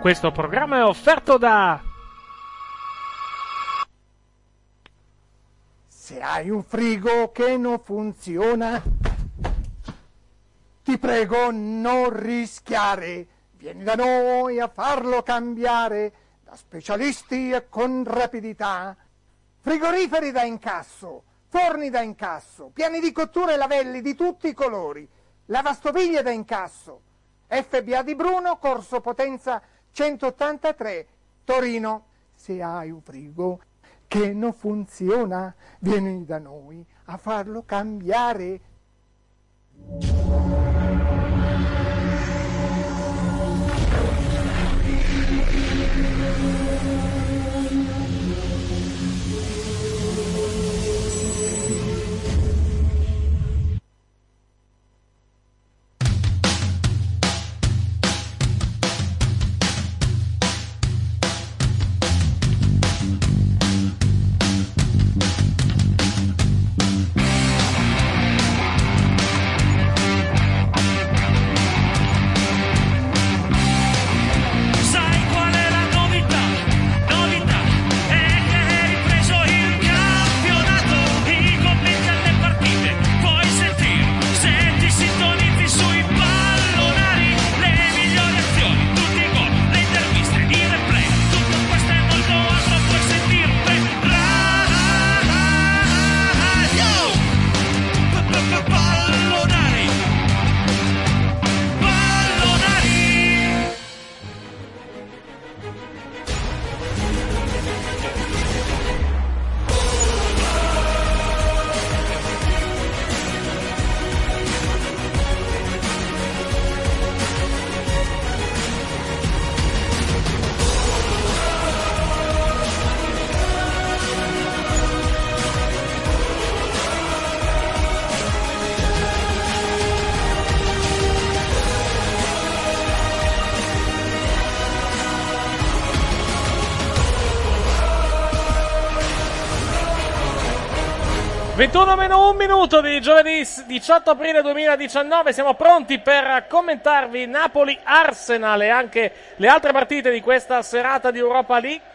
Questo programma è offerto da... Se hai un frigo che non funziona, ti prego non rischiare. Vieni da noi a farlo cambiare, da specialisti e con rapidità. Frigoriferi da incasso, forni da incasso, piani di cottura e lavelli di tutti i colori, lavastoviglie da incasso. FBA di Bruno, Corso Potenza 183, Torino. Se hai un frigo che non funziona, vieni da noi a farlo cambiare. (21:01) di giovedì 18 aprile 2019, siamo pronti per commentarvi Napoli-Arsenal e anche le altre partite di questa serata di Europa League.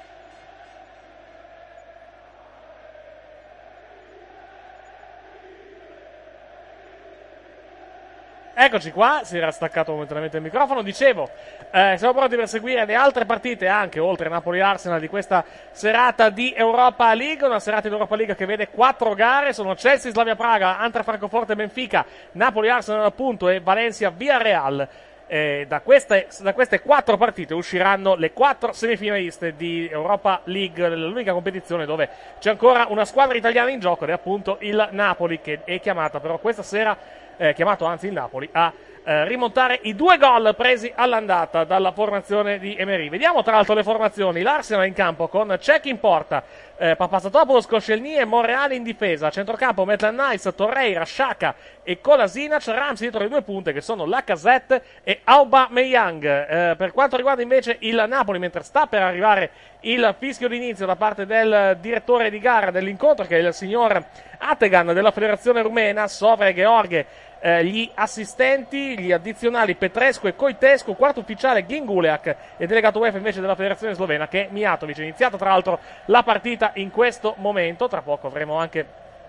Eccoci qua, si era staccato momentaneamente il microfono. Dicevo, siamo pronti per seguire le altre partite anche oltre Napoli-Arsenal di questa serata di Europa League, una serata di Europa League che vede 4 gare, sono Chelsea, Slavia Praga, Eintracht Francoforte, Benfica, Napoli-Arsenal appunto e Valencia-Villarreal. Da queste 4 partite usciranno le 4 semifinaliste di Europa League, l'unica competizione dove c'è ancora una squadra italiana in gioco ed è appunto il Napoli, che è chiamata però questa sera chiamato anzi il Napoli a rimontare i 2 gol presi all'andata dalla formazione di Emery. Vediamo tra l'altro le formazioni. L'Arsenal in campo con Cech in porta, Papazatopoulos, Koscielny e Monreal in difesa. A centrocampo Maitland-Niles, Torreira, Xhaka e Kolasinac. Ramsey dietro le 2 punte che sono Lacazette e Aubameyang. Per quanto riguarda invece il Napoli, mentre sta per arrivare il fischio d'inizio da parte del direttore di gara dell'incontro, che è il signor Ategan della federazione rumena, Sovre Gheorghe, gli assistenti, gli addizionali Petrescu e Koitescu, quarto ufficiale Ginguleak e delegato UEFA invece della federazione slovena che è Mijatovic. È iniziata tra l'altro la partita in questo momento, tra poco avremo anche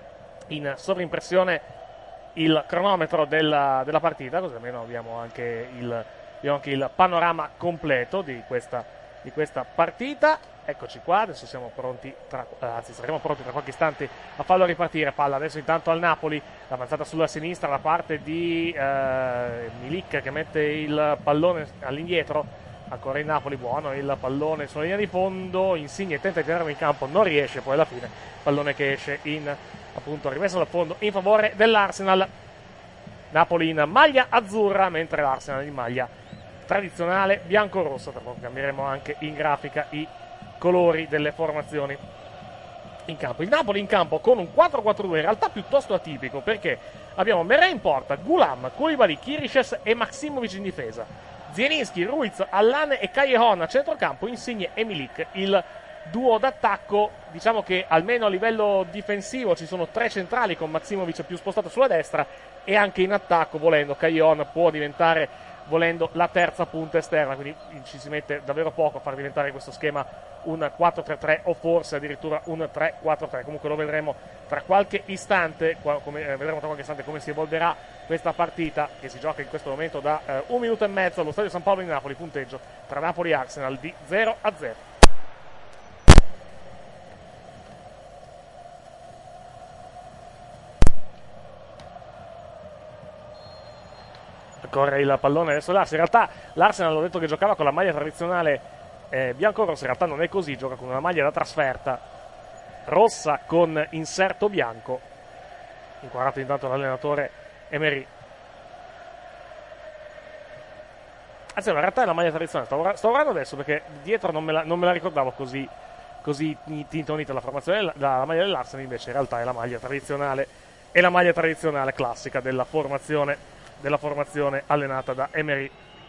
in sovrimpressione il cronometro della partita, così almeno abbiamo anche il panorama completo di questa partita. Eccoci qua, adesso siamo pronti, saremo pronti tra qualche istante a farlo ripartire. Palla adesso intanto al Napoli, l'avanzata sulla sinistra da parte di Milik che mette il pallone all'indietro, ancora il Napoli, buono il pallone sulla linea di fondo, Insigne tenta di tenerlo in campo, non riesce, poi alla fine pallone che esce in appunto rimesso dal fondo in favore dell'Arsenal. Napoli in maglia azzurra mentre l'Arsenal in maglia tradizionale bianco-rossa. Tra poco cambieremo anche in grafica i colori delle formazioni in campo. Il Napoli in campo con un 4-4-2 in realtà piuttosto atipico, perché abbiamo Meret in porta, Gulam, Koulibaly, Kirishes e Maksimovic in difesa, Zielinski, Ruiz, Allan e Callejon a centrocampo, Insigne e Milik il duo d'attacco. Diciamo che almeno a livello difensivo ci sono 3 centrali con Maksimovic più spostato sulla destra, e anche in attacco volendo Callejon può diventare volendo la terza punta esterna, quindi ci si mette davvero poco a far diventare questo schema un 4-3-3 o forse addirittura un 3-4-3. Comunque lo vedremo tra qualche istante, come si evolverà questa partita che si gioca in questo momento da 1 minuto e mezzo allo Stadio San Paolo di Napoli, punteggio tra Napoli e Arsenal di 0-0. Corre il pallone adesso l'Arsenal. In realtà l'Arsenal, ho detto che giocava con la maglia tradizionale bianco-rossa, in realtà non è così, gioca con una maglia da trasferta rossa con inserto bianco, inquadrato intanto l'allenatore Emery. Anzi, in realtà è la maglia tradizionale, sto guardando adesso perché dietro non me la ricordavo così tinta unita la formazione, la maglia dell'Arsenal invece in realtà è la maglia tradizionale classica della formazione allenata da Emery.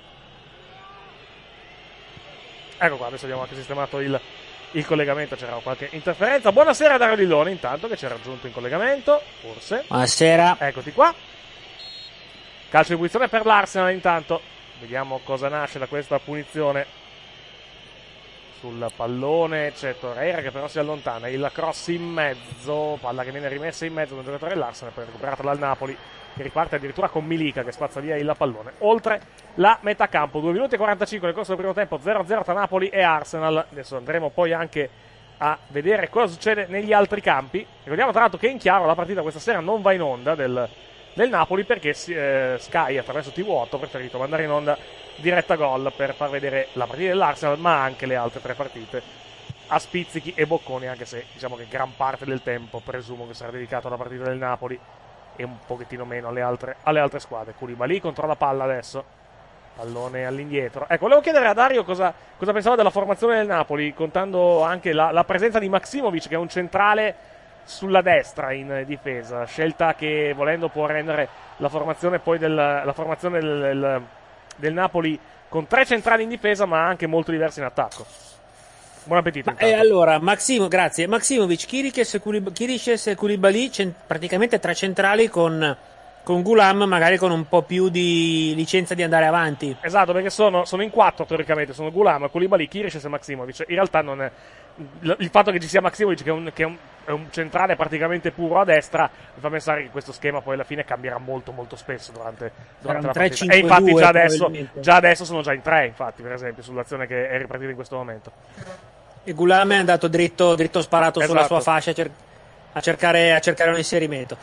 Ecco qua, adesso abbiamo anche sistemato il collegamento, c'era qualche interferenza. Buonasera Dario Lillone, intanto, che ci ha raggiunto in collegamento, forse. Buonasera. Eccoti qua. Calcio di punizione per l'Arsenal, intanto. Vediamo cosa nasce da questa punizione. Sul pallone c'è Torreira che però si allontana, il cross in mezzo, palla che viene rimessa in mezzo da un giocatore dell'Arsenal, poi recuperata dal Napoli, che riparte addirittura con Milica che spazza via il pallone oltre la metà campo. 2 minuti e 45 nel corso del primo tempo, 0-0 tra Napoli e Arsenal. Adesso andremo poi anche a vedere cosa succede negli altri campi. Ricordiamo tra l'altro che in chiaro la partita questa sera non va in onda del Napoli, perché Sky attraverso TV8 ha preferito mandare in onda diretta gol per far vedere la partita dell'Arsenal, ma anche le altre 3 partite a spizzichi e bocconi, anche se diciamo che gran parte del tempo presumo che sarà dedicato alla partita del Napoli e un pochettino meno alle altre squadre. Koulibaly controlla palla adesso, pallone all'indietro. Ecco, volevo chiedere a Dario cosa pensava della formazione del Napoli, contando anche la presenza di Maksimovic, che è un centrale sulla destra in difesa, scelta che volendo può rendere la formazione poi del Napoli con 3 centrali in difesa, ma anche molto diversi in attacco. Buon appetito. Allora, grazie. Maksimovic, Kiriches e Koulibaly, praticamente 3 centrali con Ghoulam, magari con un po' più di licenza di andare avanti. Esatto, perché sono in 4 teoricamente, sono Ghoulam, Koulibaly, Kiriches e Maksimovic. In realtà non è il fatto che ci sia Maksimovic, che è un centrale praticamente puro a destra, mi fa pensare che questo schema poi alla fine cambierà molto molto spesso durante la partita. E infatti già adesso sono già in 3, infatti, per esempio, sull'azione che è ripartita in questo momento. E Ghoulam è andato dritto sparato sulla sua fascia a cercare un inserimento.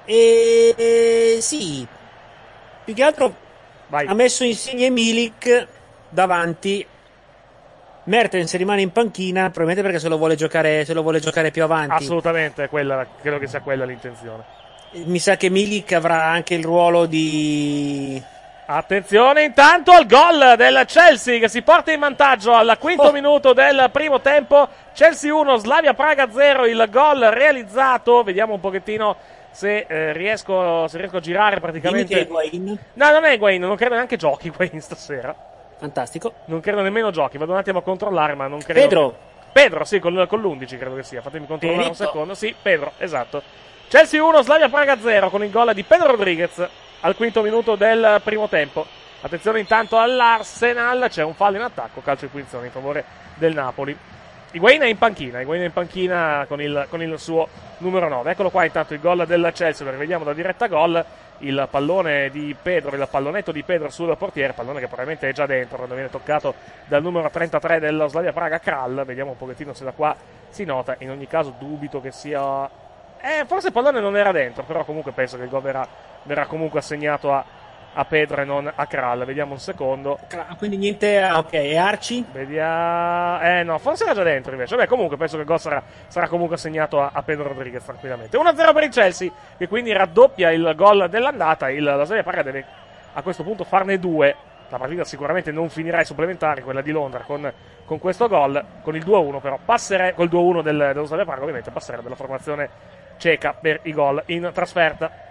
E sì, più che altro ha messo Insigne e Milik davanti. Mertens rimane in panchina, probabilmente perché se lo vuole giocare più avanti. Assolutamente, credo che sia quella l'intenzione. Mi sa che Milik avrà anche il ruolo di... Attenzione intanto al gol del Chelsea, che si porta in vantaggio al quinto minuto del primo tempo. Chelsea 1, Slavia Praga 0, il gol realizzato. Vediamo un pochettino se riesco a girare praticamente. Dimmi che è Higuain. No, non è Higuain, non credo neanche giochi Higuain stasera. Fantastico. Non credo nemmeno giochi, vado un attimo a controllare, ma non credo. Pedro, sì, con l'11 credo che sia. Fatemi controllare un secondo. Sì, Pedro, esatto. Chelsea 1, Slavia Praga 0, con il gol di Pedro Rodriguez al quinto minuto del primo tempo. Attenzione intanto all'Arsenal, c'è un fallo in attacco, calcio di punizione in favore del Napoli. Higuain è in panchina con il suo numero 9. Eccolo qua intanto il gol del Chelsea, lo rivediamo da diretta gol. Il pallone di Pedro, il pallonetto di Pedro sul portiere, pallone che probabilmente è già dentro quando viene toccato dal numero 33 dello Slavia Praga, Kral. Vediamo un pochettino se da qua si nota. In ogni caso dubito che sia... forse il pallone non era dentro, però comunque penso che il gol verrà comunque assegnato a Pedro e non a Kral. Vediamo un secondo. Quindi niente, ok, e Arci? Vediamo. No, forse era già dentro invece. Beh, comunque penso che il gol sarà comunque assegnato a Pedro Rodriguez tranquillamente. 1-0 per il Chelsea, che quindi raddoppia il gol dell'andata. La Slavia Praga deve a questo punto farne 2. La partita sicuramente non finirà ai supplementari, quella di Londra, con questo gol. Con il 2-1 però col 2-1 dello Slavia Praga ovviamente passerebbe la formazione ceca per i gol in trasferta.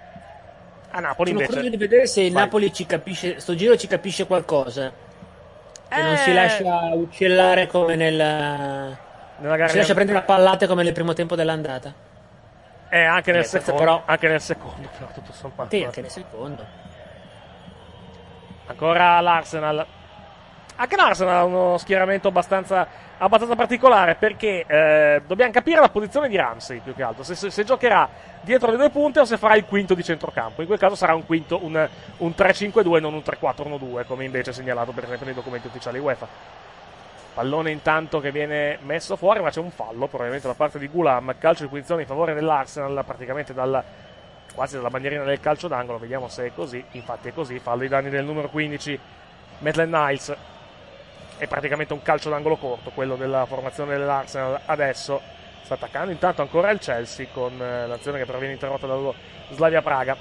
A Napoli sono invece. curioso di vedere se il Napoli ci capisce, sto giro ci capisce qualcosa, che non si lascia uccellare come nella gara, si lascia prendere a pallate come nel primo tempo dell'andata. Anche nel secondo, però tutto sommato. Sì, anche nel secondo. Ancora l'Arsenal. Anche l'Arsenal ha uno schieramento abbastanza particolare, perché dobbiamo capire la posizione di Ramsey più che altro, se giocherà dietro le 2 punte o se farà il quinto di centrocampo. In quel caso sarà un 3-5-2, non un 3-4-1-2, come invece segnalato per esempio nei documenti ufficiali UEFA. Pallone intanto che viene messo fuori, ma c'è un fallo probabilmente da parte di Ghulam. Calcio di punizione in favore dell'Arsenal, praticamente quasi dalla bandierina del calcio d'angolo. Vediamo se è così. Infatti è così. Fallo ai danni del numero 15 Maitland-Niles. È praticamente un calcio d'angolo corto quello della formazione dell'Arsenal. Adesso sta attaccando intanto ancora il Chelsea, con l'azione che però viene interrotta dallo Slavia Praga.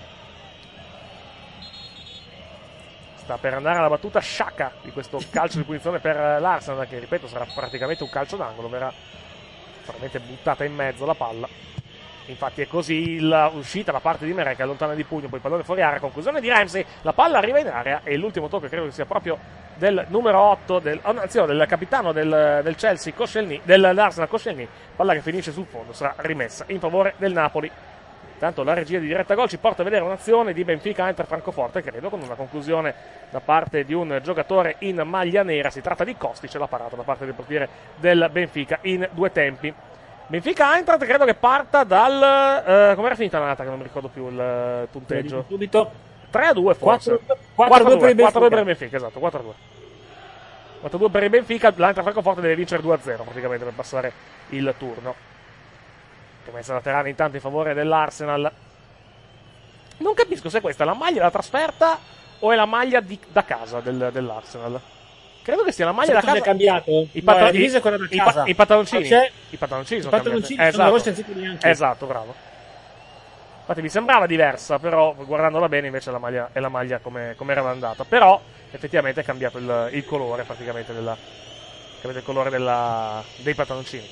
Sta per andare alla battuta Xhaka di questo calcio di punizione per l'Arsenal, che ripeto sarà praticamente un calcio d'angolo. Verrà probabilmente buttata in mezzo la palla. Infatti è così l'uscita da parte di Meret, che allontana di pugno, poi pallone fuori area, conclusione di Ramsey, la palla arriva in area e l'ultimo tocco credo che sia proprio del numero 8, del capitano del Chelsea, dell'Arsenal Koscielny, palla che finisce sul fondo, sarà rimessa in favore del Napoli. Tanto la regia di diretta gol ci porta a vedere un'azione di Benfica Eintracht Francoforte, credo, con una conclusione da parte di un giocatore in maglia nera. Si tratta di Kostic, la parata da parte del portiere del Benfica in 2 tempi. Benfica Eintracht credo che parta dal come era finita l'annata, che non mi ricordo più il punteggio. Subito 3-2 forse. 4-2 per il Benfica. 4-2 per il Benfica, esatto, 4-2. 4-2 per il Benfica, l'Eintracht Francoforte deve vincere 2-0 praticamente per passare il turno. Premessa laterale intanto in favore dell'Arsenal. Non capisco se questa è la maglia da trasferta o è la maglia da casa dell'Arsenal. Credo che sia la maglia da casa. È cambiato? La divisa è quella da casa. I pantaloncini. I pantaloncini sono cambiati. Sono rossi anziché bianchi. Esatto, bravo. Infatti mi sembrava diversa, però guardandola bene invece è la maglia come era andata. Però effettivamente è cambiato il colore praticamente il colore dei pantaloncini.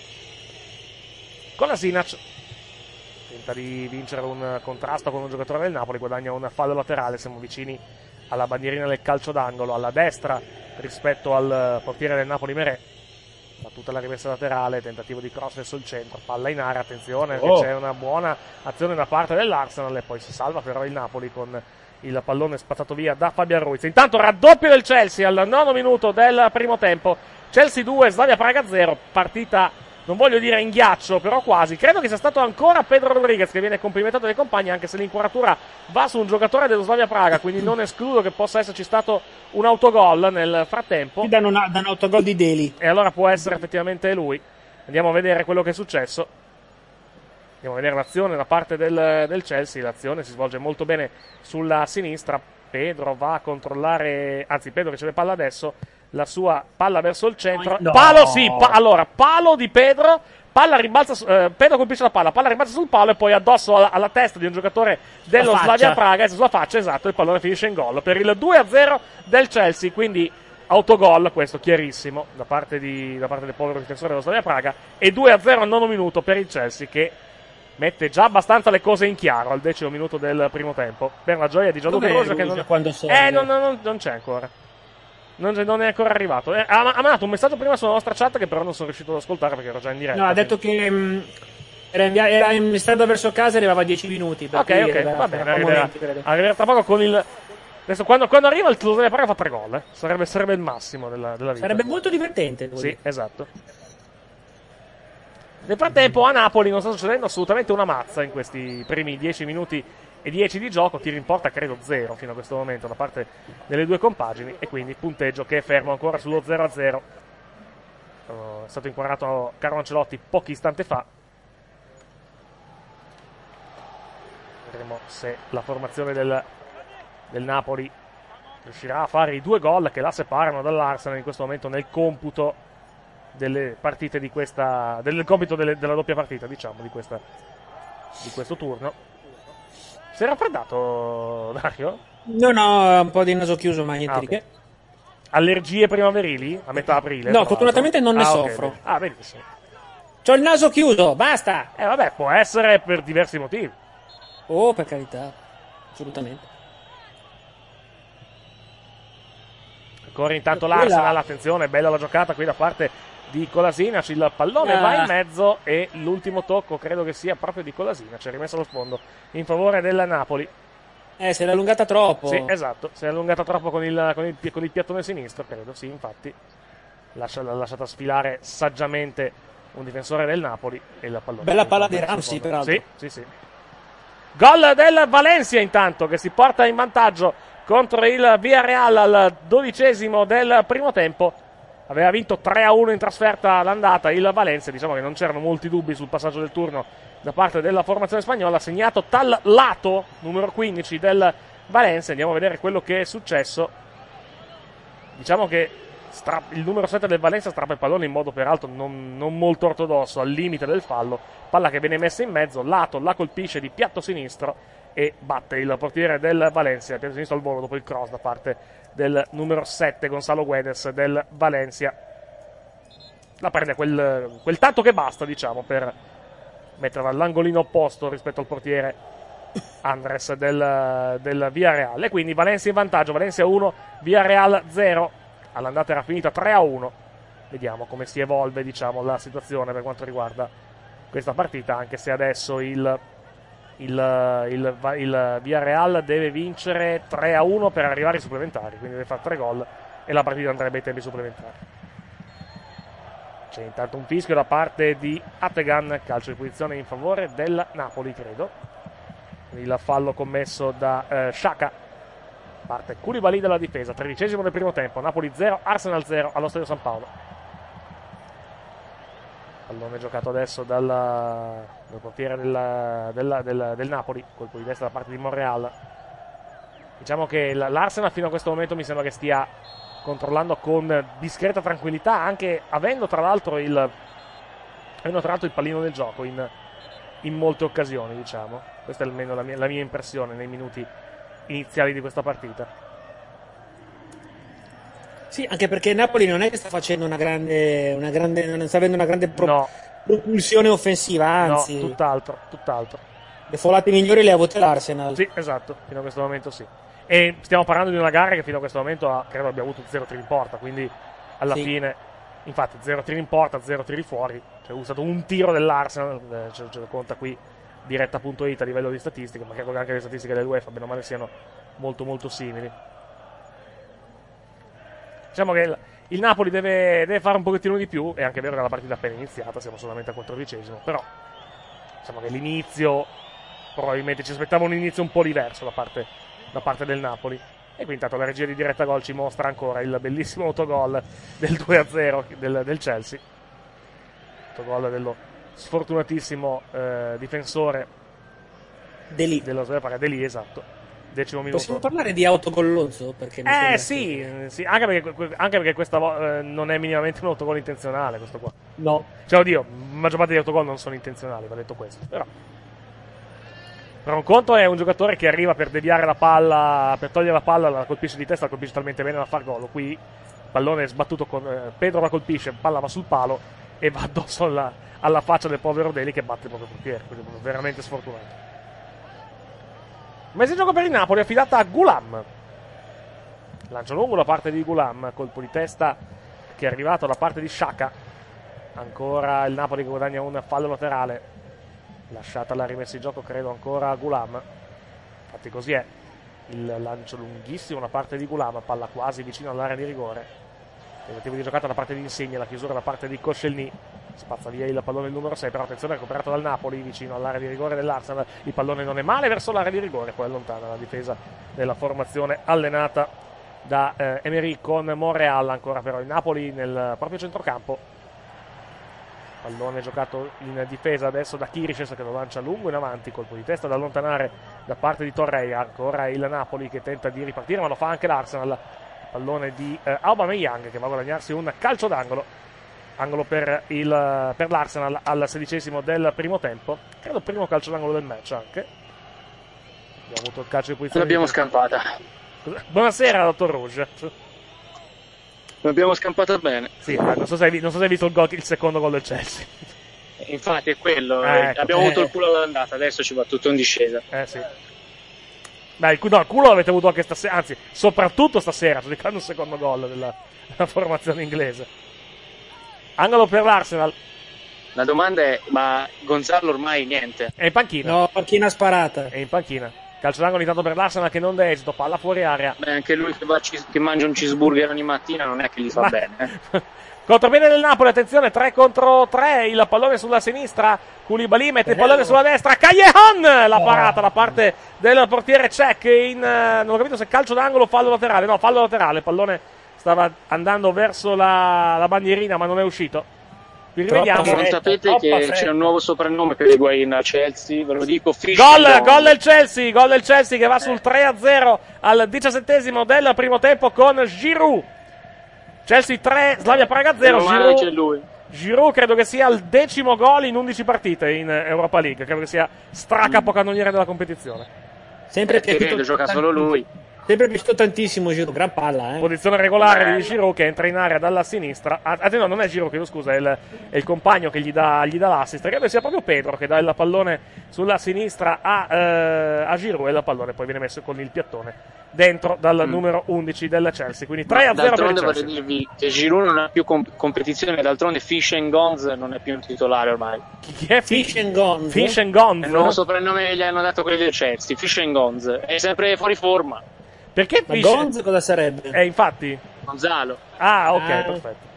Kolasinac tenta di vincere un contrasto con un giocatore del Napoli, guadagna un fallo laterale. Siamo vicini alla bandierina del calcio d'angolo, alla destra rispetto al portiere del Napoli Meret. Battuta la rimessa laterale, tentativo di cross verso il centro, palla in area, attenzione che c'è una buona azione da parte dell'Arsenal e poi si salva però il Napoli con il pallone spazzato via da Fabian Ruiz. Intanto raddoppio del Chelsea al 9° minuto del primo tempo. Chelsea 2, Slavia Praga 0, partita non voglio dire in ghiaccio, però quasi. Credo che sia stato ancora Pedro Rodriguez che viene complimentato dai compagni, anche se l'inquadratura va su un giocatore dello Slavia Praga, quindi non escludo che possa esserci stato un autogol nel frattempo. Qui danno un autogol di Deli. E allora può essere effettivamente lui. Andiamo a vedere quello che è successo. Andiamo a vedere l'azione da parte del Chelsea. L'azione si svolge molto bene sulla sinistra. Pedro va a controllare, anzi Pedro riceve palla adesso, la sua palla verso il centro. No. Palo sì, allora palo di Pedro, palla rimbalza, Pedro colpisce la palla rimbalza sul palo e poi addosso alla testa di un giocatore dello Slavia Praga, sulla faccia, esatto, il pallone finisce in gol per il 2-0 del Chelsea, quindi autogol questo chiarissimo da parte del povero difensore dello Slavia Praga, e 2-0 al 9° minuto per il Chelsea, che mette già abbastanza le cose in chiaro al 10° minuto del primo tempo, per la gioia di Gianluca Rosa che non c'è ancora. Non è ancora arrivato. Ha mandato un messaggio prima sulla nostra chat che però non sono riuscito ad ascoltare perché ero già in diretta. No, ha detto che era in strada verso casa e arrivava a 10 minuti. Ok, va bene. Arriverà tra poco con il. Adesso quando arriva il Slavia Praga fa 3 gol. Sarebbe il massimo della vita. Sarebbe molto divertente. Sì, esatto. Nel frattempo a Napoli non sta succedendo assolutamente una mazza in questi primi 10 minuti e 10 di gioco, tiro in porta credo 0 fino a questo momento da parte delle due compagini, e quindi punteggio che è fermo ancora sullo 0-0. È stato inquadrato Carlo Ancelotti pochi istanti fa. Vedremo se la formazione del Napoli riuscirà a fare i 2 gol che la separano dall'Arsenal in questo momento nel computo delle partite di questa, del compito della doppia partita, diciamo, di questo turno. Si è raffreddato, Dario? No, un po' di naso chiuso, ma niente di che. Allergie primaverili a metà aprile? No, fortunatamente non ne soffro. Okay. Benissimo. C'ho il naso chiuso, basta! Vabbè, può essere per diversi motivi. Oh, per carità, assolutamente. Ancora intanto l'Arsenal, attenzione, bella la giocata qui da parte di Kolasinac, il pallone va in mezzo e l'ultimo tocco credo che sia proprio di Kolasinac, è rimesso allo sfondo in favore del Napoli. Se l'è allungata troppo. Sì, esatto, si è allungata troppo con il piattone sinistro, credo, sì, infatti. L'ha lasciata sfilare saggiamente un difensore del Napoli e la pallone. Bella palla di Ramsey, peraltro. Sì. Gol del Valencia intanto, che si porta in vantaggio contro il Villarreal al 12° del primo tempo. Aveva vinto 3-1 in trasferta l'andata il Valencia, diciamo che non c'erano molti dubbi sul passaggio del turno da parte della formazione spagnola, segnato tal lato, numero 15 del Valencia. Andiamo a vedere quello che è successo. Diciamo che il numero 7 del Valencia strappa il pallone in modo peraltro non molto ortodosso, al limite del fallo, palla che viene messa in mezzo, lato, la colpisce di piatto sinistro e batte il portiere del Valencia, piatto sinistro al volo dopo il cross da parte del numero 7 Gonzalo Guedes del Valencia. La prende quel tanto che basta, diciamo, per metterla all'angolino opposto rispetto al portiere Andres del Villarreal. E quindi Valencia in vantaggio, Valencia 1, Villarreal 0. All'andata era finita 3-1. Vediamo come si evolve, diciamo, la situazione per quanto riguarda questa partita, anche se adesso il Villarreal deve vincere 3-1 per arrivare ai supplementari, quindi deve fare 3 gol e la partita andrebbe ai tempi supplementari. C'è intanto un fischio da parte di Attegan, calcio di punizione in favore del Napoli, credo. Il fallo commesso da Xhaka. Parte Koulibaly dalla difesa, 13° del primo tempo, Napoli 0, Arsenal 0 allo Stadio San Paolo. Pallone giocato adesso dal portiere del Napoli, colpo di destra da parte di Monreal. Diciamo che l'Arsenal fino a questo momento mi sembra che stia controllando con discreta tranquillità, anche avendo tra l'altro il pallino del gioco in molte occasioni, diciamo. Questa è almeno la mia impressione nei minuti iniziali di questa partita. Sì, anche perché Napoli non è che sta facendo non sta avendo una grande propulsione offensiva, anzi. No, tutt'altro. Le folate migliori le ha avute l'Arsenal. Sì, esatto, fino a questo momento sì. E stiamo parlando di una gara che fino a questo momento credo abbia avuto 0 tiri in porta, quindi alla fine, infatti 0 tiri in porta, 0 tiri fuori, cioè è stato un tiro dell'Arsenal, ce lo conta qui diretta.it a livello di statistiche, ma credo che anche le statistiche dell'UEFA bene o male siano molto molto simili. Diciamo che il Napoli deve fare un pochettino di più, è anche vero che la partita è appena iniziata, siamo solamente al 14°, però diciamo che l'inizio, probabilmente ci aspettava un inizio un po' diverso da parte del Napoli. E qui intanto la regia di diretta gol ci mostra ancora il bellissimo autogol del 2-0 del Chelsea, autogol dello sfortunatissimo difensore Deli, esatto, 10° minuto. Possiamo parlare di autogollozzo? Perché sì, anche perché questa non è minimamente un autogol intenzionale, questo qua. No. Cioè, oddio, la maggior parte degli autogol non sono intenzionali, va detto questo, però un conto è un giocatore che arriva per deviare la palla, per togliere la palla, la colpisce di testa, la colpisce talmente bene da far gol. Qui il pallone è sbattuto Pedro la colpisce, palla va sul palo e va addosso alla faccia del povero Deli che batte il proprio portiere, quindi veramente sfortunato. Messa in gioco per il Napoli affidata a Gulam. Lancio lungo da parte di Gulam, colpo di testa che è arrivato da parte di Xhaka. Ancora il Napoli che guadagna un fallo laterale. Lasciata la rimessa in gioco, credo, ancora a Gulam. Infatti così è. Il lancio lunghissimo da parte di Gulam, palla quasi vicino all'area di rigore. Tentativo di giocata da parte di Insigne, la chiusura da parte di Koscielny. Spazza via il pallone il numero 6, però attenzione, recuperato dal Napoli vicino all'area di rigore dell'Arsenal. Il pallone non è male verso l'area di rigore, poi allontana la difesa della formazione allenata da Emery con Monreal. Ancora però il Napoli nel proprio centrocampo. Pallone giocato in difesa adesso da Kiriches che lo lancia lungo in avanti, colpo di testa da allontanare da parte di Torreira. Ancora il Napoli che tenta di ripartire, ma lo fa anche l'Arsenal. Pallone di Aubameyang che va a guadagnarsi un calcio d'angolo. Angolo per l'Arsenal al 16° del primo tempo. Credo il primo calcio d'angolo del match anche. Abbiamo avuto il calcio di punizione. L'abbiamo scampata. Buonasera, dottor Rouge. L'abbiamo scampata bene. Sì, non so se hai visto il secondo gol del Chelsea. Infatti è quello. Ecco. Abbiamo avuto il culo all'andata, adesso ci va tutto in discesa. Sì. Beh, il culo l'avete avuto anche stasera, anzi, soprattutto stasera, giudicando il secondo gol della formazione inglese. Angolo per l'Arsenal. La domanda è, ma Gonzalo ormai niente? È in panchina. No, panchina sparata. È in panchina. Calcio d'angolo intanto per l'Arsenal che non dà esito, palla fuori area. Beh, anche lui che mangia un cheeseburger ogni mattina non è che gli fa bene. Contropiede del Napoli, attenzione, 3 contro 3, il pallone sulla sinistra, Koulibaly mette il pallone sulla destra, Callejon, la parata da parte del portiere Cech, non ho capito se calcio d'angolo o fallo laterale, no, fallo laterale, il pallone stava andando verso la bandierina ma non è uscito. Vi rivediamo. Non sapete che c'è un nuovo soprannome per Higuain a Chelsea, ve lo dico. Gol del Chelsea che va sul 3-0 al 17esimo del primo tempo con Giroud. Chelsea 3, Slavia Praga 0. Giroud credo che sia il 10° gol in 11 partite in Europa League, credo che sia stracapocannoniere della competizione. Sempre piaciuto, gioca solo lui. Sempre piaciuto tantissimo Giroud, gran palla, Posizione regolare di Giroud che entra in area dalla sinistra. No, non è Giroud, chiedo scusa, è il compagno che gli dà l'assist. Credo sia proprio Pedro che dà il pallone sulla sinistra a Giroud e il pallone poi viene messo con il piattone dentro dal numero 11 del Chelsea. Quindi 3-0 per il Chelsea. Vorrei dirvi che Giroud non ha più competizione, d'altronde Fish and Gons non è più un titolare ormai. Chi è Fish and Gons? Fish and Gons? È il nuovo soprannome che gli hanno dato quelli del Chelsea, Fish and Gons. È sempre fuori forma. Perché Ma Gonz cosa sarebbe? Infatti. Gonzalo. Ah, ok, perfetto.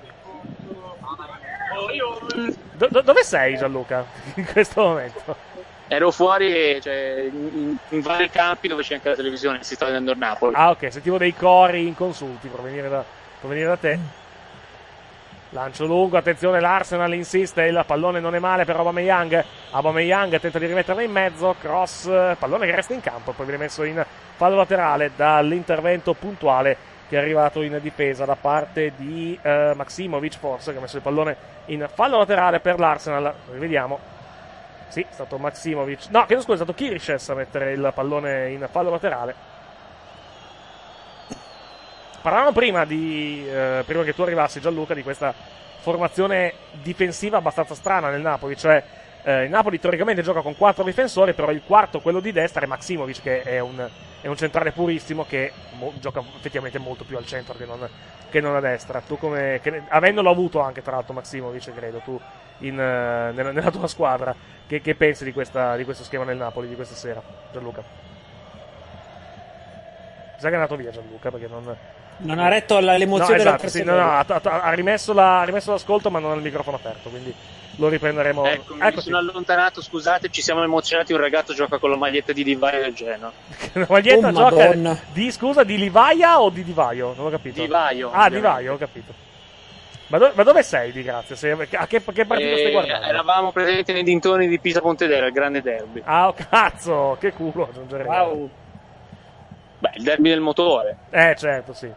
Dove sei, Gianluca, in questo momento? Ero fuori, in vari campi dove c'è anche la televisione, si sta vedendo il Napoli. Ah, ok, sentivo dei cori inconsulti provenire da te. Lancio lungo, attenzione, l'Arsenal insiste, il pallone non è male per Aubameyang tenta di rimetterla in mezzo, cross, pallone che resta in campo, poi viene messo in fallo laterale dall'intervento puntuale che è arrivato in difesa da parte di Maksimovic, forse, che ha messo il pallone in fallo laterale per l'Arsenal. Rivediamo. Sì, è stato Maksimovic, no, chiedo scusa, è stato Kirishes a mettere il pallone in fallo laterale. Parlavamo prima che tu arrivassi, Gianluca, di questa formazione difensiva abbastanza strana nel Napoli, cioè il Napoli teoricamente gioca con 4 difensori, però il quarto, quello di destra, è Maksimovic, che è un centrale purissimo che gioca effettivamente molto più al centro che non a destra. Tu avendolo avuto anche tra l'altro Maksimovic, credo, tu nella tua squadra, che pensi di questo schema nel Napoli di questa sera, Gianluca? Sai che è andato via Gianluca perché non ha retto l'emozione del ha rimesso l'ascolto ma non ha il microfono aperto, quindi lo riprenderemo. Ecco, mi sono allontanato, scusate, ci siamo emozionati, un ragazzo gioca con la maglietta di Divaio del Genoa. La maglietta gioca di Livaia o di Divaio? Non ho capito. Divaio. Ah, Divaio, ho capito. Ma dove sei, di grazia? A che partita stai guardando? Eravamo presenti nei dintorni di Pisa Pontedera, il grande derby. Ah, cazzo, che culo aggiungere. Wow. Beh, il derby del motore. Certo, sì.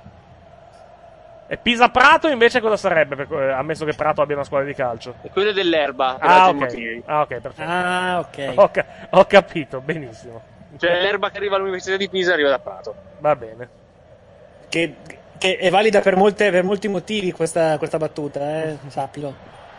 E Pisa Prato invece cosa sarebbe? Ammesso che Prato abbia una squadra di calcio. E quello dell'erba, per altri motivi. Ok, perfetto. Ah, ok. Ho capito, benissimo. Cioè l'erba che arriva all'Università di Pisa arriva da Prato. Va bene. Che è valida per molti motivi questa battuta, sappilo.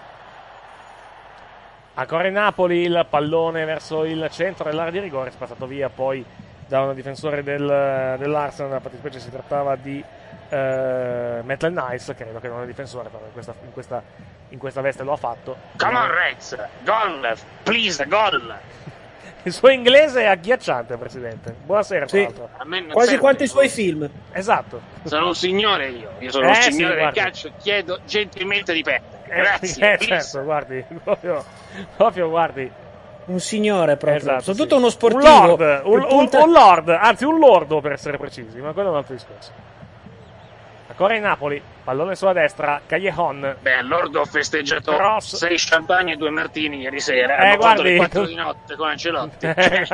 Ancora in Napoli, il pallone verso il centro dell'area di rigore, spazzato via poi da un difensore dell'Arsenal, nella fattispecie si trattava di Maitland Nice, credo che non è difensore, però in questa veste lo ha fatto. Come on Rex, gol, please, gol. Il suo inglese è agghiacciante, Presidente. Buonasera, tra l'altro. Quasi quanto i suoi film. Esatto. Sono un signore io sono un signore del calcio, chiedo gentilmente di perdere. Grazie. Certo, guardi, proprio guardi. Un signore proprio, esatto, soprattutto sì. uno sportivo. Un lord, anzi un lordo per essere precisi, ma quello è un altro discorso. Ancora in Napoli, pallone sulla destra, Callejon. Beh, Lordo ho festeggiato 6 champagne e 2 martini ieri sera. Hanno guardi, fatto le 4 di notte con Ancelotti.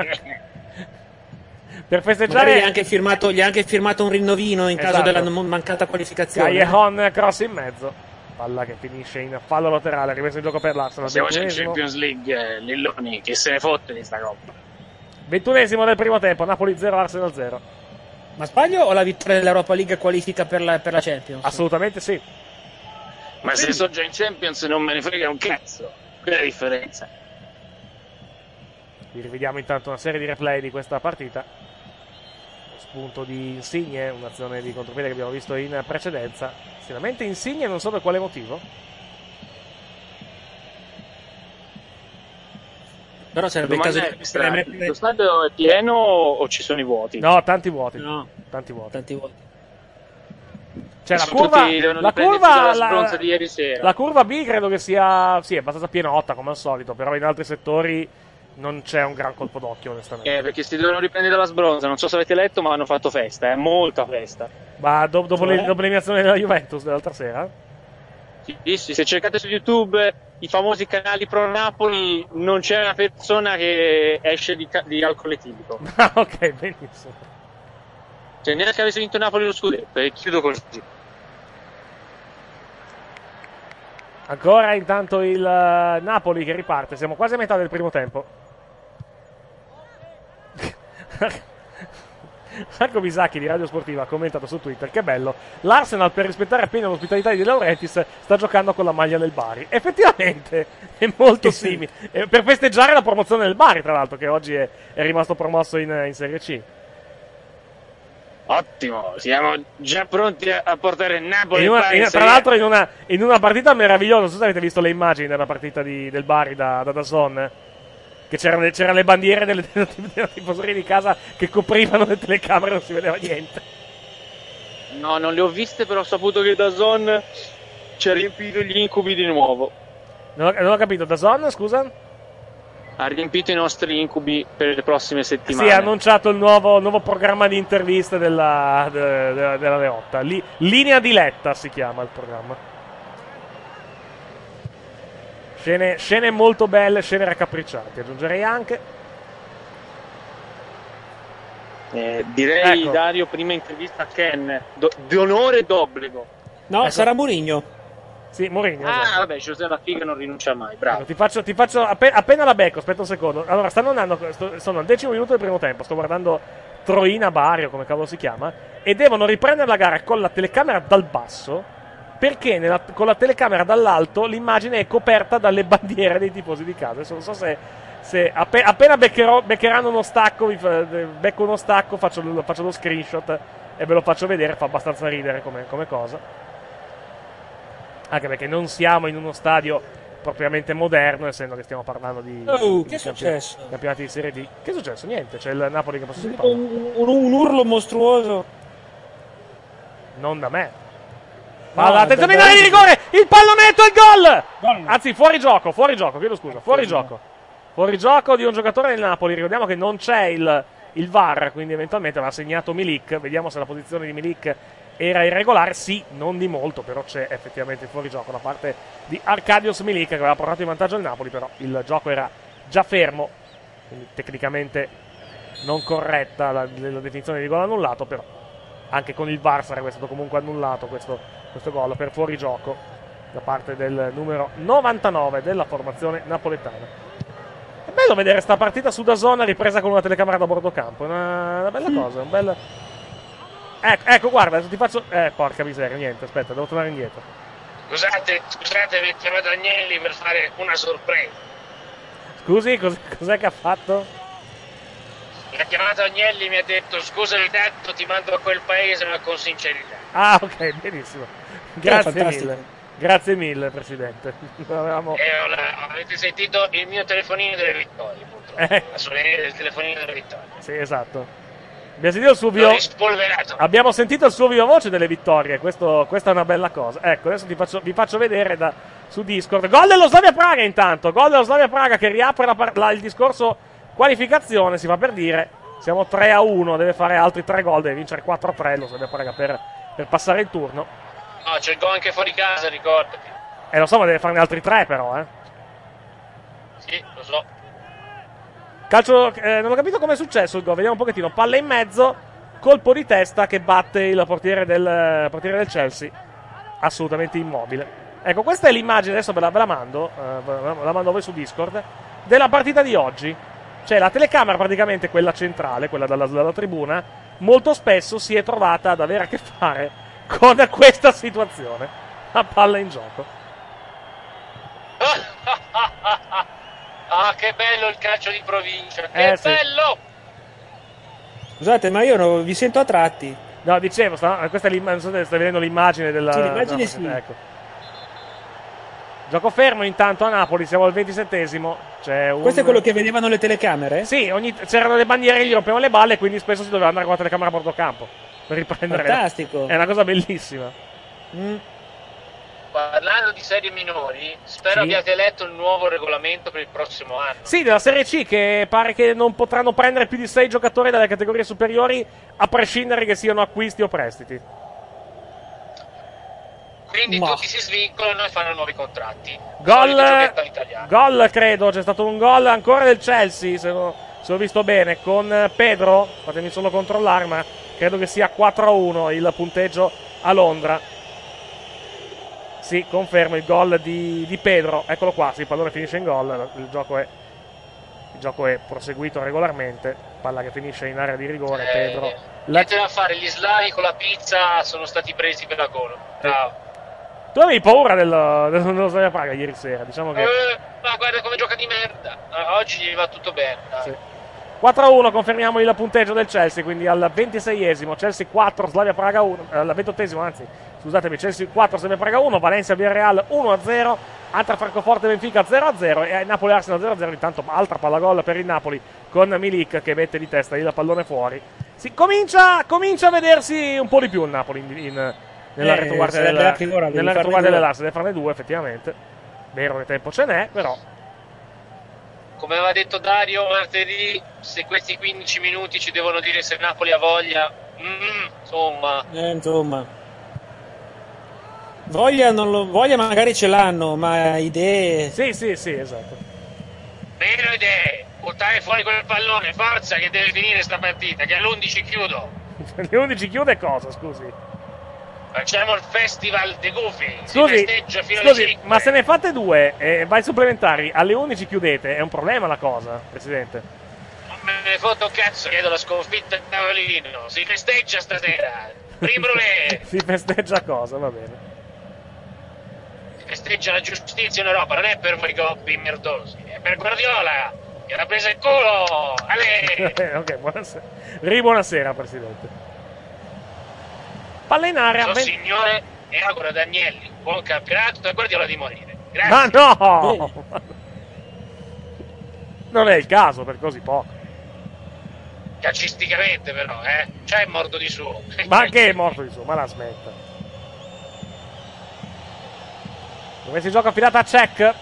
Per festeggiare gli ha anche firmato un rinnovino in caso della mancata qualificazione. Callejon cross in mezzo. Palla che finisce in fallo laterale, rimesso in gioco per l'Arsenal. Siamo in Champions League, Lilloni, che se ne fotte di sta coppa. 21esimo del primo tempo, Napoli 0, Arsenal 0. Ma sbaglio o la vittoria dell'Europa League qualifica per la Champions? Assolutamente sì. Ma se sono già in Champions non me ne frega un cazzo. Quella è la differenza. Vi rivediamo intanto una serie di replay di questa partita. Lo spunto di Insigne, un'azione di contropiede che abbiamo visto in precedenza. Sicuramente Insigne, non so per quale motivo. Però sarebbe il caso di lo stadio è pieno o ci sono i vuoti? No, tanti vuoti. No, tanti vuoti. Cioè la curva di ieri sera. La curva B credo che sia abbastanza pienotta come al solito, però in altri settori non c'è un gran colpo d'occhio, onestamente. Perché si devono riprendere dalla sbronza, non so se avete letto, ma hanno fatto festa, molta festa. Ma dopo l'eliminazione della Juventus dell'altra sera? Sì, se cercate su YouTube i famosi canali pro Napoli, non c'è una persona che esce di alcol etilico. Ah, ok, benissimo. Cioè, neanche avesse vinto Napoli lo scudetto, e chiudo così. Ancora intanto il Napoli che riparte, siamo quasi a metà del primo tempo. Marco Bisacchi di Radio Sportiva ha commentato su Twitter: che bello, l'Arsenal, per rispettare appena l'ospitalità di De Laurentiis, sta giocando con la maglia del Bari. Effettivamente è molto simile, per festeggiare la promozione del Bari, tra l'altro, che oggi è rimasto promosso in Serie C. Ottimo, siamo già pronti a portare il Napoli tra l'altro in una partita meravigliosa. Non so se avete visto le immagini della partita del Bari da DAZN, che c'erano le bandiere delle tifoserie di casa che coprivano le telecamere, non si vedeva niente. No, non le ho viste, però ho saputo che DAZN ci ha riempito gli incubi di nuovo. Non ho capito, DAZN, scusa? Ha riempito i nostri incubi per le prossime settimane. Sì, ha annunciato il nuovo programma di interviste della Leotta. Linea diletta si chiama il programma. Scene molto belle, scene raccapriccianti, aggiungerei anche. Direi, ecco. Dario, prima intervista a Ken, di onore e d'obbligo. No, ecco. Sarà Mourinho. Sì, Mourinho. Esatto. Vabbè, José La Figa non rinuncia mai, bravo. Ti faccio appena la becco, aspetta un secondo. Allora, sono al 10° minuto del primo tempo, sto guardando Troina Bari, o come cavolo si chiama, e devono riprendere la gara con la telecamera dal basso, perché con la telecamera dall'alto l'immagine è coperta dalle bandiere dei tifosi di casa. Adesso non so se appena beccheranno uno stacco, becco uno stacco, faccio lo screenshot e ve lo faccio vedere, fa abbastanza ridere come cosa. Anche perché non siamo in uno stadio propriamente moderno, essendo che stiamo parlando di che è successo? Campionati di Serie D. Che è successo? Niente, c'è il Napoli che passa di palla. Un urlo mostruoso. Non da me. Palla, attenzione, in area di rigore, il pallonetto e il gol! Anzi, fuori gioco, chiedo scusa, fuori gioco di un giocatore del Napoli. Ricordiamo che non c'è il VAR, quindi eventualmente va segnato Milik. Vediamo se la posizione di Milik era irregolare. Sì, non di molto, però c'è effettivamente fuori gioco da parte di Arkadiusz Milik, che aveva portato in vantaggio il Napoli, però il gioco era già fermo, quindi tecnicamente non corretta la definizione di gol annullato, però anche con il VAR sarebbe stato comunque annullato questo gol per fuori gioco da parte del numero 99 della formazione napoletana. È bello vedere sta partita su DAZN ripresa con una telecamera da bordo campo, è una bella cosa, un bel... Ecco, guarda, adesso ti faccio... porca miseria, niente, aspetta, devo tornare indietro. Scusate, mi ha chiamato Agnelli per fare una sorpresa. Scusi, cos'è che ha fatto? Mi ha chiamato Agnelli e mi ha detto: scusa il detto, ti mando a quel paese, ma con sincerità. Ah, ok, benissimo. Grazie mille, Presidente. Avete sentito il mio telefonino delle vittorie, purtroppo. La suoneria del telefonino delle vittorie. Sì, esatto. Abbiamo sentito il suo viva voce delle vittorie. Questa è una bella cosa. Ecco, adesso vi faccio vedere su Discord. Gol dello Slavia Praga, intanto. Gol dello Slavia Praga che riapre il discorso qualificazione. Si fa per dire, siamo 3-1. Deve fare altri 3 gol. Deve vincere 4-3 lo Slavia Praga per passare il turno. No, c'è il gol anche fuori casa, ricordati. Lo so, ma deve farne altri 3 però, Sì, lo so. Calcio, non ho capito come è successo il gol. Vediamo un pochettino. Palla in mezzo, colpo di testa che batte il portiere del Chelsea, assolutamente immobile. Ecco, questa è l'immagine, adesso ve la mando a voi su Discord, della partita di oggi. Cioè la telecamera, praticamente quella centrale, quella dalla tribuna, molto spesso si è trovata ad avere a che fare con questa situazione. La palla in gioco. Ah, che bello il calcio di provincia, che bello! Scusate, ma io vi sento a tratti. No, dicevo, questa è non so se stai vedendo l'immagine della... Sì, l'immagine sì. Ecco. Gioco fermo intanto a Napoli, siamo al 27esimo. Questo è quello che vedevano le telecamere? Sì, c'erano le bandiere che gli rompevano le balle, quindi spesso si doveva andare con la telecamera a bordo campo per riprendere. Fantastico. È una cosa bellissima. Parlando di serie minori, spero abbiate letto il nuovo regolamento per il prossimo anno. Sì, della Serie C, che pare che non potranno prendere più di 6 giocatori dalle categorie superiori, a prescindere che siano acquisti o prestiti. Quindi tutti si svincolano e fanno nuovi contratti. Gol, credo, c'è stato un gol ancora del Chelsea, se ho visto bene, con Pedro, fatemi solo controllare, ma credo che sia 4-1 il punteggio a Londra. Sì, confermo il gol di Pedro, eccolo qua, sì, il pallone finisce in gol, il gioco è proseguito regolarmente, palla che finisce in area di rigore, Pedro. Niente da fare, gli slavi con la pizza sono stati presi per la gol. Bravo. Tu avevi paura dello Slavia Praga ieri sera, diciamo che... Ma guarda come gioca di merda, oggi gli va tutto bene, dai. Sì. 4-1, confermiamo il punteggio del Chelsea, quindi al 26esimo, Chelsea 4, Slavia Praga 1, al 28esimo anzi, scusatemi, Chelsea 4, Slavia Praga 1, Valencia Villarreal 1-0, Eintracht Francoforte Benfica 0-0 e Napoli Arsenal 0-0, intanto altra pallagol per il Napoli con Milik che mette di testa il pallone fuori. Si comincia a vedersi un po' di più il Napoli nella retroguardia delle Lars, deve farne due effettivamente, vero che tempo ce n'è, però... Come aveva detto Dario martedì, se questi 15 minuti ci devono dire se Napoli ha voglia, insomma. Voglia magari ce l'hanno, ma idee... Sì, esatto. Meno idee, buttare fuori quel pallone, forza che deve finire sta partita, che all'11 chiudo. Alle 11 chiude cosa, scusi? Facciamo il festival dei gufi. Scusi, ma se ne fate due e vai supplementari, alle 11 chiudete, è un problema la cosa, Presidente? Non me ne foto cazzo, chiedo la sconfitta a tavolino. Si festeggia stasera. Primbrulè. Si festeggia cosa, va bene. Si festeggia la giustizia in Europa, non è per voi gobbi merdosi, è per Guardiola. Che l'ha presa il culo. Ale. Ok, buonasera. Buonasera, Presidente. Palla in area. Signore, e auguro ad Agnelli buon campionato e Guardiola di morire. Grazie. Ma no! Non è il caso per così poco. Calcisticamente però, C'è morto di suo. Ma che è morto di suo? Ma la smetta. Dove si gioca affidata a Cech.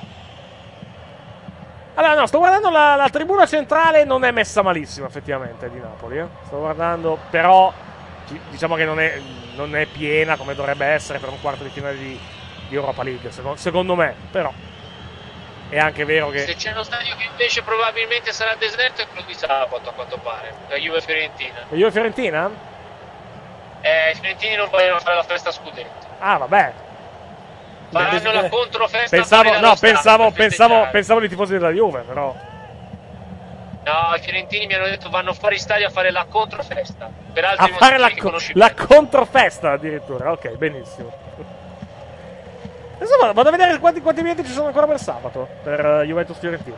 Allora no, sto guardando la tribuna centrale, non è messa malissimo effettivamente di Napoli. Sto guardando, però... diciamo che non è piena come dovrebbe essere per un quarto di finale di Europa League, secondo me, però è anche vero che... Se c'è uno stadio che invece probabilmente sarà deserto è quello di sabato, a quanto pare, la Juve-Fiorentina. La Juve-Fiorentina? I fiorentini non vogliono fare la festa scudetto. Ah, vabbè. Faranno la controfesta. Pensavo di tifosi della Juve, però... No, i fiorentini mi hanno detto vanno fuori stadio a fare la controfesta. Per a altri fare la controfesta addirittura, ok, benissimo. Adesso vado a vedere quanti biglietti ci sono ancora per sabato per Juventus Fiorentina.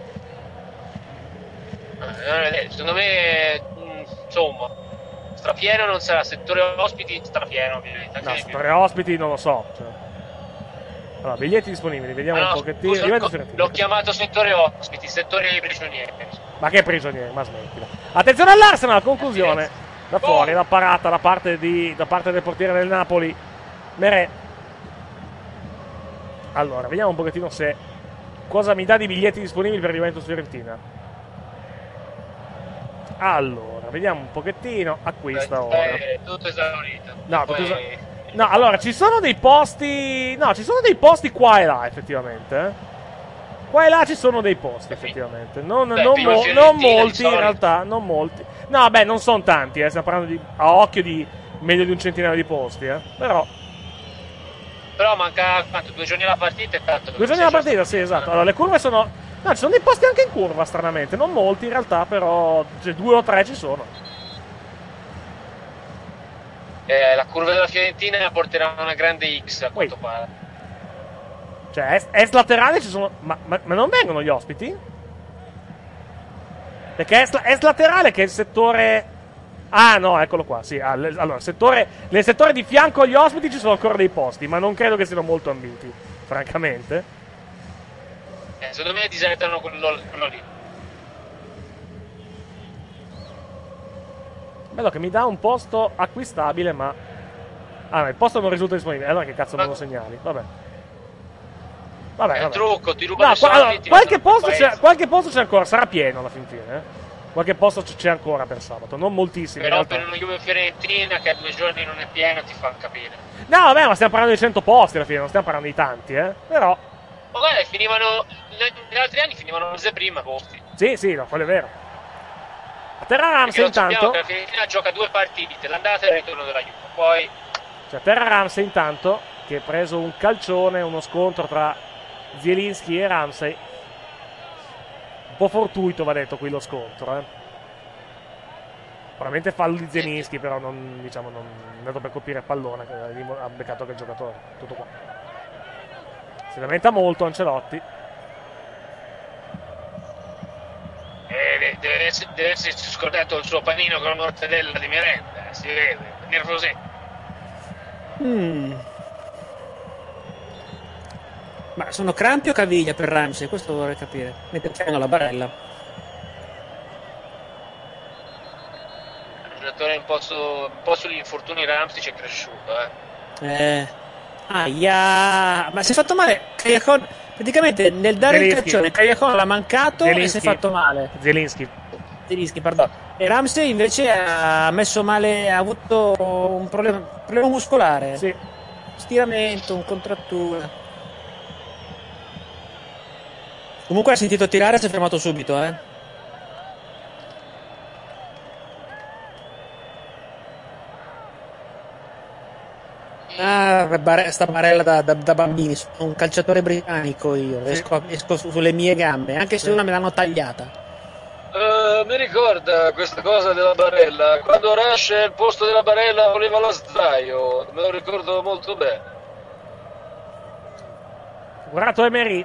Secondo me, insomma, strapieno non sarà. Settore ospiti strapieno ovviamente. No, settore ospiti non lo so. Cioè. Allora, biglietti disponibili, vediamo un pochettino. Scusa, l'ho chiamato settore ospiti, settore dei prigionieri. Ma che prigionieri, ma smettila. Attenzione all'Arsenal, conclusione. Da fuori, la parata da parte del portiere del Napoli. Mere. Allora, vediamo un pochettino se cosa mi dà di biglietti disponibili per Juventus Fiorentina. Allora, vediamo un pochettino. Acquista ora. Tutto esaurito. No, allora, ci sono dei posti... No, ci sono dei posti qua e là, effettivamente. Qua e là ci sono dei posti, effettivamente. Non molti, in realtà, non molti. No, beh, non sono tanti, stiamo parlando a occhio di meglio di un centinaio di posti, Però manca, quanto, 2 giorni alla partita e tanto. 2 giorni alla partita, sì, esatto. Allora, le curve sono... No, ci sono dei posti anche in curva, stranamente. Non molti, in realtà, però 2 o 3 ci sono. La curva della Fiorentina porterà una grande X, a quanto pare. Cioè, est laterale ci sono... Ma non vengono gli ospiti? Perché est laterale che è il settore... Ah, no, eccolo qua, sì. Allora, nel settore di fianco agli ospiti ci sono ancora dei posti, ma non credo che siano molto ambiti, francamente. secondo me disertano quello lì. Vedo che mi dà un posto acquistabile, ma... Ah, il posto non risulta disponibile. Allora che cazzo me lo segnali? Vabbè. È trucco, ti rubano no, i soldi, allora, ti qualche posto c'è ancora, sarà pieno alla fin fine, Qualche posto c'è ancora per sabato, non moltissimi. Però per una Juve Fiorentina che a 2 giorni non è piena ti fa capire. No, vabbè, ma stiamo parlando di 100 posti alla fine, non stiamo parlando di tanti, Però... Ma guarda, finivano... Negli altri anni finivano mese prima posti. Sì, no, quello è vero. A terra Ramsey intanto... La Fiorentina gioca 2 partite, l'andata e il ritorno della Juve. Poi... Cioè, terra Ramsey intanto, che ha preso un calcione, uno scontro tra Zielinski e Ramsey. Un po' fortuito, va detto qui lo scontro, Probabilmente fallo di Zielinski, però non è andato per colpire il pallone, che ha beccato anche il giocatore. Tutto qua. Si lamenta molto Ancelotti. Deve essersi scordato il suo panino con la mortadella di merenda, si vede, nervosetto. Ma sono crampi o caviglia per Ramsey? Questo vorrei capire. Mentre c'è la barella. Un giocatore un po' sugli infortuni Ramsey ci è cresciuto, Ma si è fatto male Callejon. Praticamente nel dare il calcione Callejon l'ha mancato e si è fatto male. Zielinski, pardon. E Ramsey invece ha messo male, ha avuto un problema muscolare. Sì. Stiramento, un contrattura. Comunque ha sentito tirare e si è fermato subito, sta barella da bambini. Sono un calciatore britannico io. Sì. Esco sulle mie gambe, anche se una me l'hanno tagliata. Mi ricorda questa cosa della barella. Quando Rush al posto della barella voleva lo sdraio. Me lo ricordo molto bene. Guardato Emery.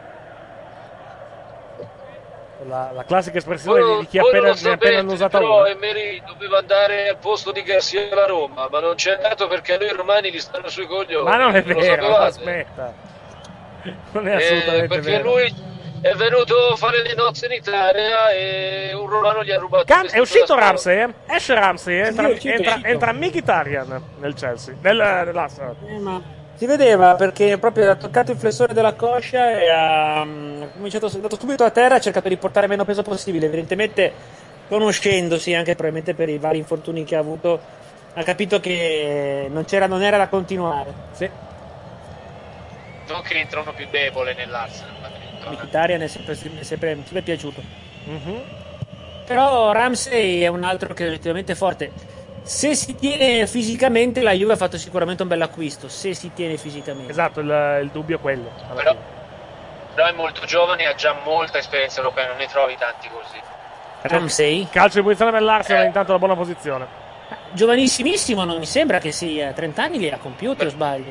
La classica espressione di chi ne ha appena usata però una. Emery doveva andare al posto di Garcia alla Roma, ma non c'è andato perché noi romani gli stanno sui coglioni. Ma non è vero, aspetta. Non è assolutamente perché vero. lui è venuto a fare le nozze in Italia e un romano gli ha rubato. È uscito Ramsey, Esce Ramsey, entra Mkhitaryan nel Chelsea, nell'Arsenal. Si vedeva perché proprio ha toccato il flessore della coscia e è andato subito a terra, ha cercato di portare meno peso possibile. Evidentemente, conoscendosi anche probabilmente per i vari infortuni che ha avuto, ha capito che non era da continuare. Sì. Non che entra uno più debole nell'Arsenal. Mkhitaryan è sempre piaciuto. Però Ramsey è un altro che è oggettivamente forte. Se si tiene fisicamente, la Juve ha fatto sicuramente un bel acquisto. Se si tiene fisicamente, esatto, il dubbio è quello. Però è molto giovane e ha già molta esperienza europea, non ne trovi tanti così. Ramsey? Calcio di posizione per l'Arsenal, intanto la buona posizione. Giovanissimissimo, non mi sembra che sia. 30 anni li ha compiuti o sbaglio?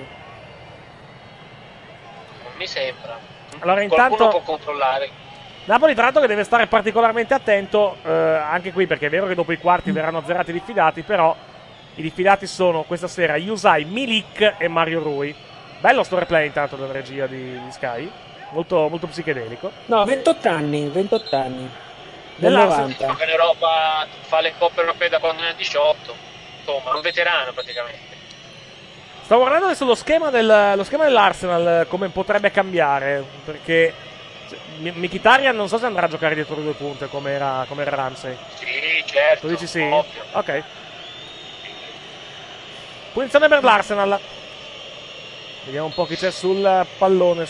Non mi sembra. Allora, Qualcuno intanto può controllare. Napoli, tra l'altro, che deve stare particolarmente attento anche qui, perché è vero che dopo i quarti verranno azzerati i diffidati, però i diffidati sono questa sera Yusai, Milik e Mario Rui. Bello sto replay intanto della regia di Sky, molto, molto psichedelico. No, 28 anni del 90. In Europa fa le coppe europee da quando ne ha 18, insomma, un veterano praticamente. Sto guardando adesso lo schema dell'Arsenal, come potrebbe cambiare, perché Mkhitaryan non so se andrà a giocare dietro le 2 punte come era Ramsey. Sì, certo. Tu dici sì? Ovvio. Ok. Punizione per l'Arsenal. Vediamo un po' chi c'è sul pallone.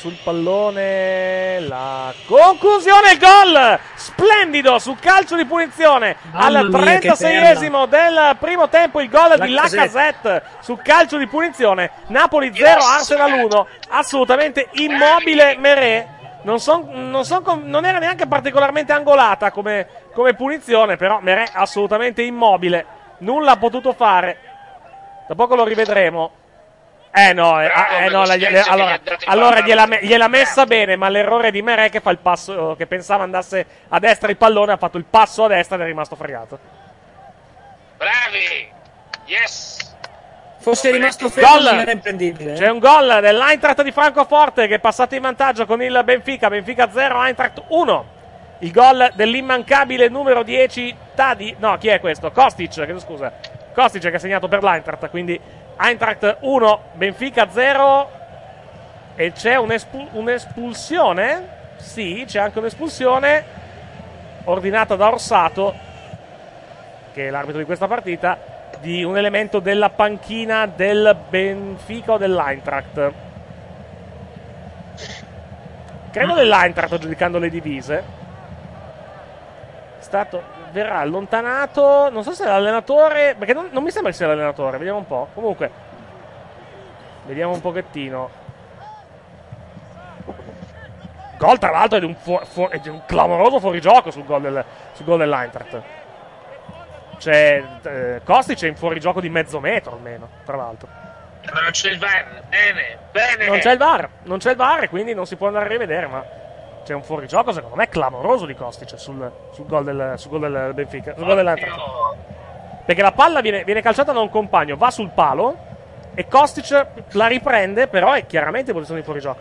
La conclusione, il gol! Splendido su calcio di punizione. Al 36esimo del primo tempo il gol di Lacazette su calcio di punizione. Napoli 0, Arsenal 1. Assolutamente immobile Meret. Non era neanche particolarmente angolata come punizione, però Meret assolutamente immobile. Nulla ha potuto fare. Da poco lo rivedremo. Allora gliel'ha messa bene, ma l'errore di Meret che fa il passo, che pensava andasse a destra il pallone, ha fatto il passo a destra ed è rimasto fregato. Bravi! Yes! fosse rimasto fermo non era imprendibile. C'è un gol dell'Eintracht di Francoforte che è passato in vantaggio con il Benfica 0, Eintracht 1. Il gol dell'immancabile numero 10 chi è questo? Kostic, scusa. Kostic che ha segnato per l'Eintracht, quindi Eintracht 1, Benfica 0. E c'è un'espulsione? Sì, c'è anche un'espulsione ordinata da Orsato, che è l'arbitro di questa partita, di un elemento della panchina del Benfica o dell'Eintracht. Credo dell'Eintracht, giudicando le divise. Verrà allontanato, non so se è l'allenatore, perché non mi sembra che sia l'allenatore, vediamo un po'. Comunque vediamo un pochettino. Gol tra l'altro è di un clamoroso fuorigioco sul gol dell'Eintracht. Kostic è in fuorigioco di mezzo metro almeno, tra l'altro. Ma non c'è il VAR, bene. Non c'è il VAR e quindi non si può andare a rivedere, ma c'è un fuorigioco secondo me clamoroso di Kostic sul gol del Benfica, sul gol dell'Eintracht. Perché la palla viene calciata da un compagno, va sul palo e Kostic la riprende, però è chiaramente in posizione di fuorigioco.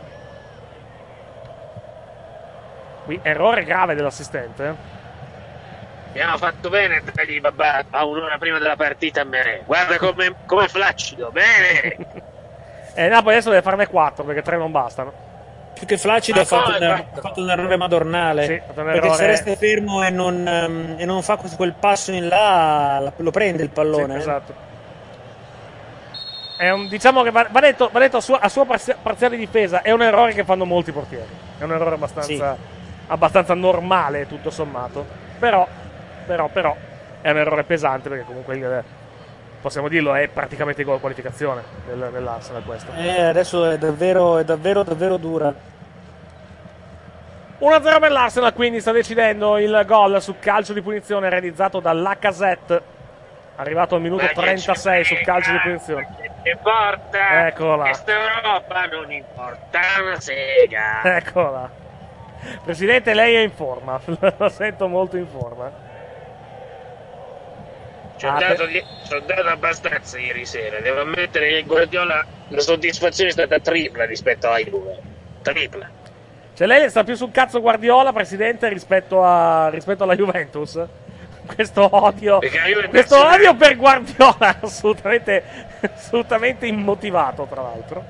Qui errore grave dell'assistente. Abbiamo fatto bene a dargli babà a un'ora prima della partita a Merè. Guarda come flaccido, bene. Napoli adesso deve farne 4 perché 3 non bastano. Più che flaccido ha fatto un errore madornale, sì, perché se resta fermo e non fa quel passo in là lo prende il pallone. Sì, esatto. Diciamo che va detto a sua parziale difesa, è un errore che fanno molti portieri, è un errore abbastanza normale tutto sommato, però è un errore pesante, perché comunque possiamo dirlo, è praticamente gol qualificazione dell'Arsenal questo. Adesso è davvero dura. 1-0 per l'Arsenal, quindi sta decidendo il gol su calcio di punizione realizzato da Lacazette, arrivato al minuto 36 sul calcio di punizione. Importa, eccola. Questa Europa non importa una sega. Eccola. Presidente, lei è in forma, lo sento molto in forma. Ci ho dato abbastanza ieri sera. Devo ammettere che Guardiola, la soddisfazione è stata tripla rispetto alla Juve. Tripla. Cioè lei sta più sul cazzo Guardiola, presidente, rispetto alla Juventus? Questo odio per Guardiola è assolutamente immotivato, tra l'altro.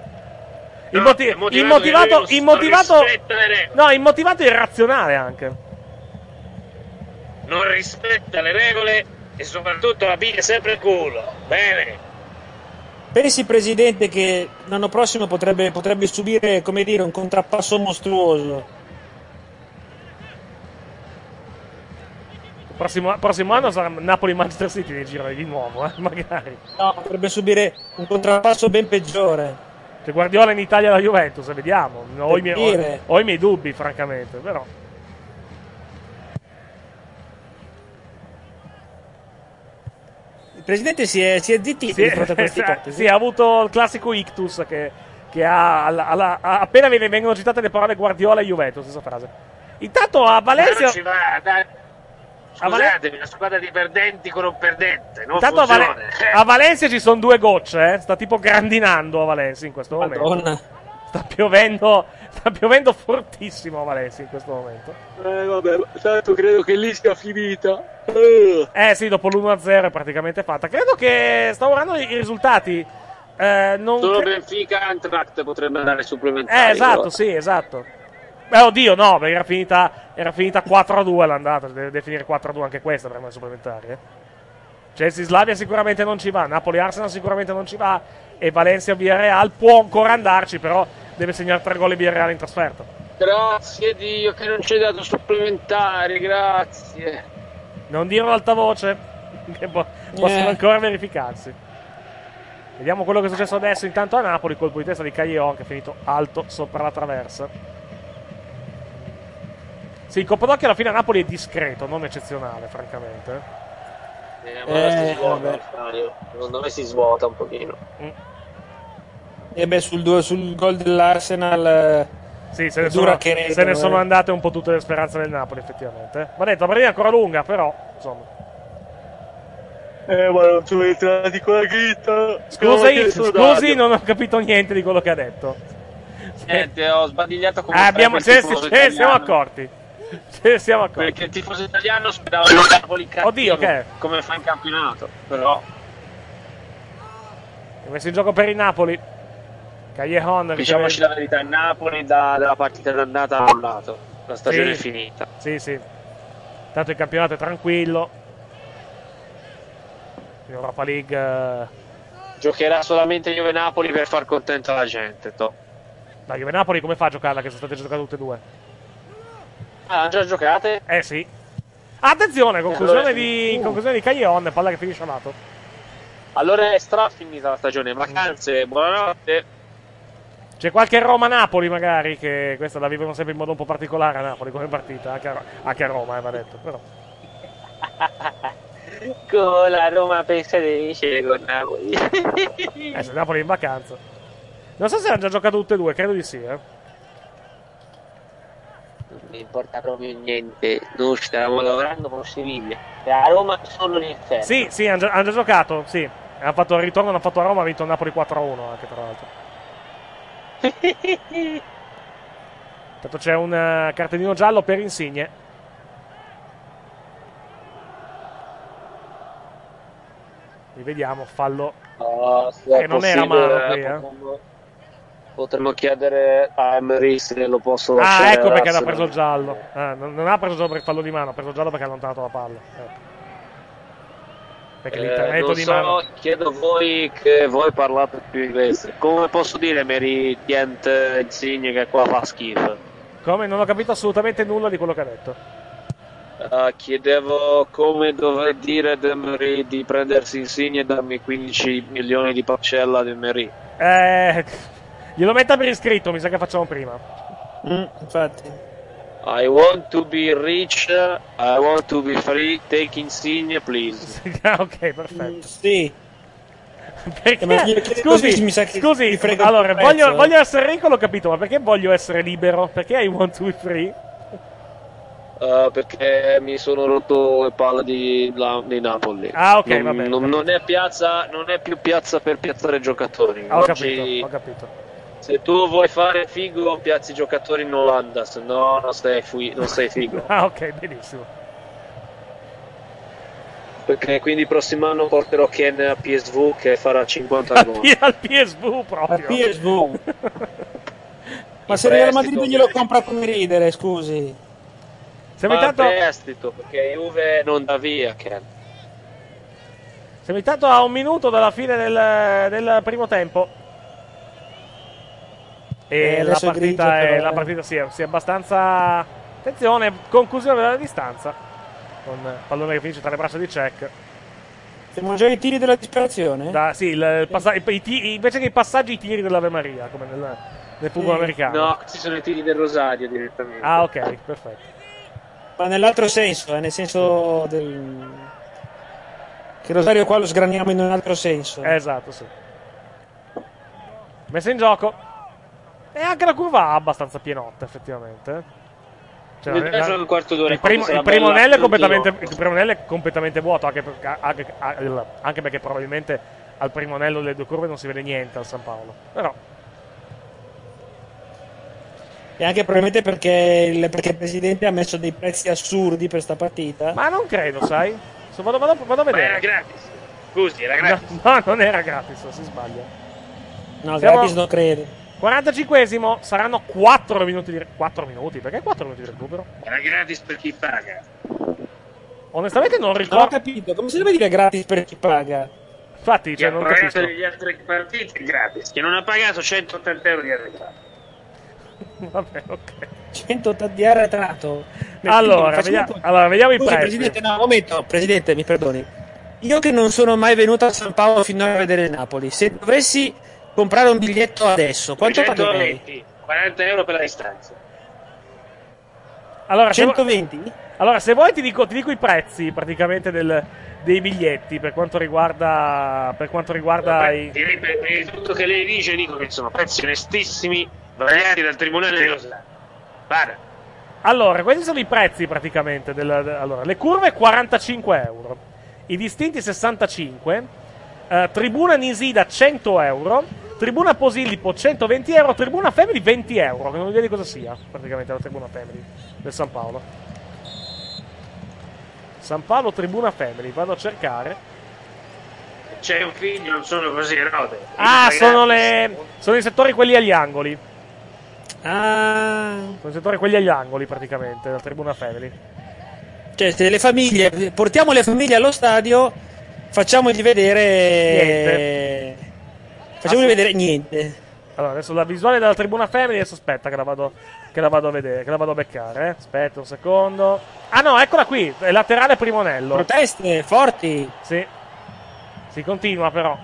Immotivato e irrazionale anche. Non rispetta le regole e soprattutto la piglia sempre il culo. Bene. Pensi, presidente, che l'anno prossimo potrebbe subire, come dire, un contrappasso mostruoso? Prossimo anno sarà Napoli-Manchester City nei gironi di nuovo, magari. No, potrebbe subire un contrappasso ben peggiore. C'è Guardiola in Italia alla Juventus, vediamo. Ho i miei dubbi, francamente, però. Il presidente si è zittito di fronte a queste ipotesi. Sì, ha avuto il classico ictus che ha appena vengono citate le parole Guardiola e Juventus, stessa frase. Intanto a Valencia... Scusatemi, la squadra di perdenti con un perdente. Non intanto funziona. A Valencia ci sono 2 gocce, sta tipo grandinando a Valencia in questo momento. Sta piovendo fortissimo a Valencia in questo momento. Vabbè, tanto credo che lì sia finita. Sì, dopo l'1-0 è praticamente fatta. Credo che stavo guardando i risultati. Solo Benfica Eintracht potrebbe andare supplementare. Esatto, però. sì, esatto. Oddio, no, perché era finita 4-2 l'andata, deve finire 4-2 anche questa per me supplementari. Chelsea-Slavia sicuramente non ci va, Napoli-Arsenal sicuramente non ci va, e Valencia-Villarreal può ancora andarci, però deve segnare 3 gol Villarreal in trasferta. Grazie Dio che non ci hai dato supplementari, grazie. Non dirlo ad alta voce, che possono ancora verificarsi. Vediamo quello che è successo adesso. Intanto a Napoli, colpo di testa di Caglion che è finito alto sopra la traversa. Sì, il colpo d'occhio alla fine a Napoli è discreto, non eccezionale, francamente. Secondo me si svuota un pochino. Sul gol dell'Arsenal sì, se ne sono andate un po' tutte le speranze del Napoli, effettivamente. Va detto, la partita è ancora lunga, però insomma. Ma non sono entrati con la ghitta. Scusi, non ho capito niente di quello che ha detto. Niente, ho sbadigliato come siamo accorti. Siamo accorti. Perché il tifoso italiano sperava il Napoli cattivo. Oddio, che come fa in campionato, però ha messo in gioco per il Napoli. Callejon, diciamoci la verità, il Napoli dalla partita d'andata ha annullato. La stagione è finita. Sì. Tanto il campionato è tranquillo. Europa League giocherà solamente Juve-Napoli per far contenta la gente. La Juve-Napoli come fa a giocarla, che sono state giocate tutte e due? Hanno già giocate? Sì. Attenzione, conclusione di Callejon, palla che finisce a lato. Allora è strafinita la stagione, vacanze, buonanotte. C'è qualche Roma-Napoli magari, che questa la vivono sempre in modo un po' particolare a Napoli come partita, anche a Roma, va detto, però. Con la Roma pensa di vincere con Napoli. Se Napoli è in vacanza. Non so se hanno già giocato tutte e due, credo di sì, Non mi importa proprio niente. Noi stavamo lavorando con Siviglia. E a Roma solo l'inferno. Sì, hanno già giocato, sì. Hanno fatto il ritorno, hanno fatto a Roma, ha vinto Napoli 4-1 anche, tra l'altro. Tanto c'è un cartellino giallo per Insigne. Rivediamo, fallo. Non era male qui, Potremmo chiedere a Emery se lo posso lasciare. Ecco perché ha preso il giallo. Non ha preso il giallo per il fallo di mano, ha preso il giallo perché ha allontanato la palla. Perché l'intervento di mano. Chiedo voi che voi parlate più inglese. Come posso dire Emery niente Insigne che qua fa schifo? Come? Non ho capito assolutamente nulla di quello che ha detto. Chiedevo come dovrei dire ad Emery di prendersi Insigne e darmi 15 milioni di parcella ad Emery. Glielo metta per iscritto, mi sa che facciamo prima. Infatti. I want to be rich, I want to be free, take Insigne please. Ok, perfetto. Sì. Perché? Scusi, allora, voglio essere ricco, l'ho capito, ma perché voglio essere libero? Perché I want to be free? Perché mi sono rotto le palle di Napoli. Ok, va bene. Non è più piazza per piazzare giocatori. Ho capito. Se tu vuoi fare figo, piazzi i giocatori in Olanda, se no non sei figo. Ok, benissimo. Perché quindi il prossimo anno porterò Ken a PSV che farà 50 gol. Al PSV proprio. Al PSV. Ma se Real Madrid glielo compra come ridere, scusi. Siamo intanto prestito, perché Juve non dà via Ken. Siamo intanto a un minuto dalla fine del primo tempo. E la partita sì, è abbastanza. Attenzione, conclusione della distanza. Con pallone che finisce tra le braccia di Cech. Siamo già ai tiri della disperazione? Invece che i passaggi, i tiri dell'Ave Maria, come nel football americano. No, questi sono i tiri del Rosario direttamente. Ok, perfetto. Ma nell'altro senso, nel senso del. Che Rosario qua lo sgraniamo in un altro senso. Esatto, sì. Messa in gioco. E anche la curva ha abbastanza pienotta, effettivamente. Cioè, un quarto d'ora. Il primo anello è completamente vuoto, anche perché probabilmente al primo anello delle due curve non si vede niente al San Paolo. Però. E anche probabilmente perché il Presidente ha messo dei prezzi assurdi per sta partita. Ma non credo, sai? Vado a vedere. Ma era gratis. Scusi, era gratis. No, non era gratis, si sbaglia. No, gratis non credo. 45esimo, saranno 4 minuti 4 minuti? Perché 4 minuti di recupero? Era gratis per chi paga. Onestamente non ricordo. Non ho capito, come si deve dire gratis per chi paga? Infatti, cioè, non capisco. Gli altri partiti è gratis. Chi non ha pagato 180 euro di arretrato. Vabbè, ok. 180 di arretrato. Allora, vediamo i prezzi. Presidente, no, un momento, Presidente, mi perdoni. Io che non sono mai venuto a San Paolo finora a vedere Napoli, se dovessi comprare un biglietto adesso, quanto pagherei? 40 euro per la distanza. Allora, 120? Allora, se vuoi ti dico i prezzi praticamente dei biglietti per quanto riguarda Direi per tutto che lei dice, dico che sono prezzi onestissimi, variati dal Tribunale dello Stato. Para. Allora, questi sono i prezzi praticamente allora, le curve 45 euro. i distinti 65, tribuna Nisida 100 euro, tribuna Posillipo 120 euro, tribuna Family 20 euro, che non ho idea di cosa sia praticamente la tribuna Family del San Paolo. San Paolo tribuna Family, vado a cercare. C'è un figlio, non sono così rode. Sono i settori quelli agli angoli. Sono i settori quelli agli angoli praticamente, la tribuna Family. Cioè, se le famiglie, portiamo le famiglie allo stadio, facciamogli vedere niente. Facciamogli vedere niente. Allora, adesso la visuale della tribuna Family, adesso aspetta che la vado a vedere, che la vado a beccare, Aspetta un secondo. Ah no, eccola qui, è laterale Primonello. Proteste forti. Sì. Si continua però.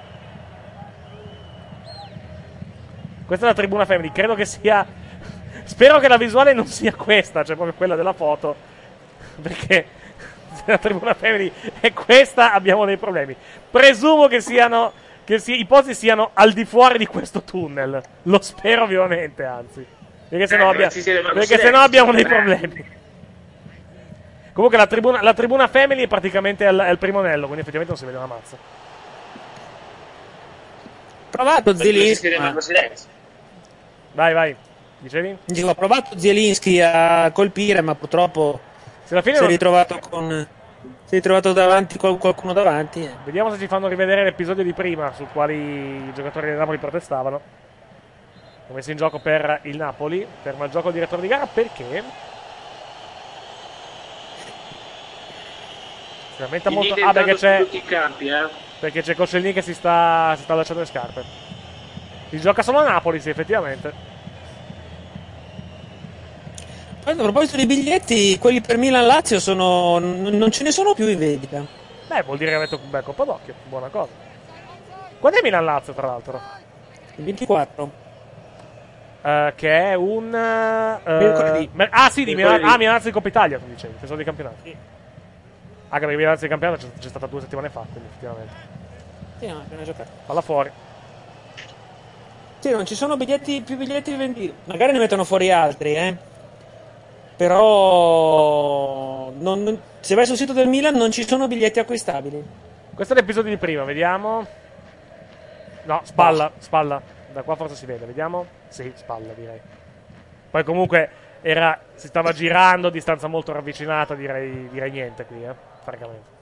Questa è la tribuna Family, credo che sia... Spero che la visuale non sia questa, cioè proprio quella della foto. Perché se la tribuna Family è questa abbiamo dei problemi. Presumo che i posti siano al di fuori di questo tunnel. Lo spero vivamente, anzi. Perché sennò abbiamo dei problemi. Comunque la tribuna Family è praticamente al Primonello, quindi effettivamente non si vede una mazza. Provato Zielinski. Vai. Dicevi? Dico, ho provato Zielinski a colpire, ma purtroppo si è ritrovato davanti qualcuno davanti. Vediamo se ci fanno rivedere l'episodio di prima sul quale i giocatori del Napoli protestavano. Ho messo in gioco per il Napoli, ferma il gioco il direttore di gara perché si lamenta molto. Perché c'è tutti i campi, perché c'è Koscielny che si sta lasciando le scarpe. Si gioca solo a Napoli, sì, effettivamente. Poi, a proposito dei biglietti, quelli per Milan-Lazio non ce ne sono più in vendita. Beh, vuol dire che avete un bel colpo d'occhio, buona cosa. Quando è Milan-Lazio, tra l'altro? Il 24. Che è un... mercoledì. Sì, di Milan-Lazio di Coppa Italia, tu dicevi, che sono di campionato. Sì. Perché Milan-Lazio di campionato c'è stata 2 settimane fa, quindi effettivamente. Sì, no, appena giocato. Falla fuori. Sì, non ci sono più biglietti venditi. Magari ne mettono fuori altri, Però se vai sul sito del Milan non ci sono biglietti acquistabili. Questo è l'episodio di prima, vediamo. No, spalla. Da qua forse si vede, vediamo. Sì, spalla direi. Poi comunque si stava girando a distanza molto ravvicinata, direi niente qui, francamente.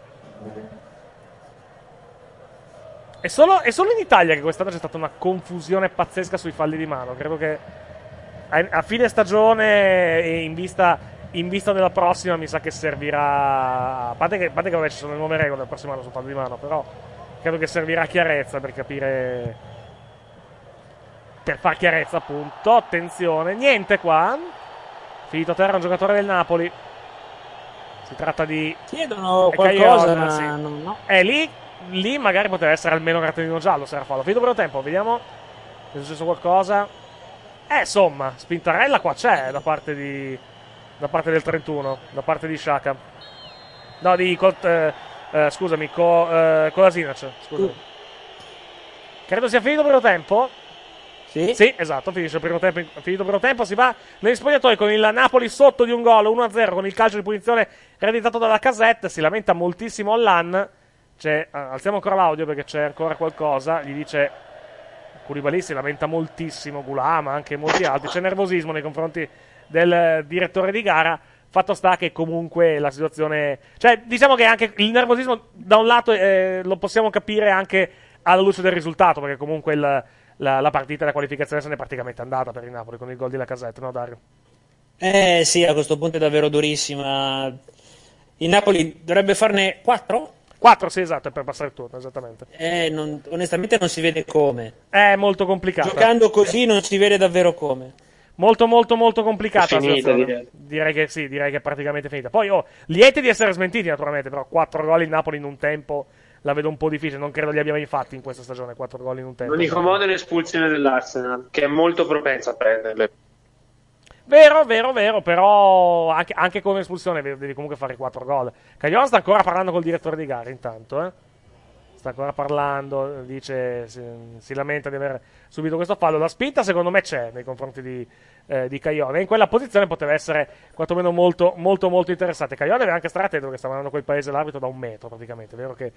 È solo in Italia che quest'anno c'è stata una confusione pazzesca sui falli di mano. Credo che a fine stagione e in vista della prossima mi sa che servirà, a parte che vabbè, ci sono le nuove regole del prossimo anno sul fallo di mano, però credo che servirà chiarezza per capire, per far chiarezza appunto. Attenzione, niente qua, finito a terra un giocatore del Napoli, si tratta di chiedono qualcosa, ma sì. no. Lì magari poteva essere almeno un cartellino giallo se era fallo. Finito per il tempo, vediamo se è successo qualcosa. Insomma, spintarella qua c'è da parte del 31, da parte di Xhaka. No, di scusami, Kolasinac, scusami. Credo sia finito per il tempo. Sì, esatto, finisce il primo tempo. Finito per il tempo, si va negli spogliatoi con il Napoli sotto di un gol, 1-0, con il calcio di punizione realizzato dalla Casette. Si lamenta moltissimo Allan. Alziamo ancora l'audio perché c'è ancora qualcosa. Gli dice Koulibaly, si lamenta moltissimo, Gulama, anche molti altri. C'è nervosismo nei confronti del direttore di gara. Fatto sta che comunque la situazione, cioè diciamo che anche il nervosismo da un lato lo possiamo capire anche alla luce del risultato, perché comunque la partita, la qualificazione se n'è praticamente andata per il Napoli con il gol di Lacazette, no Dario? Sì, a questo punto è davvero durissima. Il Napoli dovrebbe farne 4? 4, sì, esatto, è per passare il turno, esattamente. Onestamente non si vede come. È molto complicato. Giocando così non si vede davvero come. Molto molto molto complicata. È finita, direi che sì, direi che è praticamente finita. Poi lieti di essere smentiti naturalmente, però 4 gol il Napoli in un tempo la vedo un po' difficile, non credo li abbia mai fatti in questa stagione 4 gol in un tempo. L'unico modo è l'espulsione dell'Arsenal, che è molto propensa a prenderle. Vero, però anche con l'espulsione devi comunque fare 4 gol. Cagliolo sta ancora parlando col direttore di gara intanto, sta ancora parlando, dice, si lamenta di aver subito questo fallo. La spinta secondo me c'è nei confronti di Caione, in quella posizione poteva essere quantomeno molto molto molto interessante. Caione deve anche stare attento perché stava andando quel paese l'arbitro da 1 metro praticamente. È vero che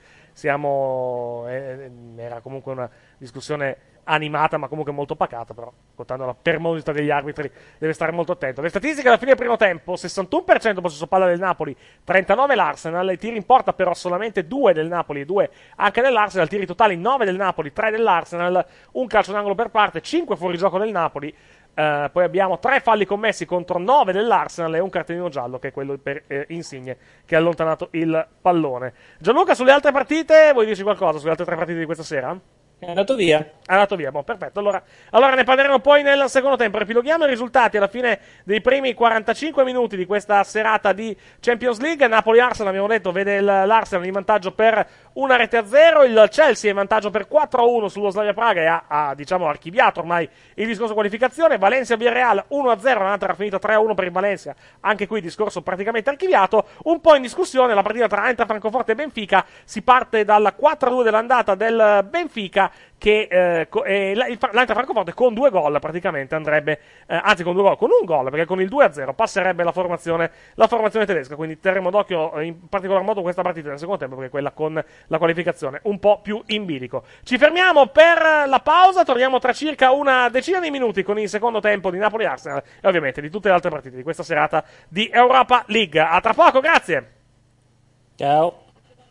era comunque una discussione animata ma comunque molto pacata, però contando la permosità degli arbitri deve stare molto attento. Le statistiche alla fine del primo tempo: 61% possesso palla del Napoli, 39 l'Arsenal, i tiri in porta però solamente 2 del Napoli e 2 anche dell'Arsenal, tiri totali 9 del Napoli, 3 dell'Arsenal, un calcio d'angolo per parte, 5 fuorigioco del Napoli. Poi abbiamo 3 falli commessi contro 9 dell'Arsenal e un cartellino giallo che è quello per Insigne che ha allontanato il pallone. Gianluca, sulle altre partite vuoi dirci qualcosa sulle altre 3 partite di questa sera? È andato via. È andato via, boh, perfetto. Allora ne parleremo poi nel secondo tempo. Riepiloghiamo i risultati alla fine dei primi 45 minuti di questa serata di Champions League. Napoli-Arsenal, abbiamo detto, vede l'Arsenal in vantaggio per 1-0. Il Chelsea è in vantaggio per 4-1 sullo Slavia Praga e ha diciamo, archiviato ormai il discorso qualificazione. Valencia-Villarreal 1-0, l'altra era finita 3-1 per il Valencia. Anche qui discorso praticamente archiviato. Un po' in discussione la partita tra Eintracht Francoforte e Benfica. Si parte dalla 4-2 dell'andata del Benfica, che l'Eintracht Francoforte con 2 gol praticamente andrebbe, anzi con 2 gol, con un gol, perché con il 2-0 passerebbe la formazione tedesca. Quindi terremo d'occhio in particolar modo questa partita nel secondo tempo, perché è quella con la qualificazione un po' più in bilico. Ci fermiamo per la pausa, torniamo tra circa una decina di minuti con il secondo tempo di Napoli-Arsenal e ovviamente di tutte le altre partite di questa serata di Europa League. A tra poco, grazie. Ciao.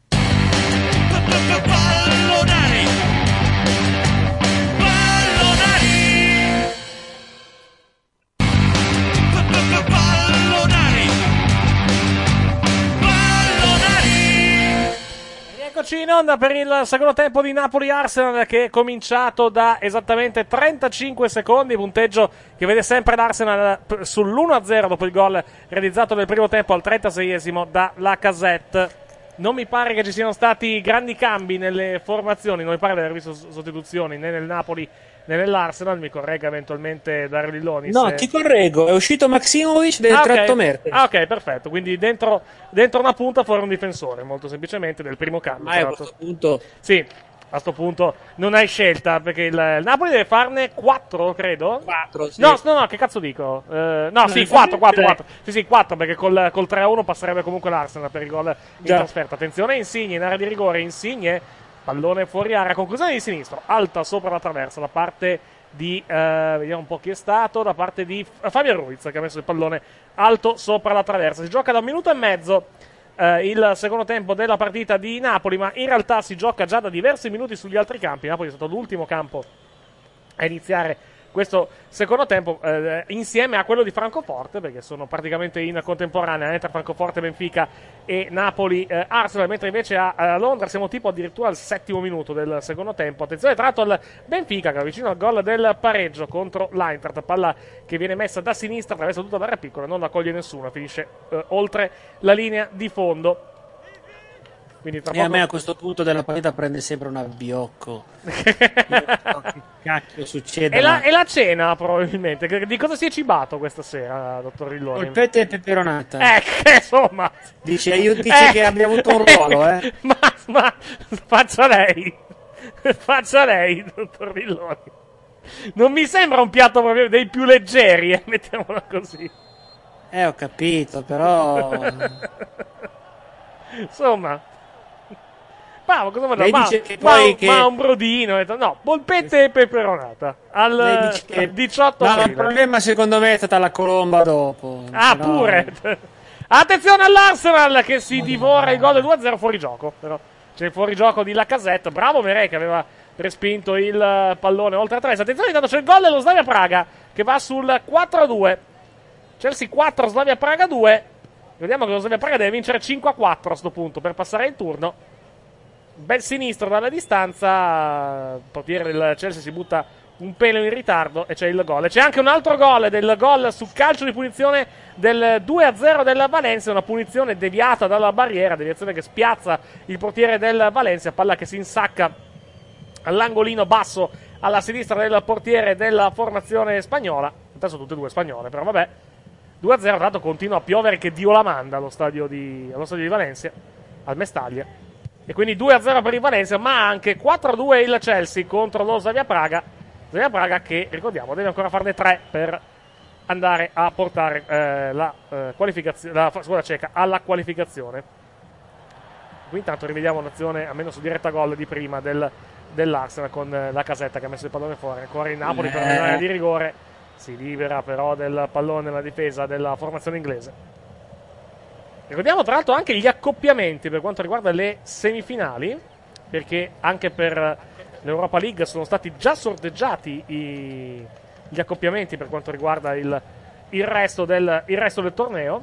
Eccoci in onda per il secondo tempo di Napoli-Arsenal, che è cominciato da esattamente 35 secondi, punteggio che vede sempre l'Arsenal sull'1-0 dopo il gol realizzato nel primo tempo al 36esimo da Lacazette. Non mi pare che ci siano stati grandi cambi nelle formazioni, non mi pare di aver visto sostituzioni né nel Napoli né nell'Arsenal. Mi corregga eventualmente Dario Lillonis. No, ti correggo, è uscito Maksimovic del tratto Mertens. Ok, perfetto, quindi dentro una punta fuori un difensore, molto semplicemente, del primo cambio. A questo punto... Sì, a sto punto non hai scelta, perché il Napoli deve farne 4, credo. 4, sì. No, che cazzo dico? No, sì, 4. Sì, 4, perché col 3-1 passerebbe comunque l'Arsenal per il gol in trasferta. Attenzione, Insigne in area di rigore, Insigne, pallone fuori area, conclusione di sinistro, alta sopra la traversa da parte di, vediamo un po' chi è stato, da parte di Fabio Ruiz, che ha messo il pallone alto sopra la traversa. Si gioca da 1 minuto e mezzo il secondo tempo della partita di Napoli, ma in realtà si gioca già da diversi minuti sugli altri campi. Napoli è stato l'ultimo campo a iniziare questo secondo tempo, insieme a quello di Francoforte, perché sono praticamente in contemporanea tra Francoforte, Benfica e Napoli Arsenal, mentre invece a Londra siamo tipo addirittura al 7° minuto del secondo tempo. Attenzione tratto al Benfica, che è vicino al gol del pareggio contro l'Eintracht, palla che viene messa da sinistra, attraverso tutta l'area piccola, non la coglie nessuno, finisce oltre la linea di fondo. Quindi e a me a questo punto della partita prende sempre un abbiocco. Che cacchio succede? È la cena, probabilmente. Di cosa si è cibato questa sera, dottor Rilloni? Polpette e peperonata. Che insomma. Dice che abbia avuto un ruolo, Ma faccia lei, dottor Rilloni. Non mi sembra un piatto proprio dei più leggeri, mettiamola così. Ho capito, però. Insomma. Ma cosa lei dice che poi ma un brodino, no, polpette e peperonata al 18 no, aprile. Il problema secondo me è stata la colomba dopo. Pure. Attenzione all'Arsenal che si divora il gol 2-0 fuori gioco, però c'è il fuorigioco di Lacazette. Bravo Merey che aveva respinto il pallone oltre a 3. Attenzione, intanto c'è il gol dello Slavia Praga che va sul 4-2. Chelsea 4, Slavia Praga 2. Vediamo che lo Slavia Praga deve vincere 5-4 a questo punto per passare il turno. Bel sinistro dalla distanza, il portiere del Chelsea si butta un pelo in ritardo e c'è il gol. E c'è anche un altro gol, del gol su calcio di punizione del 2-0 del Valencia, una punizione deviata dalla barriera, deviazione che spiazza il portiere del Valencia, palla che si insacca all'angolino basso alla sinistra del portiere della formazione spagnola. Adesso tutte e due spagnole, però vabbè. 2-0, tra l'altro continua a piovere che Dio la manda allo stadio di Valencia, al Mestaglia. e quindi 2-0 per il Valencia, ma anche 4-2 il Chelsea contro lo Slavia Praga. Slavia Praga che, ricordiamo, deve ancora farne 3 per andare a portare la squadra ceca alla qualificazione. Qui intanto rivediamo l'azione, almeno su diretta gol di prima dell'Arsenal, con la Casetta che ha messo il pallone fuori. Ancora il Napoli per un'area di rigore, si libera però del pallone nella difesa della formazione inglese. Ricordiamo tra l'altro anche gli accoppiamenti per quanto riguarda le semifinali, perché anche per l'Europa League sono stati già sorteggiati gli accoppiamenti per quanto riguarda il resto del torneo.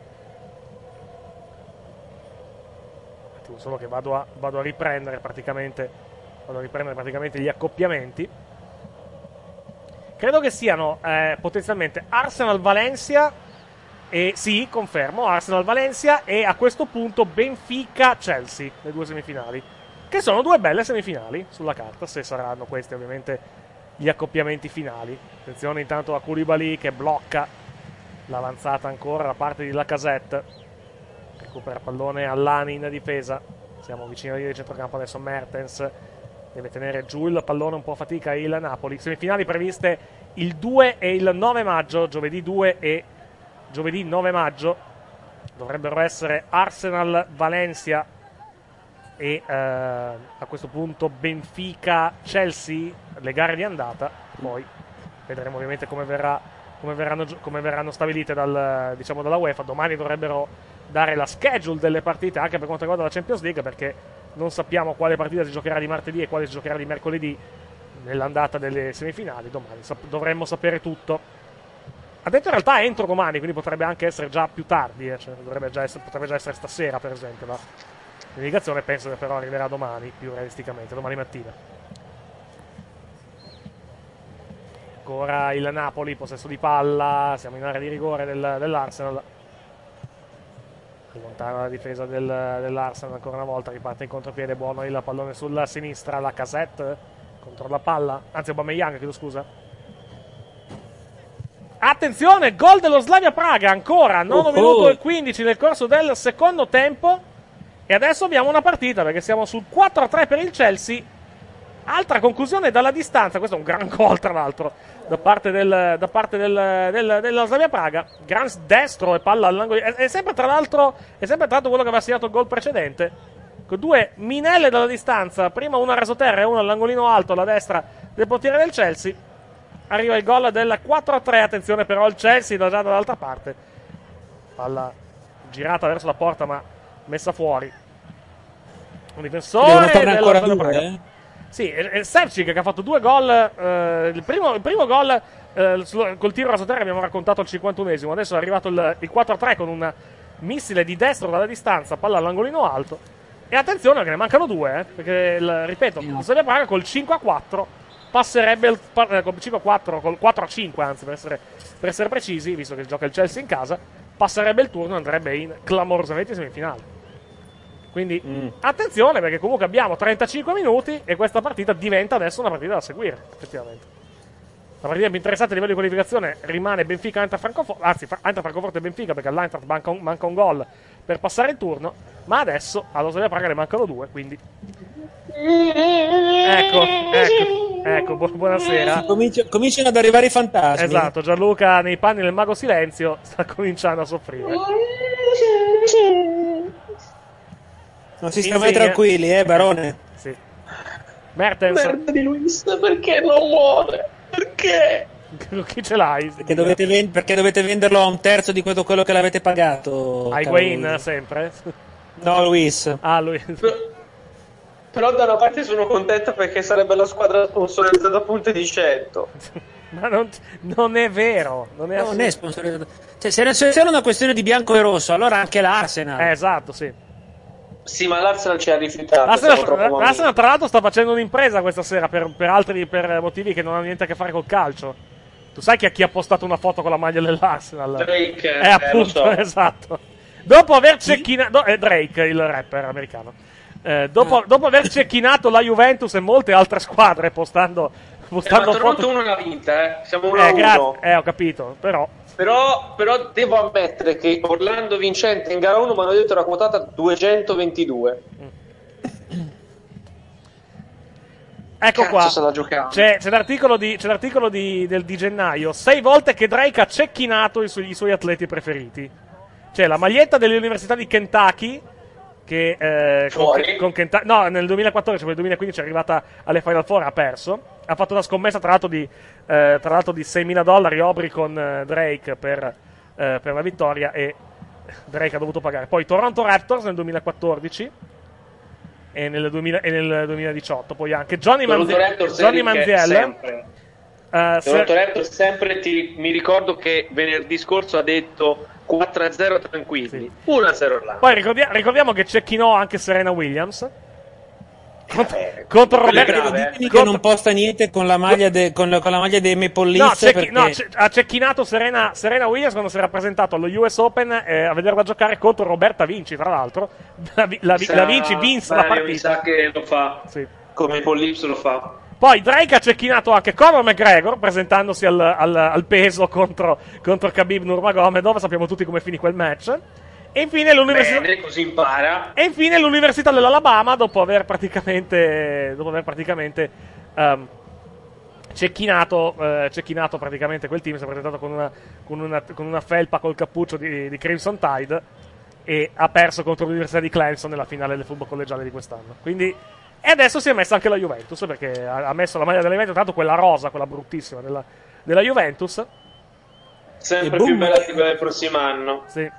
Solo che vado a riprendere praticamente gli accoppiamenti. Credo che siano potenzialmente Arsenal-Valencia e sì, confermo, Arsenal-Valencia e a questo punto Benfica-Chelsea, le 2 semifinali, che sono 2 belle semifinali sulla carta, se saranno questi ovviamente gli accoppiamenti finali. Attenzione intanto a Koulibaly che blocca l'avanzata ancora da parte di Lacazette, recupera pallone Allani in difesa, siamo vicini alla linea di centrocampo, adesso Mertens deve tenere giù il pallone, un po' a fatica il Napoli. Semifinali previste il 2 e il 9 maggio, giovedì 2 e giovedì 9 maggio dovrebbero essere Arsenal-Valencia e a questo punto Benfica-Chelsea le gare di andata. Poi vedremo ovviamente come verranno stabilite dalla UEFA. Domani dovrebbero dare la schedule delle partite anche per quanto riguarda la Champions League, perché non sappiamo quale partita si giocherà di martedì e quale si giocherà di mercoledì nell'andata delle semifinali. Domani dovremmo sapere tutto. Ha detto in realtà entro domani, quindi potrebbe anche essere già più tardi, cioè potrebbe già essere stasera per esempio l'indicazione. Penso che però arriverà domani, più realisticamente, domani mattina. Ancora il Napoli, possesso di palla, siamo in area di rigore dell'Arsenal. Allontana la difesa dell'Arsenal ancora una volta, riparte in contropiede, buono il pallone sulla sinistra, la Lacazette controlla la palla, anzi Aubameyang, chiedo scusa. Attenzione, gol dello Slavia Praga, ancora 9 minuti e 15 nel corso del secondo tempo, e adesso abbiamo una partita perché siamo sul 4-3 per il Chelsea. Altra conclusione dalla distanza, questo è un gran gol tra l'altro da parte della Slavia Praga, gran destro e palla all'angolo, è sempre tra l'altro quello che aveva segnato il gol precedente, con 2 minelle dalla distanza, prima una a rasoterra e una all'angolino alto alla destra del portiere del Chelsea. Arriva il gol del 4-3, attenzione però il Chelsea già dall'altra parte, palla girata verso la porta ma messa fuori. Un difensore ancora 2, Sì, è Sercic che ha fatto 2 gol. Il primo gol col tiro rasoterra abbiamo raccontato al 51esimo. Adesso è arrivato il 4-3 con un missile di destro dalla distanza, palla all'angolino alto. E attenzione che ne mancano 2, perché ripeto, Slavia Praga col 5-4 passerebbe col 5-4, col 4-5 anzi per essere precisi, visto che gioca il Chelsea in casa, passerebbe il turno e andrebbe in clamorosamente semifinale. Quindi attenzione, perché comunque abbiamo 35 minuti e questa partita diventa adesso una partita da seguire, effettivamente. La partita più interessante a livello di qualificazione rimane Benfica-Eintracht Francoforte, anzi Eintracht Francoforte e Benfica, perché all'Eintracht manca un gol per passare il turno, ma adesso allo Slavia Praga ne mancano 2, quindi ecco, buonasera. Cominciano ad arrivare i fantasmi. Esatto, Gianluca nei panni del mago silenzio sta cominciando a soffrire. Non si sta mai tranquilli, barone. Sì. Mertens. Merda di Luis, perché non muore? Perché? Chi ce l'hai? Perché dovete venderlo a un terzo di quello che l'avete pagato. Higuain sempre? No, Luis. Ah, Luis. Però da una parte sono contento perché sarebbe la squadra sponsorizzata a punte di 100. Ma non è vero. Non è sponsorizzata. Cioè, se era una questione di bianco e rosso, allora anche l'Arsenal. Esatto, sì. Sì, ma l'Arsenal ci ha rifiutato. L'Arsenal tra l'altro sta facendo un'impresa questa sera per motivi che non hanno niente a che fare col calcio. Tu sai chi ha postato una foto con la maglia dell'Arsenal? Drake, appunto, lo so. Esatto. Dopo aver cecchinato Drake, il rapper americano. Dopo aver cecchinato la Juventus e molte altre squadre postando ma foto. Toronto 1 l'ha vinta, siamo 1-1. Ho capito, però devo ammettere che Orlando vincente in gara 1 mi hanno detto era quotata 222. Ecco Cazzo qua, c'è l'articolo di gennaio. 6 volte che Drake ha cecchinato i suoi atleti preferiti. C'è la maglietta dell'Università di Kentucky, che con Kentucky, no, nel 2014, nel 2015 è arrivata alle Final Four, ha perso. Ha fatto una scommessa tra l'altro di $6.000 Aubrey con Drake per la vittoria, e Drake ha dovuto pagare. Poi Toronto Raptors nel 2014 e nel 2018, poi anche Johnny Manziel. Toronto Raptors sempre mi ricordo che venerdì scorso ha detto 4-0 tranquilli, sì. 1-0 là. Poi ricordiamo che cecchinò anche Serena Williams contro Roberto. Ditemi che non posta niente con la maglia con la maglia dei Maple Leafs. Ha cecchinato Serena Williams quando si era presentato allo US Open a vederla giocare contro Roberta Vinci, tra l'altro. La Vinci vinse la partita. Mi sa che lo fa, sì. Come Maple Leafs lo fa. Poi Drake ha cecchinato anche Conor McGregor, presentandosi al peso contro Khabib Nurmagomedov. Sappiamo tutti come finì quel match. E infine l'università. Bene, così impara. E infine l'Università dell'Alabama, dopo aver praticamente cecchinato praticamente quel team. Si è presentato con una felpa col cappuccio di Crimson Tide, e ha perso contro l'Università di Clemson nella finale del football collegiale di quest'anno. Quindi, e adesso si è messa anche la Juventus, perché ha messo la maglia della Juventus, tanto quella rosa, quella bruttissima della Juventus. Sempre più bella di quella del prossimo anno. Sì.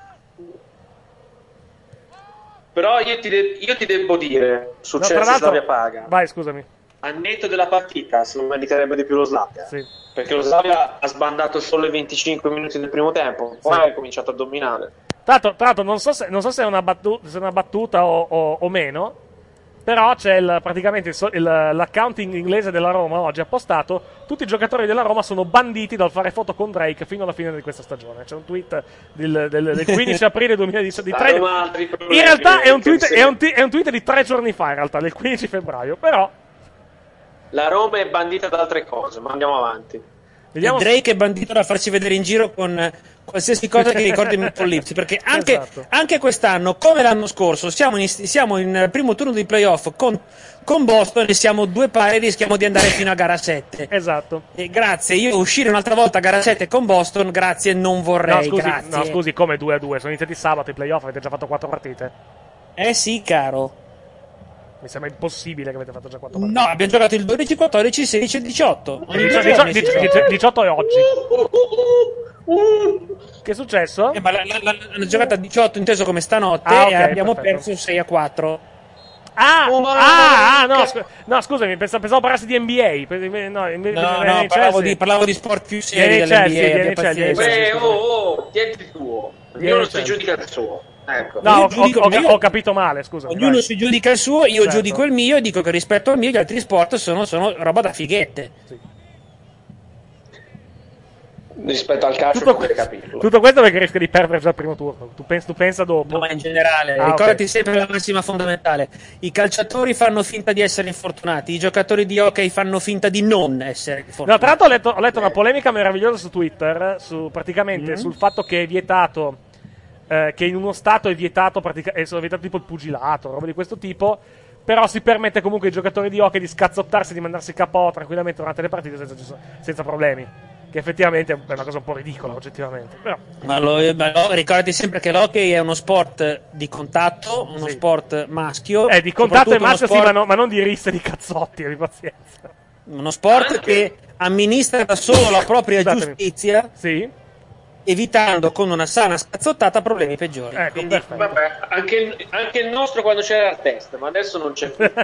Però io ti devo dire, successo Slavia Praga. Vai, scusami. A netto della partita, se non meriterebbe di più lo Slavia. Sì. Perché lo Slavia ha sbandato solo i 25 minuti del primo tempo, poi ha cominciato a dominare. Tra l'altro non so se è una battuta o meno, però c'è praticamente l'account inglese della Roma oggi ha postato: tutti i giocatori della Roma sono banditi dal fare foto con Drake fino alla fine di questa stagione. C'è un tweet del 15 aprile 2017. In realtà è un tweet di 3 giorni fa, in realtà, del 15 febbraio. Però la Roma è bandita da altre cose, ma andiamo avanti. Vediamo. Drake è bandito da farsi vedere in giro con qualsiasi cosa che ricordi i Maple Leafs, perché anche quest'anno, come l'anno scorso, siamo in primo turno di playoff con Boston e siamo 2 pari e rischiamo di andare fino a gara 7. Esatto. E grazie, io uscire un'altra volta a gara 7 con Boston, grazie, non vorrei. No, scusi, come 2-2? Sono iniziati sabato i playoff, avete già fatto 4 partite? Sì, caro. Mi sembra impossibile che avete fatto già 4 partite. No, abbiamo giocato il 12, 14, 16 e 18. 18 è oggi. Che è successo? Ma l'hanno giocata a 18 inteso come stanotte, okay, e abbiamo perfetto. perso 6-4. No, scusami, pensavo parlassi di NBA. Parlavo di sport più seri dell'NBA. Tienti tuo. Io non si giudica il suo. Ecco. No, ho capito male, scusa. Ognuno si giudica il suo, io giudico il mio e dico che rispetto al mio gli altri sport sono roba da fighette. Sì. Rispetto al calcio tutto questo perché rischia di perdere già il primo turno. Tu pensa dopo. No, ma in generale, ricordati sempre la massima fondamentale: i calciatori fanno finta di essere infortunati, i giocatori di hockey fanno finta di non essere infortunati. No, tra l'altro ho letto una polemica meravigliosa su Twitter sul fatto che è vietato, che in uno stato è vietato tipo il pugilato, roba di questo tipo, però si permette comunque ai giocatori di hockey di scazzottarsi, di mandarsi KO tranquillamente durante le partite senza problemi. Che effettivamente è una cosa un po' ridicola, oggettivamente. Però. Ma ricordati sempre che l'hockey è uno sport di contatto, uno sport maschio. Di contatto e maschio, sì, ma non di risse di cazzotti, di pazienza. Uno sport che amministra da solo la propria giustizia, sì, evitando con una sana scazzottata problemi peggiori. Quindi, vabbè, anche il nostro quando c'era il test, ma adesso non c'è più.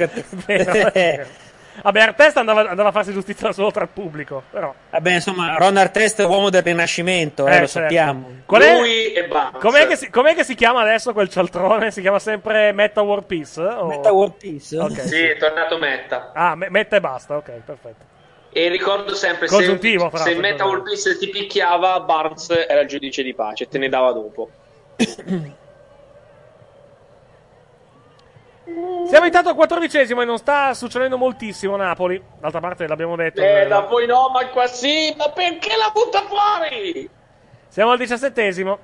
Vabbè, Artest andava a farsi giustizia solo tra il pubblico, però. Vabbè, insomma, Ron Artest è uomo del Rinascimento, lo certo. Sappiamo. Lui e Barnes. Com'è che si chiama adesso quel cialtrone? Si chiama sempre Metta World Peace? Metta World Peace? Okay. Sì, è tornato Metta. Metta e basta, ok, perfetto. E ricordo sempre, se Metta World Peace ti picchiava, Barnes era il giudice di pace e te ne dava dopo. Siamo intanto al 14° e non sta succedendo moltissimo a Napoli. D'altra parte l'abbiamo detto. Da voi no, ma qua sì. Ma perché la butta fuori? Siamo al 17°.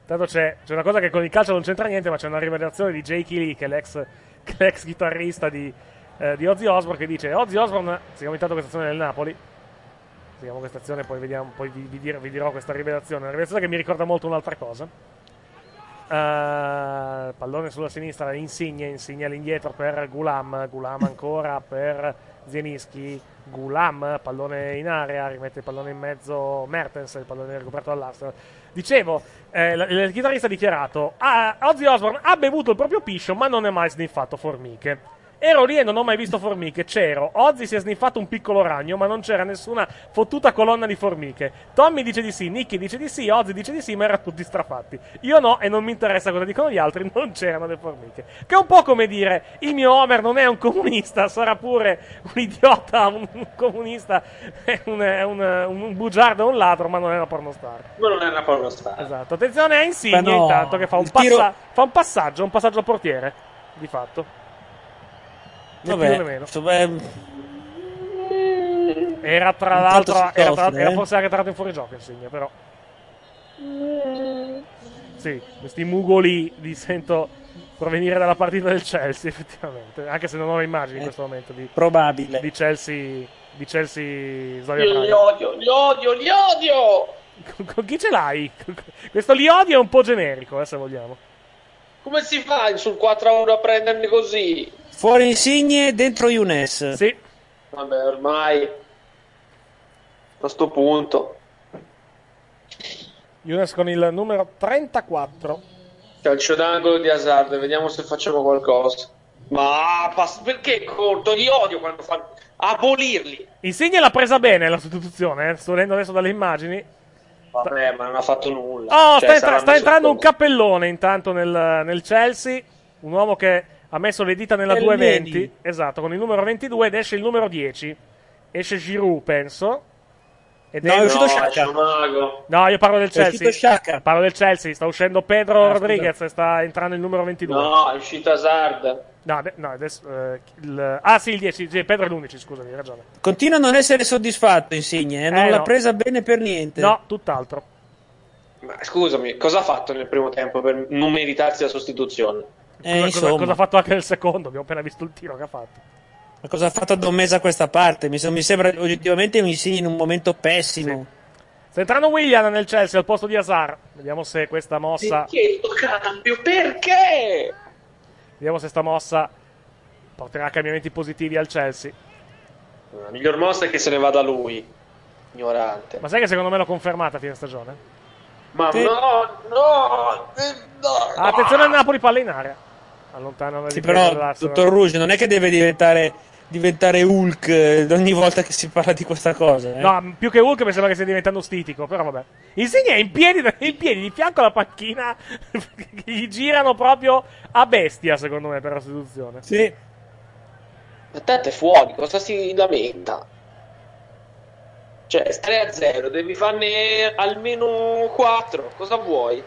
Tanto c'è una cosa che con il calcio non c'entra niente, ma c'è una rivelazione di Jakey Lee, che è l'ex chitarrista di Ozzy Osbourne, che dice: Ozzy Osbourne, seguiamo intanto questa azione del Napoli, seguiamo questa azione, poi vediamo, poi vi dirò questa rivelazione. Una rivelazione che mi ricorda molto un'altra cosa. Pallone sulla sinistra, Insigne all'indietro per Gulam ancora per Zielinski, Gulam, pallone in area, rimette il pallone in mezzo Mertens, il pallone recuperato dall'Arsenal. Dicevo, il chitarrista ha dichiarato: Ozzy Osbourne ha bevuto il proprio piscio ma non è mai sniffato formiche. Ero lì e non ho mai visto formiche. C'ero. Ozzy si è sniffato un piccolo ragno, ma non c'era nessuna fottuta colonna di formiche. Tommy dice di sì, Nicky dice di sì, Ozzy dice di sì, ma erano tutti strafatti. Io no, e non mi interessa cosa dicono gli altri, non c'erano le formiche. Che è un po' come dire: il mio Homer non è un comunista, sarà pure un idiota, un comunista, un bugiardo, un ladro, ma non è una pornostar. Ma non è una pornostar. Esatto. Attenzione a Insigne, intanto, che fa un passaggio al portiere, di fatto. Vabbè, era tra l'altro era forse anche entrato in fuorigioco Insigne, però sì, questi mugoli li sento provenire dalla partita del Chelsea, effettivamente, anche se non ho immagini in questo momento probabile di Chelsea li odio. Con chi ce l'hai? Questo li odio è un po' generico, se vogliamo. Come si fa sul 4-1 a prendermi così? Fuori Insigne, dentro Younes. Sì. Vabbè, ormai a sto punto. Younes con il numero 34. Calcio d'angolo di Hazard, vediamo se facciamo qualcosa. Ma perché corto? Li odio quando fanno. Abolirli. Insigne l'ha presa bene la sostituzione, sto vedendo adesso dalle immagini. Vabbè, ma non ha fatto nulla. Sta entrando un cappellone intanto nel Chelsea. Un uomo che ha messo le dita nella 220. Esatto, con il numero 22 ed esce il numero 10. Esce Giroud, penso. Ed è uscito Xhaka. No, io parlo del Chelsea. Parlo del Chelsea, sta uscendo Pedro Rodriguez e sta entrando il numero 22. No, è uscito No, Hazard. adesso sì, il 10, Pedro è l'11, scusami, hai ragione. Continua a non essere soddisfatto Insigne, non l'ha presa bene per niente. No, tutt'altro. Ma scusami, cosa ha fatto nel primo tempo per non meritarsi la sostituzione? Cosa ha fatto anche nel secondo? Abbiamo appena visto il tiro che ha fatto. Ma cosa ha fatto da un mese a questa parte? Mi sembra oggettivamente un Insigne in un momento pessimo. Sì. Sta entrando Willian nel Chelsea al posto di Hazard. Vediamo se questa mossa. Perché lo cambio? Perché? Vediamo se sta mossa porterà cambiamenti positivi al Chelsea. La miglior mossa è che se ne vada lui. Ignorante. Ma sai che secondo me l'ho confermata a fine stagione? Ma no. Attenzione al Napoli, palla in area. Allontanano sì, però dottor Rouge non è che deve diventare Hulk ogni volta che si parla di questa cosa. No, più che Hulk mi sembra che stia diventando stitico, però vabbè. Insigne è in piedi di fianco alla panchina, gli girano proprio a bestia, secondo me, per la sostituzione. Sì. Attento, è fuori, cosa si lamenta? Cioè, 3-0, devi farne almeno 4, cosa vuoi?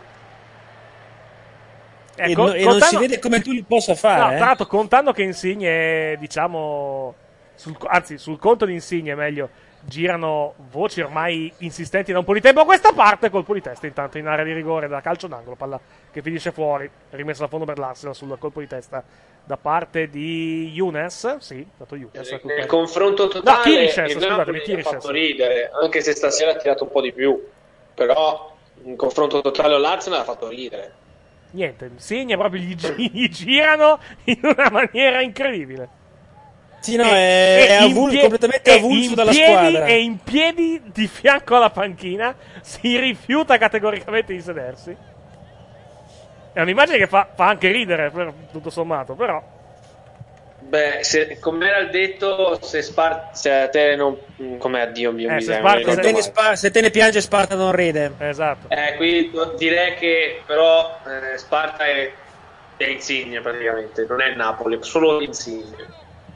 Ecco, e non si vede come tu li possa fare. No, tra l'altro, contando che Insigne, diciamo, sul conto di Insigne, meglio, girano voci ormai insistenti da un po' di tempo a questa parte. Colpo di testa intanto in area di rigore da calcio d'angolo, palla che finisce fuori, rimessa a fondo per l'Arsenal sul colpo di testa da parte di Younes. Sì, dato Younes. Nel confronto totale il Napoli ha fatto ridere, anche se stasera ha tirato un po' di più, però in confronto totale all'Arsenal ha fatto ridere. Niente, Insigne proprio gli girano in una maniera incredibile. Sì, no, è completamente avulso dalla squadra. È in piedi di fianco alla panchina, si rifiuta categoricamente di sedersi. È un'immagine che fa anche ridere, tutto sommato, però. Beh, come era il detto, se a te non. Come addio mio se te ne piange Sparta non ride. Esatto. Qui direi che però Sparta è Insigne praticamente, non è il Napoli, è solo Insigne.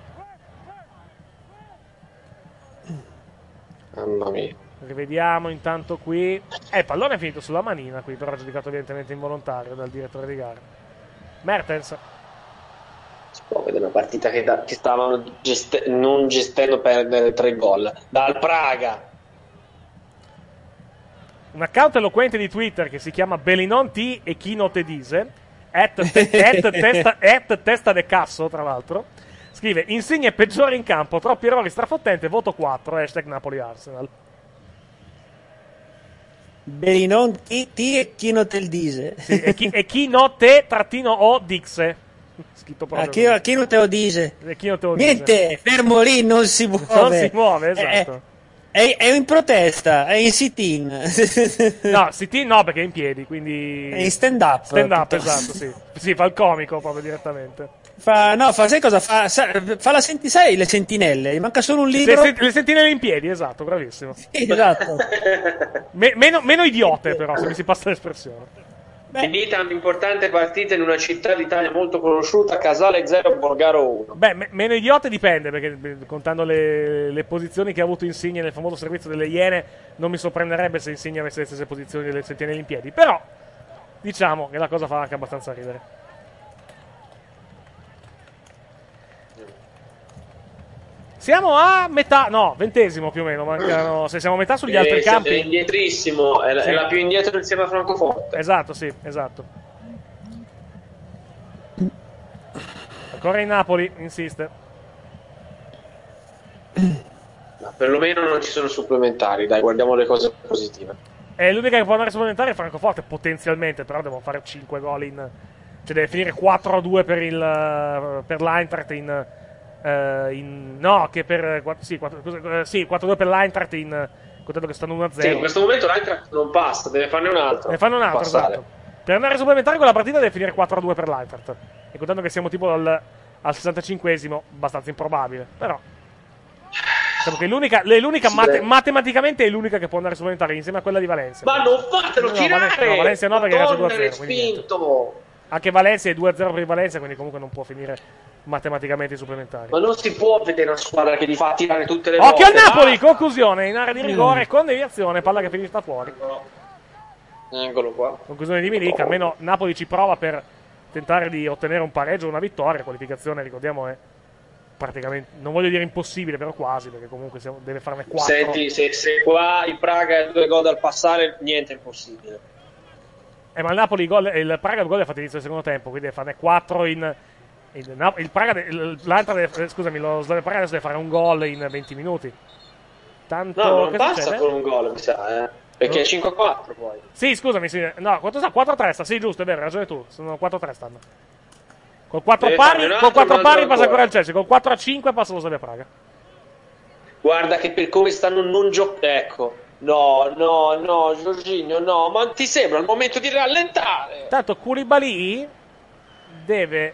Mamma mia. Rivediamo intanto qui. Il pallone è finito sulla manina qui, però giudicato evidentemente involontario dal direttore di gara. Mertens. Si può vedere una partita che stavano non gestendo per perdere 3 gol dal Praga. un account eloquente di Twitter che si chiama Belinon T e chi non te dise, testa de casso, tra l'altro, scrive: Insigne peggiore in campo, troppi errori strafottente, voto 4, hashtag Napoli Arsenal. Belinon T e chi non te dise. Sì, e chi no te trattino o dixe. Scritto proprio. Chi non te lo dice? Niente, fermo lì, non si muove. Non si muove, esatto. È in protesta, è in sit-in. No, sit-in no, perché è in piedi, quindi... È in stand-up. Stand-up, esatto, sì. Sì, fa il comico proprio direttamente. Sai cosa fa? Sai le sentinelle? Gli manca solo un libro. Le sentinelle in piedi, esatto, bravissimo. Sì, esatto. Meno idiote, però, se mi si passa l'espressione. Finita un'importante partita in una città d'Italia molto conosciuta, Casale 0, Borgaro 1. Meno idiote dipende, perché contando le posizioni che ha avuto Insigne nel famoso servizio delle Iene, non mi sorprenderebbe se Insigne avesse le stesse posizioni delle sentinelle in piedi. Però, diciamo che la cosa fa anche abbastanza ridere. Siamo a metà, no, 20° più o meno, mancano, se siamo a metà sugli altri campi. È indietrissimo, è sì. La più indietro insieme a Francoforte. Esatto, sì, esatto. Ancora in Napoli, insiste. Ma perlomeno non ci sono supplementari, dai, guardiamo le cose positive. È l'unica che può andare supplementare è Francoforte, potenzialmente, però devono fare 5 gol in... Cioè deve finire 4-2 per l'Eintracht no, che per 4-2 per l'Eintracht contando che stanno 1-0. Sì, in questo momento l'Eintracht non passa, deve farne un altro. Esatto. Per andare a supplementare quella partita deve finire 4-2 per l'Eintracht. E contando che siamo tipo al 65esimo, abbastanza improbabile. Però diciamo che l'unica matematicamente è l'unica che può andare a supplementare insieme a quella di Valencia. Ma non fatelo girare! Valencia no, perché era 2-0. Respinto! Anche Valencia è 2-0 per il Valencia, quindi comunque non può finire matematicamente i supplementari. Ma non si può vedere una squadra che gli fa tirare tutte le volte. Occhio al Napoli, conclusione in area di rigore con deviazione, palla che finisce fuori. Eccolo qua. Conclusione di Milik, almeno Napoli ci prova per tentare di ottenere un pareggio o una vittoria. Qualificazione, ricordiamo, è praticamente, non voglio dire impossibile, però quasi, perché comunque deve farne 4. Senti, se qua il Praga ha 2 gol dal passare, niente è impossibile. Ma il Napoli il Praga il gol è fatto all'inizio del secondo tempo, quindi deve farne 4 il Praga, lo Slavia Praga adesso deve fare un gol in 20 minuti. Tanto, no, non passa succede? Con un gol, mi sa, perché è 5-4 poi. Sì, scusami, sì. No, quanto sta? 4-3 sta, sì, giusto, è vero, hai ragione tu. Sono 4-3 stanno. Con 4 pari passa ancora il Chelsea, con 4-5 passa lo Slavia Praga. Guarda che per come stanno non giocando, ecco. No, Jorginho, no, ma ti sembra il momento di rallentare? Tanto Koulibaly deve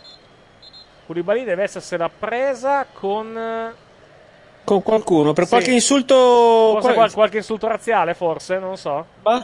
essersela presa con qualcuno, per qualche insulto... Forse qualche insulto razziale, forse, non so.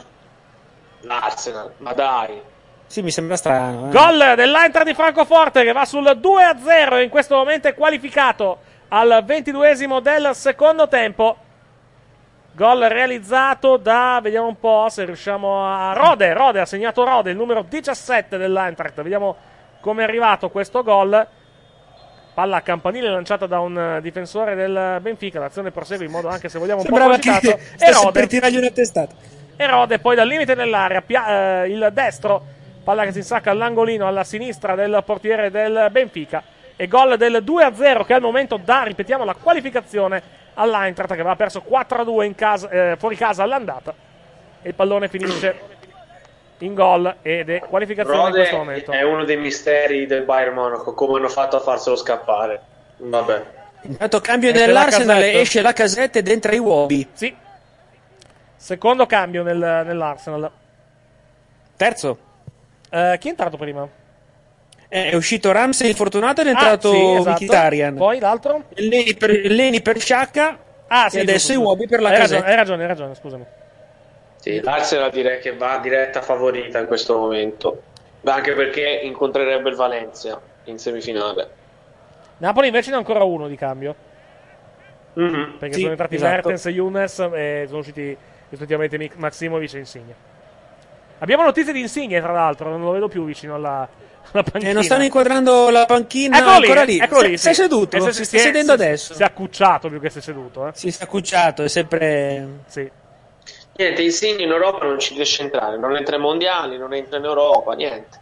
L'Arsenal, ma dai. Sì, mi sembra strano. Gol dell'Eintracht di Francoforte che va sul 2-0 e in questo momento è qualificato al 22esimo del secondo tempo. Gol realizzato da, vediamo un po' se riusciamo a... Rode ha segnato Rode, il numero 17 dell'Eintracht. Vediamo come è arrivato questo gol. Palla a campanile lanciata da un difensore del Benfica. L'azione prosegue in modo anche se vogliamo un po' agitato. E Rode per tirargli una testata. E Rode poi dal limite dell'area, il destro, palla che si insacca all'angolino alla sinistra del portiere del Benfica. E gol del 2-0 che al momento dà, ripetiamo, la qualificazione all'Eintracht che aveva perso 4-2 fuori casa all'andata. E il pallone finisce in gol ed è qualificazione Rode in questo momento. È uno dei misteri del Bayern Monaco, come hanno fatto a farselo scappare. Vabbè. Intanto cambio nell'Arsenal, esce la Casette ed entra Iwobi. Sì. Secondo cambio nell'Arsenal. Terzo. Chi è entrato prima? È uscito Ramsey infortunato ed è entrato esatto. Mkhitaryan. Poi l'altro? Leni per Sciacca sì, e adesso Iwobi per la Casette. Hai ragione, scusami. Sì, l'Arsenal direi che va diretta favorita in questo momento, anche perché incontrerebbe il Valencia in semifinale. Napoli invece ne ha ancora uno di cambio, perché sono entrati Mertens e Younes e sono usciti rispettivamente Maksimovic e Insigne. Abbiamo notizie di Insigne, tra l'altro, non lo vedo più vicino alla panchina. Non stanno inquadrando la panchina, ancora lì. Sei seduto, si sta sedendo adesso. Si è accucciato più che si è seduto. Si è accucciato, è sempre... Sì. Niente, Insigne in Europa non ci riesce a entrare, non entra ai mondiali, non entra in Europa, niente.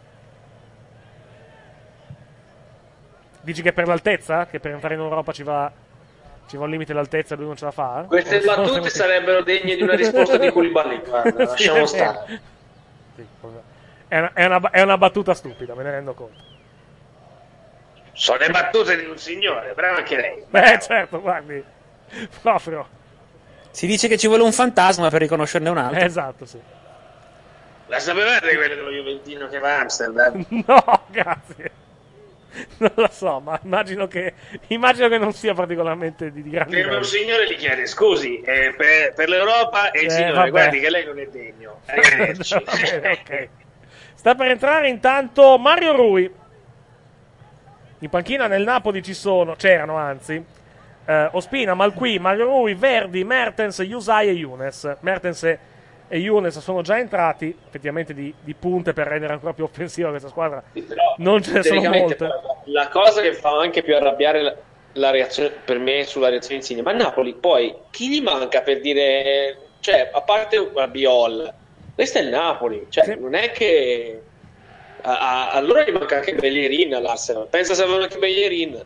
Dici che per l'altezza? Che per entrare in Europa ci va un limite d'altezza e lui non ce la fa? Queste battute sarebbero degne di una risposta di Koulibaly, guarda, lasciamo stare. Sì, è una battuta stupida, me ne rendo conto. Sono le battute di un signore, bravo anche lei. Beh, certo, guardi, proprio. Si dice che ci vuole un fantasma per riconoscerne un altro. Esatto, sì. La sapevate quella dello Juventino che va a Amsterdam? No, grazie. Non lo so, ma immagino che non sia particolarmente di grande. Che un signore gli chiede: scusi, per l'Europa, e il signore, vabbè. guardi che lei non è degno. Arrivederci. Ok. Sta per entrare intanto Mario Rui. In panchina nel Napoli c'erano anzi Ospina, Malqui, Mario Rui, Verdi, Mertens, Yusai e Younes. Mertens e Younes sono già entrati effettivamente di punte per rendere ancora più offensiva questa squadra. Però, non ce ne sono molte. La cosa che fa anche più arrabbiare la reazione per me sulla reazione Insigne, ma Napoli poi chi gli manca per dire, cioè, a parte Rabiol, questo è il Napoli, cioè sì. Non è che allora gli manca anche Bellerin all'Arsenal, pensa se avevano anche Bellerin.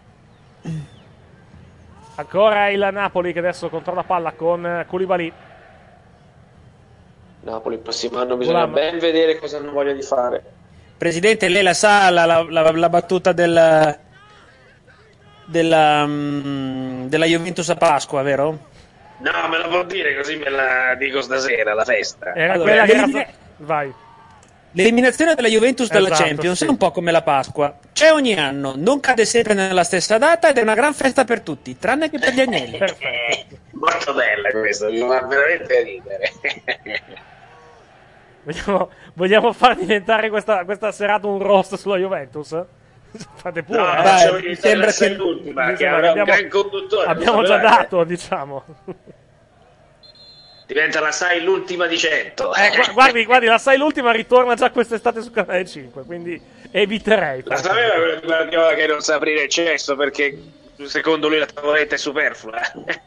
Ancora il Napoli che adesso controlla palla con Koulibaly. Napoli il prossimo anno bisogna ben vedere cosa hanno voglia di fare. Presidente, lei la sa la battuta della Juventus a Pasqua, vero? No, me la può dire così me la dico stasera alla festa. Era allora, quella che vai. L'eliminazione della Juventus dalla Champions è un po' come la Pasqua. C'è ogni anno, non cade sempre nella stessa data ed è una gran festa per tutti, tranne che per gli agnelli. Molto bella questa, mi fa veramente ridere. Vogliamo far diventare questa serata un roast sulla Juventus? Fate pure. No, dai, mi sembra che l'ultima, che avrà un gran conduttore. Abbiamo già dato, diciamo. Diventa la SAI l'ultima di 100. Guardi, la SAI l'ultima ritorna già quest'estate su Canale 5, quindi eviterei. La sapeva quello di Guardiola che non sa aprire il cesso perché secondo lui la tavoletta è superflua.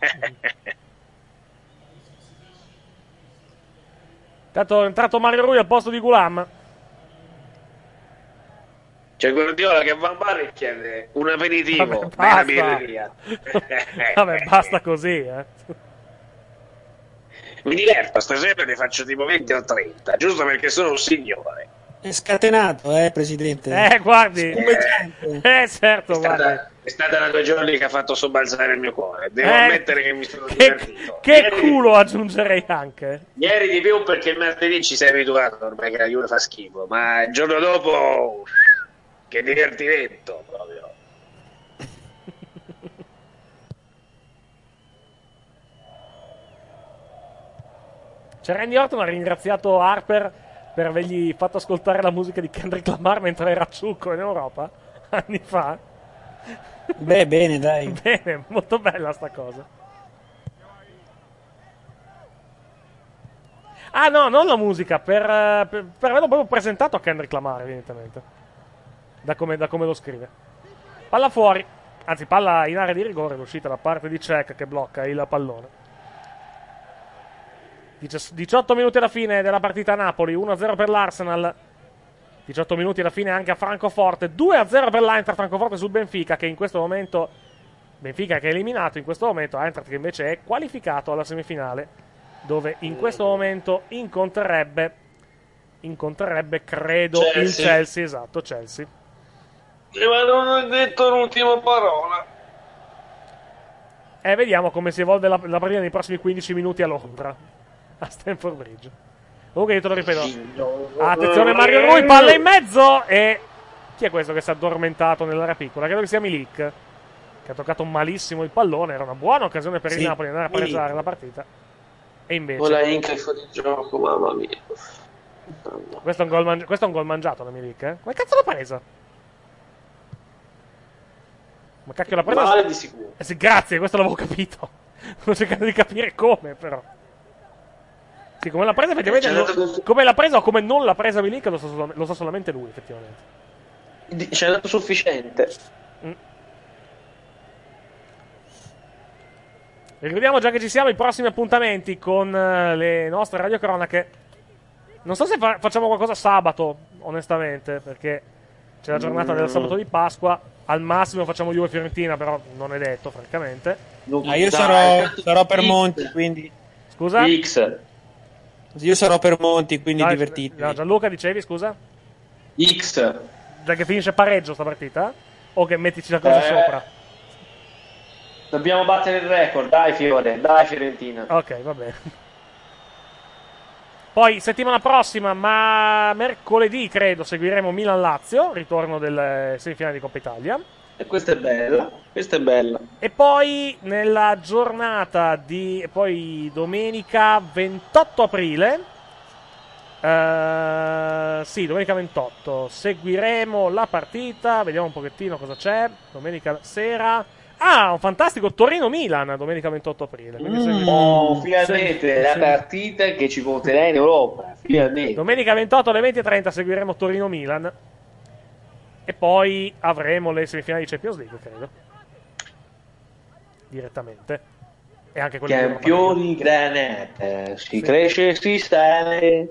Intanto è entrato Mario Rui al posto di Gulam. C'è Guardiola che va a bar e chiede un aperitivo Vabbè, nella birreria. Vabbè, basta così, Mi diverto, stasera ne faccio tipo 20 o 30, giusto perché sono un signore. È scatenato, presidente. Guardi. Certo, guardi. È stata una 2 giorni che ha fatto sobbalzare il mio cuore. Devo ammettere che mi sono divertito. Che culo aggiungerei anche. Ieri di più perché il martedì ci sei abituato ormai che la Juve fa schifo, ma il giorno dopo che divertimento proprio. C'è Randy Orton ha ringraziato Harper per avergli fatto ascoltare la musica di Kendrick Lamar mentre era ciucco in Europa anni fa. Beh, bene, dai. Bene, molto bella sta cosa. Ah no, non la musica, per averlo proprio presentato a Kendrick Lamar, evidentemente. Da come lo scrive. Palla fuori, anzi palla in area di rigore, l'uscita da parte di Cech che blocca il pallone. 18 minuti alla fine della partita a Napoli, 1-0 per l'Arsenal. 18 minuti alla fine anche a Francoforte, 2-0 per l'Eintracht Francoforte sul Benfica, che in questo momento Benfica che è eliminato in questo momento, Eintracht che invece è qualificato alla semifinale, dove in questo momento incontrerebbe credo Chelsea. Il Chelsea, esatto, Chelsea. Ma non ho detto l'ultima parola. Vediamo come si evolve la partita nei prossimi 15 minuti a Londra, a Stamford Bridge. Comunque io te lo ripeto. Attenzione Mario Rui, palla in mezzo e chi è questo che si è addormentato nell'area piccola? Credo che sia Milik, che ha toccato malissimo il pallone. Era una buona occasione per il Napoli di andare a pareggiare la partita. E invece la Inca fuori gioco, mamma mia. Questo è un gol mangiato da Milik, Come cazzo l'ha presa? Ma cacchio l'ha presa? Male di sicuro. Sì, grazie, questo l'avevo capito. Sto cercando di capire come, però. Sì, come l'ha presa effettivamente. Come l'ha presa o come non l'ha presa Milik lo sa solamente lui, effettivamente. C'è dato sufficiente. Ricordiamo già che ci siamo i prossimi appuntamenti con le nostre radiocronache. Non so se facciamo qualcosa sabato, onestamente, perché c'è la giornata del sabato di Pasqua. Al massimo facciamo Juve Fiorentina, però non è detto, francamente. Io sarò per Monti, quindi. Scusa? X. Io sarò per Monti, quindi divertitevi. No, Gianluca, dicevi, scusa? X. Già che finisce pareggio sta partita? O che mettici la cosa sopra? Dobbiamo battere il record, dai Fiore, dai Fiorentina. Ok, va bene. Poi settimana prossima, ma mercoledì credo, seguiremo Milan-Lazio, ritorno delle semifinali di Coppa Italia. E questa è bella, questa è bella. E poi nella giornata di poi domenica 28 aprile, sì, domenica 28, seguiremo la partita, vediamo un pochettino cosa c'è, domenica sera. Ah, un fantastico Torino-Milan, domenica 28 aprile. Finalmente la partita che ci porterà in Europa. Finalmente. Domenica 28 alle 20:30 seguiremo Torino-Milan. E poi avremo le semifinali di Champions League, credo. Direttamente. E anche quelle Campioni granata. Si cresce, si sale.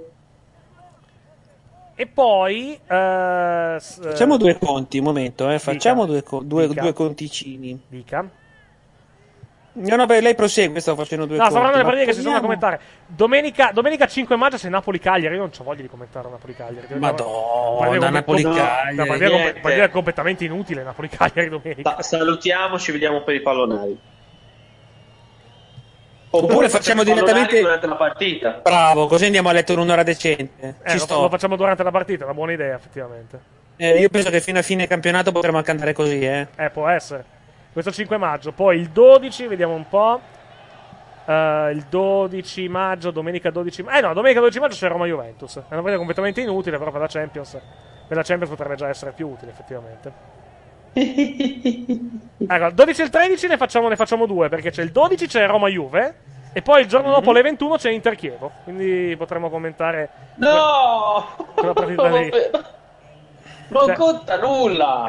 E poi facciamo due conti, un momento, facciamo due conticini. Dica. No, lei prosegue, stavo facendo due conti. No, saranno le partite che si sono da commentare. Domenica 5 maggio c'è Napoli-Cagliari. Io non ho voglia di commentare Napoli-Cagliari. Madonna, Napoli-Cagliari. Una partita completamente inutile, Napoli-Cagliari domenica. Salutiamo, ci vediamo per i pallonari. Oppure facciamo direttamente durante la partita. Bravo, così andiamo a letto in un'ora decente. Lo facciamo durante la partita, è una buona idea, effettivamente. Io penso che fino a fine campionato potremo anche andare così, può essere. Questo 5 maggio. Poi il 12, vediamo un po'. Il 12 maggio, domenica 12 maggio. No, domenica 12 maggio c'è Roma-Juventus. È una partita completamente inutile, però per la Champions potrebbe già essere più utile, effettivamente. Allora, il 12 e il 13 ne facciamo due, perché c'è il 12 c'è Roma-Juve e poi il giorno dopo alle 21 c'è Inter-Chievo, quindi potremo commentare quella partita lì. Non conta nulla.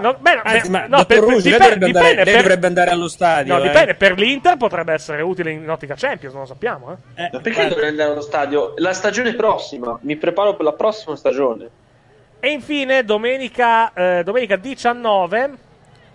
Lei dovrebbe andare allo stadio. No, dipende, per l'Inter potrebbe essere utile in ottica Champions, non lo sappiamo. Ma perché dovrei andare allo stadio? La stagione prossima, mi preparo per la prossima stagione. E infine domenica 19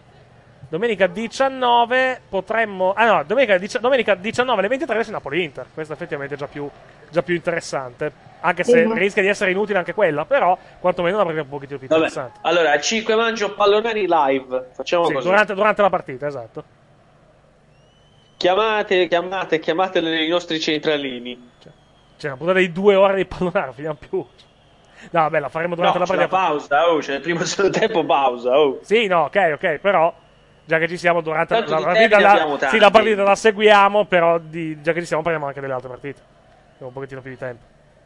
potremmo. Domenica 19 alle 23 c'è Napoli-Inter. Questo effettivamente è già più interessante. Anche se rischia di essere inutile anche quella, però quantomeno una partita un pochettino più interessante. Allora, al 5 maggio pallonari live. Facciamo così. Durante la partita, esatto. Chiamate i nostri centralini. C'è una puntata di 2 ore di pallonare, finiamo più. No, vabbè, la faremo durante la partita. C'è la pausa, c'è il primo tempo pausa. Sì, no, ok, però già che ci siamo durante la partita, la partita la seguiamo, però già che ci siamo parliamo anche delle altre partite. Abbiamo un pochettino più di tempo.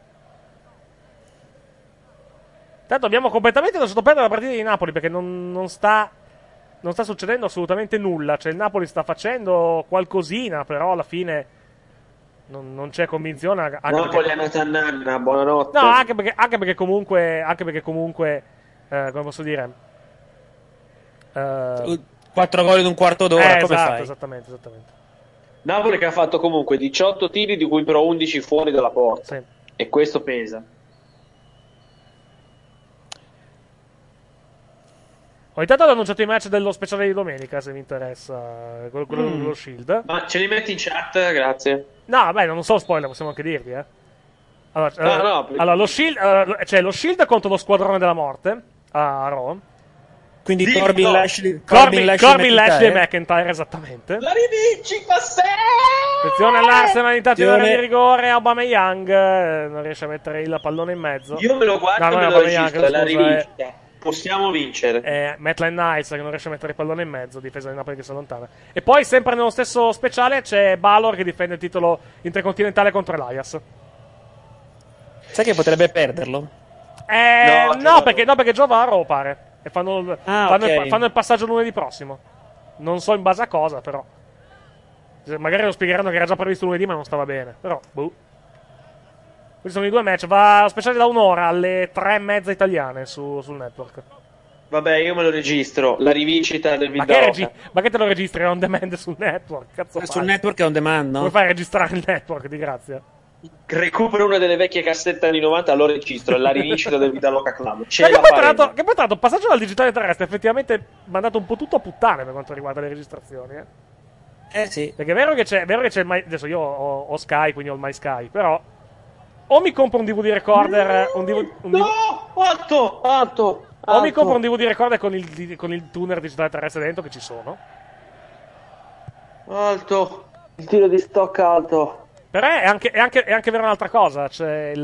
Tanto abbiamo completamente lasciato perdere la partita di Napoli perché non sta succedendo assolutamente nulla. Cioè il Napoli sta facendo qualcosina, però alla fine non c'è convinzione. Napoli è andata a nanna, buonanotte. No, anche perché comunque come posso dire, 4 gol in un quarto d'ora, come fai? Esattamente. Napoli che ha fatto comunque 18 tiri, di cui però 11 fuori dalla porta. Sì. E questo pesa. Ho intanto annunciato i match dello speciale di domenica, se vi interessa, quello dello Shield. Ma ce li metti in chat, grazie. No, vabbè, non so spoiler, possiamo anche dirvi, Allora, lo Shield, c'è lo Shield contro lo Squadrone della Morte a Raw. Quindi Corbin Lashley e McIntyre, esattamente. La rivinci, Passè! Attenzione all'Arsenal in tentazione di rigore. Aubameyang non riesce a mettere il pallone in mezzo. Io me lo guardo, me lo registro, la rivincita. Possiamo vincere. Maitland Niles che non riesce a mettere il pallone in mezzo, difesa di Napoli che si allontana. E poi sempre nello stesso speciale c'è Balor che difende il titolo intercontinentale contro Elias. Sai che potrebbe perderlo? No, perché Giovaro pare. E fanno il passaggio lunedì prossimo. Non so in base a cosa, però. Magari lo spiegheranno che era già previsto lunedì, ma non stava bene. Però, boh. Questi sono i due match. Va speciale da un'ora alle 3:30 italiane sul network. Vabbè, io me lo registro, la rivincita del Vidalota. Ma che te lo registri on demand sul network? Cazzo sul network è on demand, no? Come fai a registrare il network, di grazia? Recupero una delle vecchie cassette anni 90, lo registro, la rivincita del Vidaloca Club. C'è che la poi tra l'altro passaggio dal digitale terrestre effettivamente mandato un po' tutto a puttane per quanto riguarda le registrazioni, sì. Perché è vero che c'è il adesso io ho Sky, quindi ho il My Sky, però o mi compro un DVD recorder, alto. O mi compro un DVD recorder con il tuner digitale terrestre dentro, che ci sono. Alto. Il tiro di stock alto. Però è anche vera un'altra cosa. C'è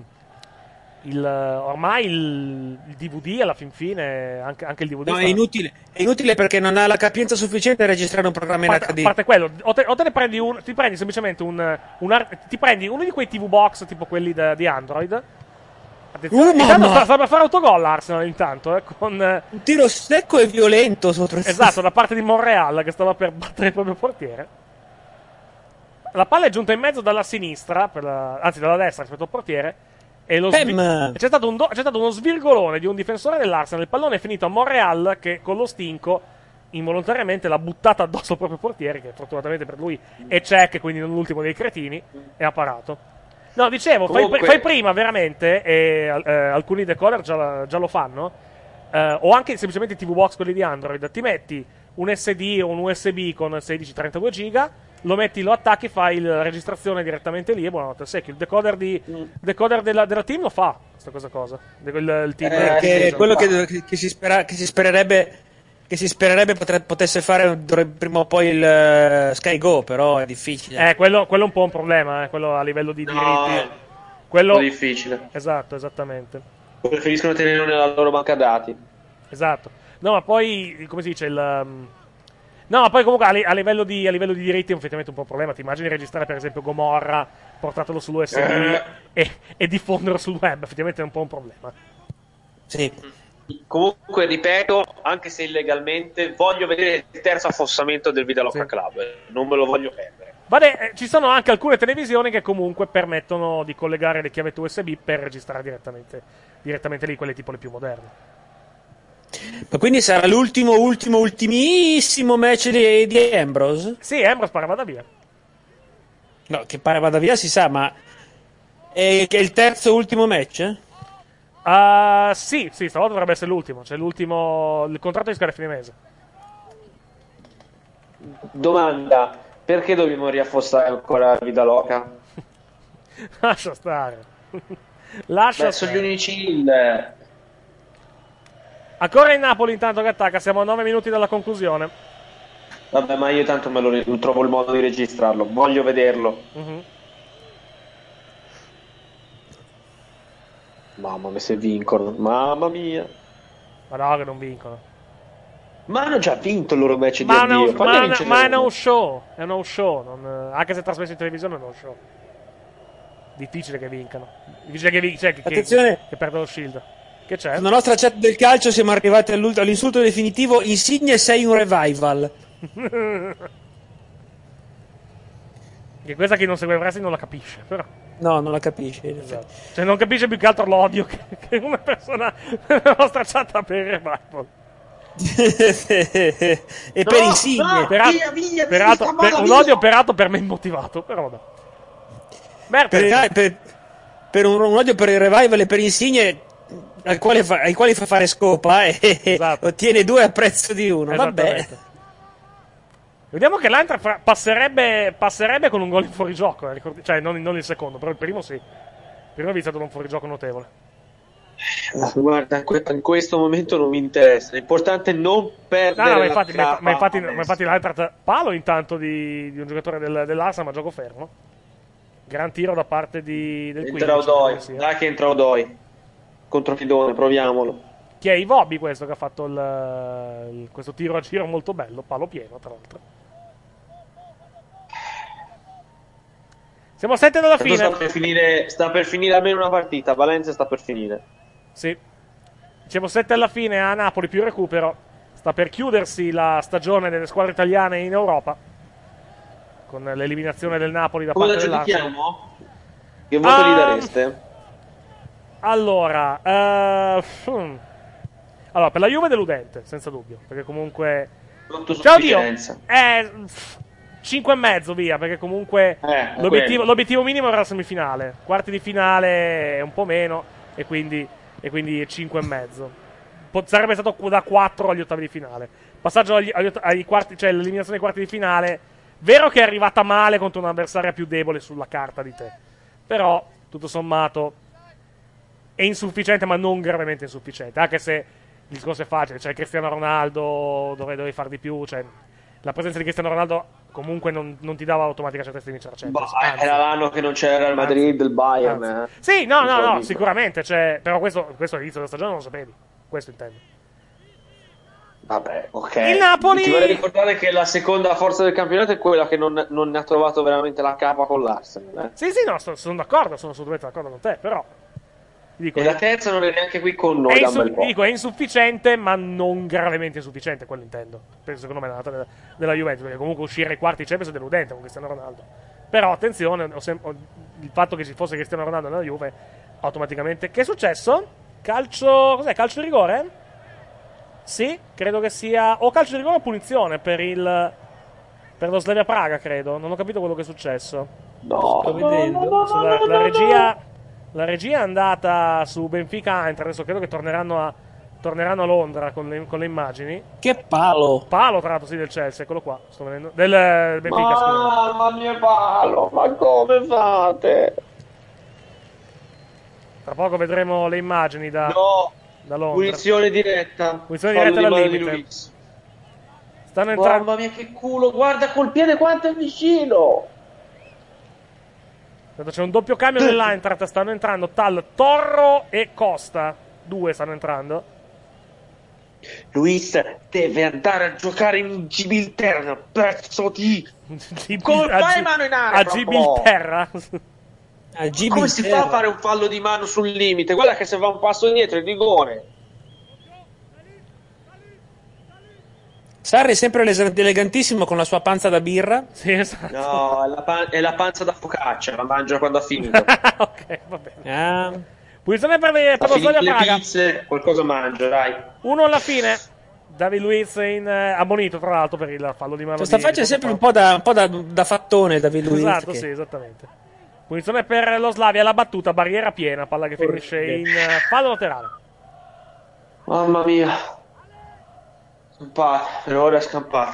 ormai il DVD alla fin fine, anche il DVD. No, è inutile perché non ha la capienza sufficiente per registrare un programma in HD. A parte quello, o te ne prendi ti prendi semplicemente ti prendi uno di quei TV box tipo quelli di Android. Intanto sta per fare autogol l'Arsenal intanto, con un tiro secco e violento sotto. Esatto, da parte di Monreal che stava per battere il proprio portiere. La palla è giunta in mezzo dalla sinistra, anzi dalla destra rispetto al portiere. E c'è stato uno svirgolone di un difensore dell'Arsenal. Il pallone è finito a Monreal che con lo stinco involontariamente l'ha buttata addosso al proprio portiere, che fortunatamente per lui è check, quindi non l'ultimo dei cretini, e ha parato. No, dicevo, fai prima veramente, e alcuni decoder già lo fanno, o anche semplicemente TV box quelli di Android. Ti metti un SD o un USB con 16-32 giga, lo metti, lo attacchi, fai la registrazione direttamente lì e buonanotte al secchio. Il decoder della team lo fa questa cosa. Il team che è quello che si spererebbe potesse fare prima o poi il Sky Go, però è difficile. Quello è un po' un problema, quello a livello di diritti. Quello è un po' difficile. Esatto, esattamente. Preferiscono tenerlo nella loro banca dati. Esatto. No, ma poi, come si dice, no, ma poi comunque a livello di diritti è effettivamente un po' un problema. Ti immagini registrare per esempio Gomorra, portatelo sull'USB e diffonderlo sul web, effettivamente è un po' un problema. Sì. Comunque, ripeto, anche se illegalmente, voglio vedere il terzo affossamento del Vidalocca Club. Non me lo voglio perdere. Vabbè, ci sono anche alcune televisioni che comunque permettono di collegare le chiavette USB per registrare direttamente lì, quelle tipo le più moderne. Ma quindi sarà ultimissimo match di Ambrose? Sì, Ambrose pare vada via. No, che pare vada via si sa, ma è il terzo ultimo match? Sì, stavolta dovrebbe essere l'ultimo. Cioè il contratto di scade a fine mese. Domanda: perché dobbiamo riaffossare ancora Vidaloca? Lascia stare. Lascia stare. Sono gli unici Ancora in Napoli intanto che attacca, siamo a 9 minuti dalla conclusione. Vabbè, ma io tanto trovo il modo di registrarlo, voglio vederlo. Mamma mia, se vincono, mamma mia. Ma no, che non vincono. Ma hanno già vinto il loro match di addio. Ma è uno show, anche se trasmesso in televisione è uno show. Difficile che vincano. Difficile che perdano lo Shield. Che c'è? Nella nostra chat del calcio siamo arrivati all'insulto definitivo: Insigne, sei un revival. Che questa chi non segue il wrestling non la capisce, però. No, non la capisce. Esatto. Cioè non capisce più che altro l'odio che una persona nella nostra chat ha per il revival. E per Insigne. Peraltro, un odio peraltro per me immotivato, però vabbè. Per un odio per il revival e per Insigne ai quali fa fare scopa e ottiene 2 a prezzo di 1. Vabbè. Vediamo che l'Eintracht passerebbe con un gol in fuorigioco, cioè non il secondo, però il primo sì. Il primo è iniziato da un fuorigioco notevole. Guarda, in questo momento non mi interessa, l'importante è non perdere. Ma infatti l'Eintracht palo intanto di un giocatore dell'Arsenal, ma gioco fermo. Gran tiro da parte del 15. Dai che entra Odoi. Controfidone, proviamolo. Chi è Iwobi questo che ha fatto questo tiro a giro molto bello, palo pieno tra l'altro. Siamo a 7 dalla fine. Sta per finire almeno una partita. Valencia sta per finire. Sì. Siamo 7 alla fine a Napoli più recupero. Sta per chiudersi la stagione delle squadre italiane in Europa, con l'eliminazione del Napoli da parte dell'Arsenal. Come la giudichiamo? Che voto gli dareste? Allora, Allora, per la Juve è deludente, senza dubbio, perché comunque... Ciao Dio! 5,5 via, perché comunque l'obiettivo minimo era la semifinale. Quarti di finale è un po' meno, e quindi 5,5. Sarebbe stato da 4 agli ottavi di finale. Passaggio ai quarti, cioè l'eliminazione ai quarti di finale. Vero che è arrivata male contro un'avversaria più debole sulla carta di te, però tutto sommato è insufficiente, ma non gravemente insufficiente. Anche se il discorso è facile, cioè Cristiano Ronaldo dovevi far di più, cioè la presenza di Cristiano Ronaldo comunque non ti dava automatica certezza di vincere Champions. Era l'anno che non c'era il Madrid, il Bayern. Sì, no, sicuramente, cioè, però questo all'inizio della stagione non lo sapevi, questo intendo. Vabbè, ok. Il Napoli... Ti vorrei ricordare che la seconda forza del campionato è quella che non ne ha trovato veramente la capa con l'Arsenal. Sì, no, sono d'accordo, sono assolutamente d'accordo con te, però... Dico, e la terza non è neanche qui con noi da un bel po'. Dico, è insufficiente, ma non gravemente insufficiente, quello intendo. Secondo me è la data della Juventus, perché comunque uscire ai quarti Champions è deludente con Cristiano Ronaldo. Però attenzione, il fatto che ci fosse Cristiano Ronaldo nella Juve, automaticamente... Che è successo? Calcio... Cos'è? Calcio di rigore? Sì, credo che sia... O calcio di rigore o punizione per lo Slavia Praga, credo. Non ho capito quello che è successo. No, sto vedendo. La regia è andata su Benfica Eintracht. Adesso credo che torneranno a Londra con le immagini. Che palo! Palo, tra l'altro, sì, del Chelsea, eccolo qua. Sto vedendo. Del Benfica, scusa. Mamma mia, palo, ma come fate? Tra poco vedremo le immagini da Londra. Punizione diretta. Punizione diretta dal limite. Stanno entrando. Mamma mia, che culo, guarda col piede quanto è vicino. C'è un doppio cambio nell'Eintracht. Stanno entrando Torro e Costa. 2 stanno entrando. Luis deve andare a giocare in Gibilterra, pezzo di... Come fai mano in aria? A Gibilterra? Come si fa a fare un fallo di mano sul limite? Guarda che se va un passo indietro è rigore. Sarri è sempre elegantissimo con la sua panza da birra. Sì, esatto. No, è la panza da focaccia, la mangia quando ha finito. Ok, va bene. Punizione per lo Slavia Praga. Pizze, qualcosa mangia, dai. 1 alla fine. David Luiz ammonito, tra l'altro, per il fallo di mano. Questa faccia è sempre un po' da fattone, David Luiz. Esatto, sì, esattamente. Punizione per lo Slavia, la battuta, barriera piena, palla che finisce in fallo laterale. Mamma mia. Scampata, per ora è scampata.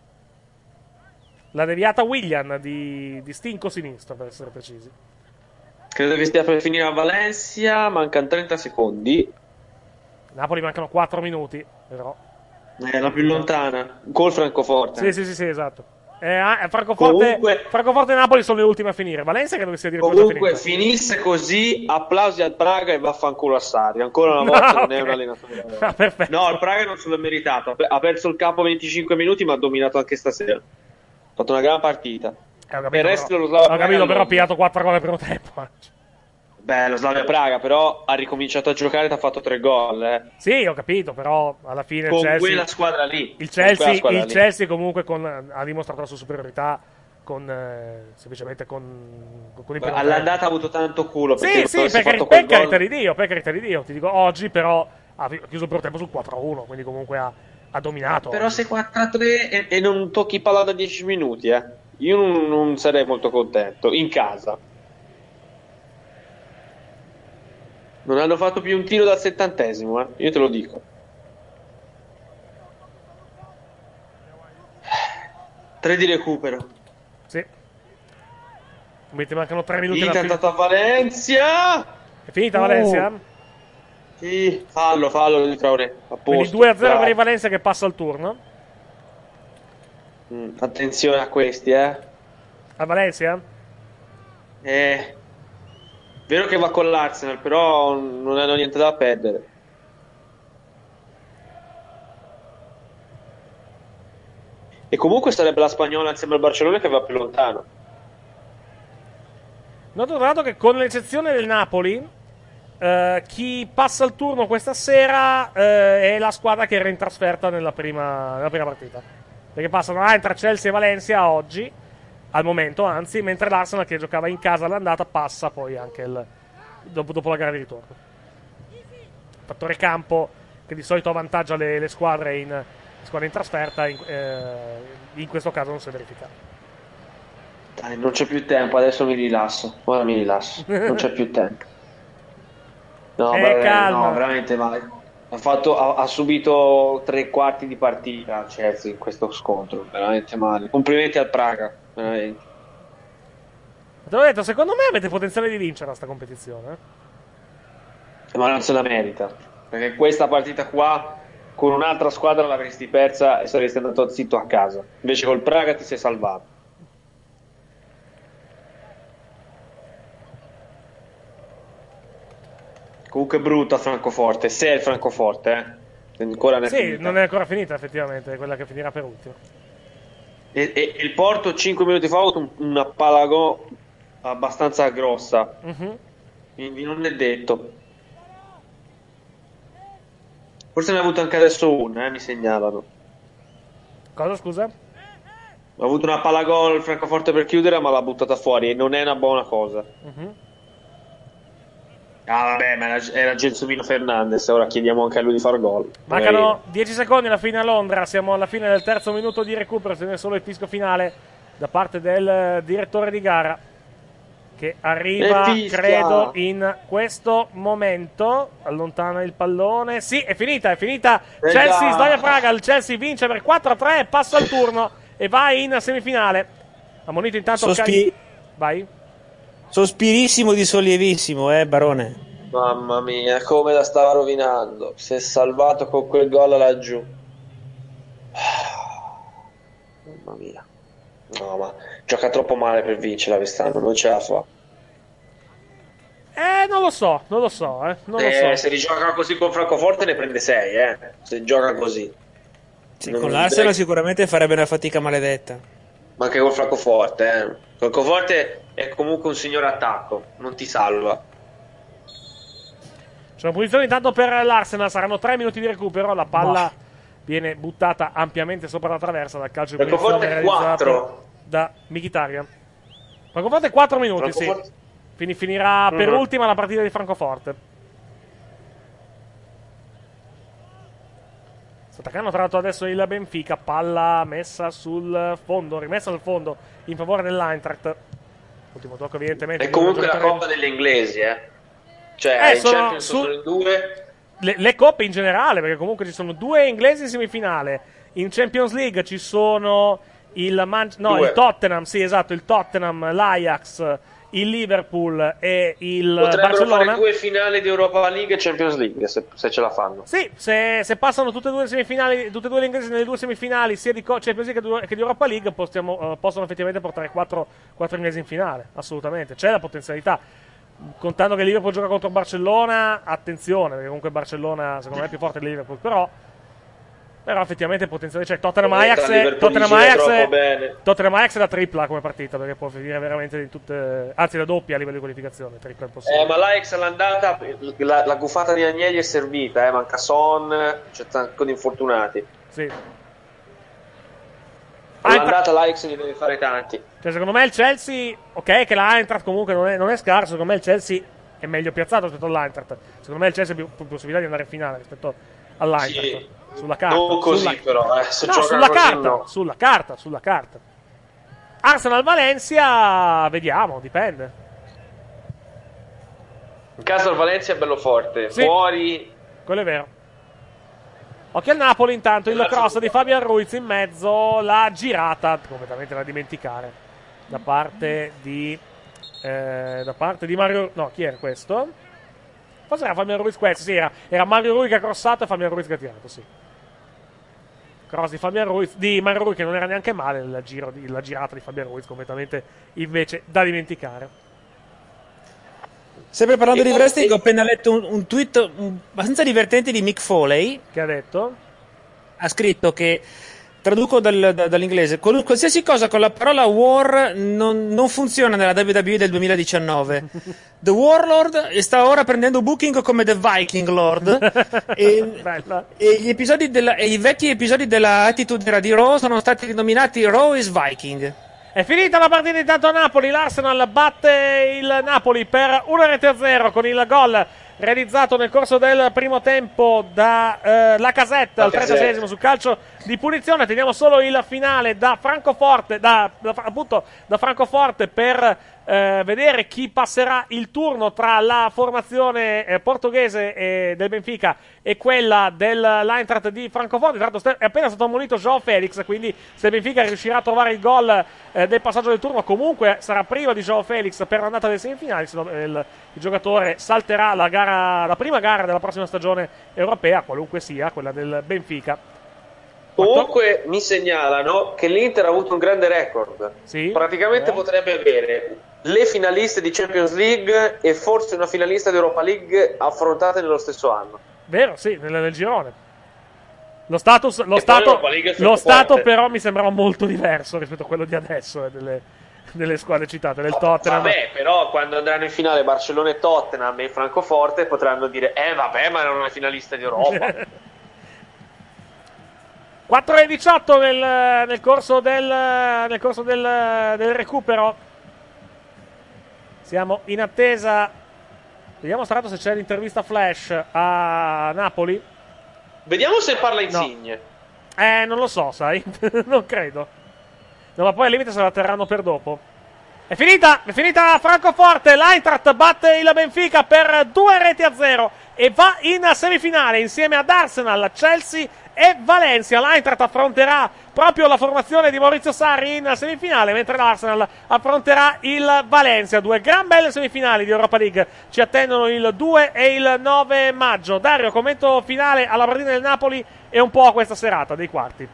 La deviata Willian di stinco sinistro, per essere precisi. Credo che stia per finire a Valencia, mancano 30 secondi. Napoli mancano 4 minuti, però. È la più lontana, col Francoforte. Sì, esatto. Francoforte e Napoli sono le ultime a finire. Valencia credo che sia addirittura comunque finisse così, applausi al Praga e vaffanculo a Sarri. Ancora una volta non è un allenatore. Perfetto. No, il Praga non se l'ha meritato. Ha perso il capo 25 minuti, ma ha dominato anche stasera. Ha fatto una gran partita. Il resto lo Slavia Praga. Ho capito, però ha pigliato 4 gol al primo tempo. Beh, lo Slavia Praga però ha ricominciato a giocare e ti ha fatto 3 gol. Sì, ho capito, però alla fine con il Chelsea, quella squadra lì. Il Chelsea comunque ha dimostrato la sua superiorità semplicemente con il all'andata ha avuto tanto culo. Sì, per carità di Dio. Ti dico, oggi però ha chiuso il primo tempo sul 4-1, quindi comunque ha dominato. Però se 4-3 e non tocchi palla da 10 minuti, io non sarei molto contento. In casa. Non hanno fatto più un tiro dal 70°, io te lo dico. 3 di recupero. Sì. Ti mancano 3 minuti. Inter è andato a Valencia. È finita Valencia? Sì, fallo di Traoré. Quindi 2-0 per il Valencia che passa al turno. Attenzione a questi, A Valencia? Vero che va con l'Arsenal, però non hanno niente da perdere. E comunque sarebbe la Spagnola insieme al Barcellona che va più lontano. Noto tra l'altro che con l'eccezione del Napoli, chi passa il turno questa sera è la squadra che era in trasferta nella prima partita. Perché passano Eintracht, Chelsea e Valencia oggi. Al momento, anzi, mentre l'Arsenal che giocava in casa all'andata passa poi anche dopo la gara di ritorno. Fattore campo che di solito avvantaggia le squadre in trasferta, in questo caso non si è verificato. Dai, non c'è più tempo, adesso mi rilasso. Ora mi rilasso, non c'è più tempo. No, calma. No, veramente male. Ha subito 3/4 di partita Chelsea in questo scontro, veramente male. Complimenti al Praga, veramente. Te l'ho detto, secondo me avete potenziale di vincere sta competizione. Ma non se la merita, perché questa partita qua con un'altra squadra l'avresti persa e saresti andato zitto a casa. Invece col Praga ti sei salvato. Comunque brutta Francoforte, se è il Francoforte, ancora non è finita. Non è ancora finita effettivamente, è quella che finirà per ultimo. E il Porto 5 minuti fa ha avuto una palago abbastanza grossa, quindi non è detto. Forse ne ha avuto anche adesso una, mi segnalano. Cosa, scusa? Ha avuto una palla gol il Francoforte per chiudere, ma l'ha buttata fuori e non è una buona cosa. Ah vabbè, ma era Gelsomino Fernandes, ora chiediamo anche a lui di far gol. Mancano 10 secondi alla fine a Londra, siamo alla fine del terzo minuto di recupero, se ne è solo il fischio finale da parte del direttore di gara, che arriva, credo, in questo momento. Allontana il pallone. Sì, è finita. Chelsea, Slavia Praga. Il Chelsea vince per 4-3, passa al turno e va in semifinale. Ammonito intanto vai. Sospirissimo di sollievisimo, Barone. Mamma mia, come la stava rovinando. Si è salvato con quel gol laggiù. Mamma mia. No, ma gioca troppo male per vincere quest'anno, non ce la fa. Non lo so. Se rigioca così con Francoforte ne prende 6, se gioca così. Sì, con l'Arsenal sicuramente farebbe una fatica maledetta. Ma anche col Francoforte, Francoforte è comunque un signore attacco, non ti salva. C'è una posizione intanto per l'Arsenal, saranno 3 minuti di recupero, la palla viene buttata ampiamente sopra la traversa dal calcio di punizione realizzato da Mkhitaryan. Francoforte 4 minuti, sì. Finirà per ultima la partita di Francoforte. Sta attaccando tra l'altro adesso il Benfica, palla messa sul fondo, rimessa al fondo in favore dell'Eintracht. Ultimo tocco evidentemente. È comunque la Coppa degli inglesi, Cioè in Champions sono due. Le coppe in generale, perché comunque ci sono 2 inglesi in semifinale. In Champions League ci sono il Tottenham, sì esatto, il Tottenham, l'Ajax, il Liverpool e il Potrebbero Barcellona. Fare 2 finali di Europa League e Champions League se ce la fanno. Sì, se passano tutte e 2 le semifinali, tutte e 2 le inglesi nelle 2 semifinali, sia di Champions League che di Europa League, possono effettivamente portare 4 inglesi in finale. Assolutamente, c'è la potenzialità. Contando che il Liverpool gioca contro Barcellona, attenzione, perché comunque Barcellona secondo me è più forte del Liverpool, però effettivamente potenziale c'è. Tottenham Ajax è la tripla come partita, perché può finire veramente in tutte, anzi la doppia a livello di qualificazione, tripla è possibile. Ma l'Ajax all'andata la gufata di Agnelli è servita, manca Son, c'è un sacco di infortunati. Sì. All'andata l'Ajax ne deve fare tanti. Cioè, secondo me il Chelsea, ok, che la Eintracht comunque non è scarso, secondo me il Chelsea è meglio piazzato rispetto all'Eintracht. Secondo me il Chelsea ha più possibilità di andare in finale rispetto all'Eintracht. Sì. Sulla carta. Non così però, se gioca sulla così carta, no. sulla carta. Arsenal-Valencia, vediamo, dipende. In casa il Valencia è bello forte, sì. Fuori. Quello è vero. Occhio al Napoli intanto, il cross di Fabian Ruiz in mezzo, la girata completamente da dimenticare da parte di Mario. No, chi era questo? Forse era Fabian Ruiz questo, sì, era Mario Rui che ha crossato e Fabian Ruiz che ha tirato, sì. Cross di Mario Rui che non era neanche male la girata di Fabian Ruiz, completamente invece da dimenticare. Sempre parlando di wrestling, ho appena letto un tweet abbastanza divertente di Mick Foley. Che ha detto? Ha scritto che, traduco dall'inglese, qualsiasi cosa con la parola war non funziona nella WWE del 2019. The Warlord sta ora prendendo booking come The Viking Lord e i vecchi episodi della Attitude Era di Raw sono stati rinominati Raw is Viking. È finita la partita intanto a Napoli, l'Arsenal batte il Napoli per 1-0 con il gol realizzato nel corso del primo tempo da Lacazette al 36esimo sul calcio di punizione. Teniamo solo il finale da Francoforte, appunto da Francoforte, per vedere chi passerà il turno tra la formazione portoghese del Benfica e quella dell'Eintracht di Francoforte. Tra l'altro è appena stato ammonito João Félix, quindi se il Benfica riuscirà a trovare il gol del passaggio del turno, comunque sarà privo di João Félix per l'andata delle semifinali. Il giocatore salterà la prima gara della prossima stagione europea, qualunque sia quella del Benfica. Comunque mi segnalano che l'Inter ha avuto un grande record. Sì? Praticamente potrebbe avere le finaliste di Champions League e forse una finalista di Europa League affrontate nello stesso anno. Vero, sì, nel girone. Lo stato però mi sembrava molto diverso rispetto a quello di adesso delle squadre citate, del Tottenham. Vabbè, però quando andranno in finale Barcellona e Tottenham e Francoforte potranno dire vabbè, ma erano le finaliste di Europa. 4:18 nel corso del recupero. Siamo in attesa. Vediamo stato se c'è l'intervista flash a Napoli. Vediamo se parla Insigne. Non lo so, sai. Non credo. No, ma poi al limite se la terranno per dopo. È finita Francoforte. L'Eintracht batte il Benfica per 2-0 e va in semifinale insieme ad Arsenal, Chelsea e Valencia. L'Eintracht affronterà proprio la formazione di Maurizio Sarri in semifinale, mentre l'Arsenal affronterà il Valencia. Due gran belle semifinali di Europa League ci attendono il 2 e il 9 maggio. Dario, commento finale alla partita del Napoli e un po' a questa serata dei quarti.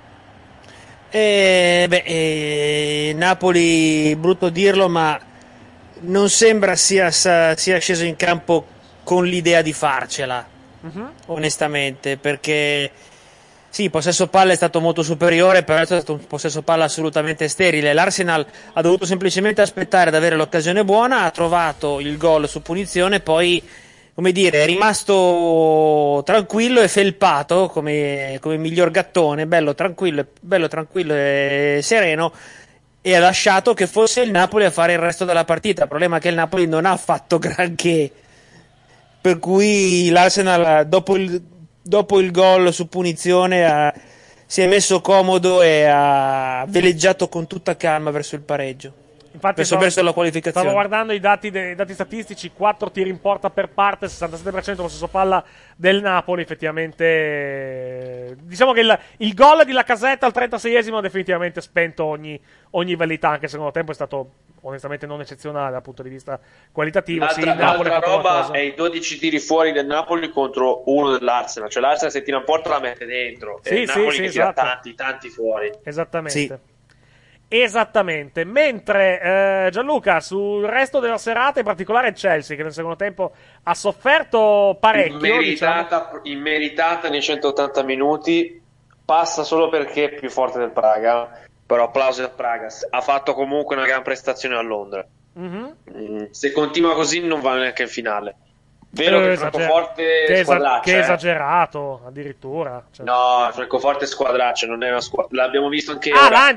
Napoli, brutto dirlo, ma non sembra sia sceso in campo con l'idea di farcela, onestamente, perché sì, il possesso palla è stato molto superiore, però è stato un possesso palla assolutamente sterile. L'Arsenal ha dovuto semplicemente aspettare ad avere l'occasione buona, ha trovato il gol su punizione, poi, come dire, è rimasto tranquillo e felpato come miglior gattone, bello tranquillo e sereno, e ha lasciato che fosse il Napoli a fare il resto della partita. Il problema è che il Napoli non ha fatto granché, per cui l'Arsenal dopo il gol su punizione si è messo comodo e ha veleggiato con tutta calma verso il pareggio. Infatti verso la qualificazione. Stavo guardando i dati statistici: 4 tiri in porta per parte, 67% possesso palla del Napoli. Effettivamente, diciamo che il gol di Lacazette al 36esimo ha definitivamente spento ogni velleità. Anche il secondo tempo è stato onestamente non eccezionale dal punto di vista qualitativo. L'altra roba è i 12 tiri fuori del Napoli contro uno dell'Arsenal. Cioè l'Arsenal se tira in porta la mette dentro, e il Napoli che tira tanti fuori. Esattamente. Sì. Esattamente, mentre Gianluca, sul resto della serata, in particolare il Chelsea, che nel secondo tempo ha sofferto parecchio, immeritata nei 180 minuti, passa solo perché è più forte del Praga, però applauso al Praga, ha fatto comunque una gran prestazione a Londra. Se continua così non va neanche in finale. Vero che Francoforte squadraccia, che esagerato addirittura, cioè. No, Francoforte squadraccia, non è una squadra, l'abbiamo visto anche ora.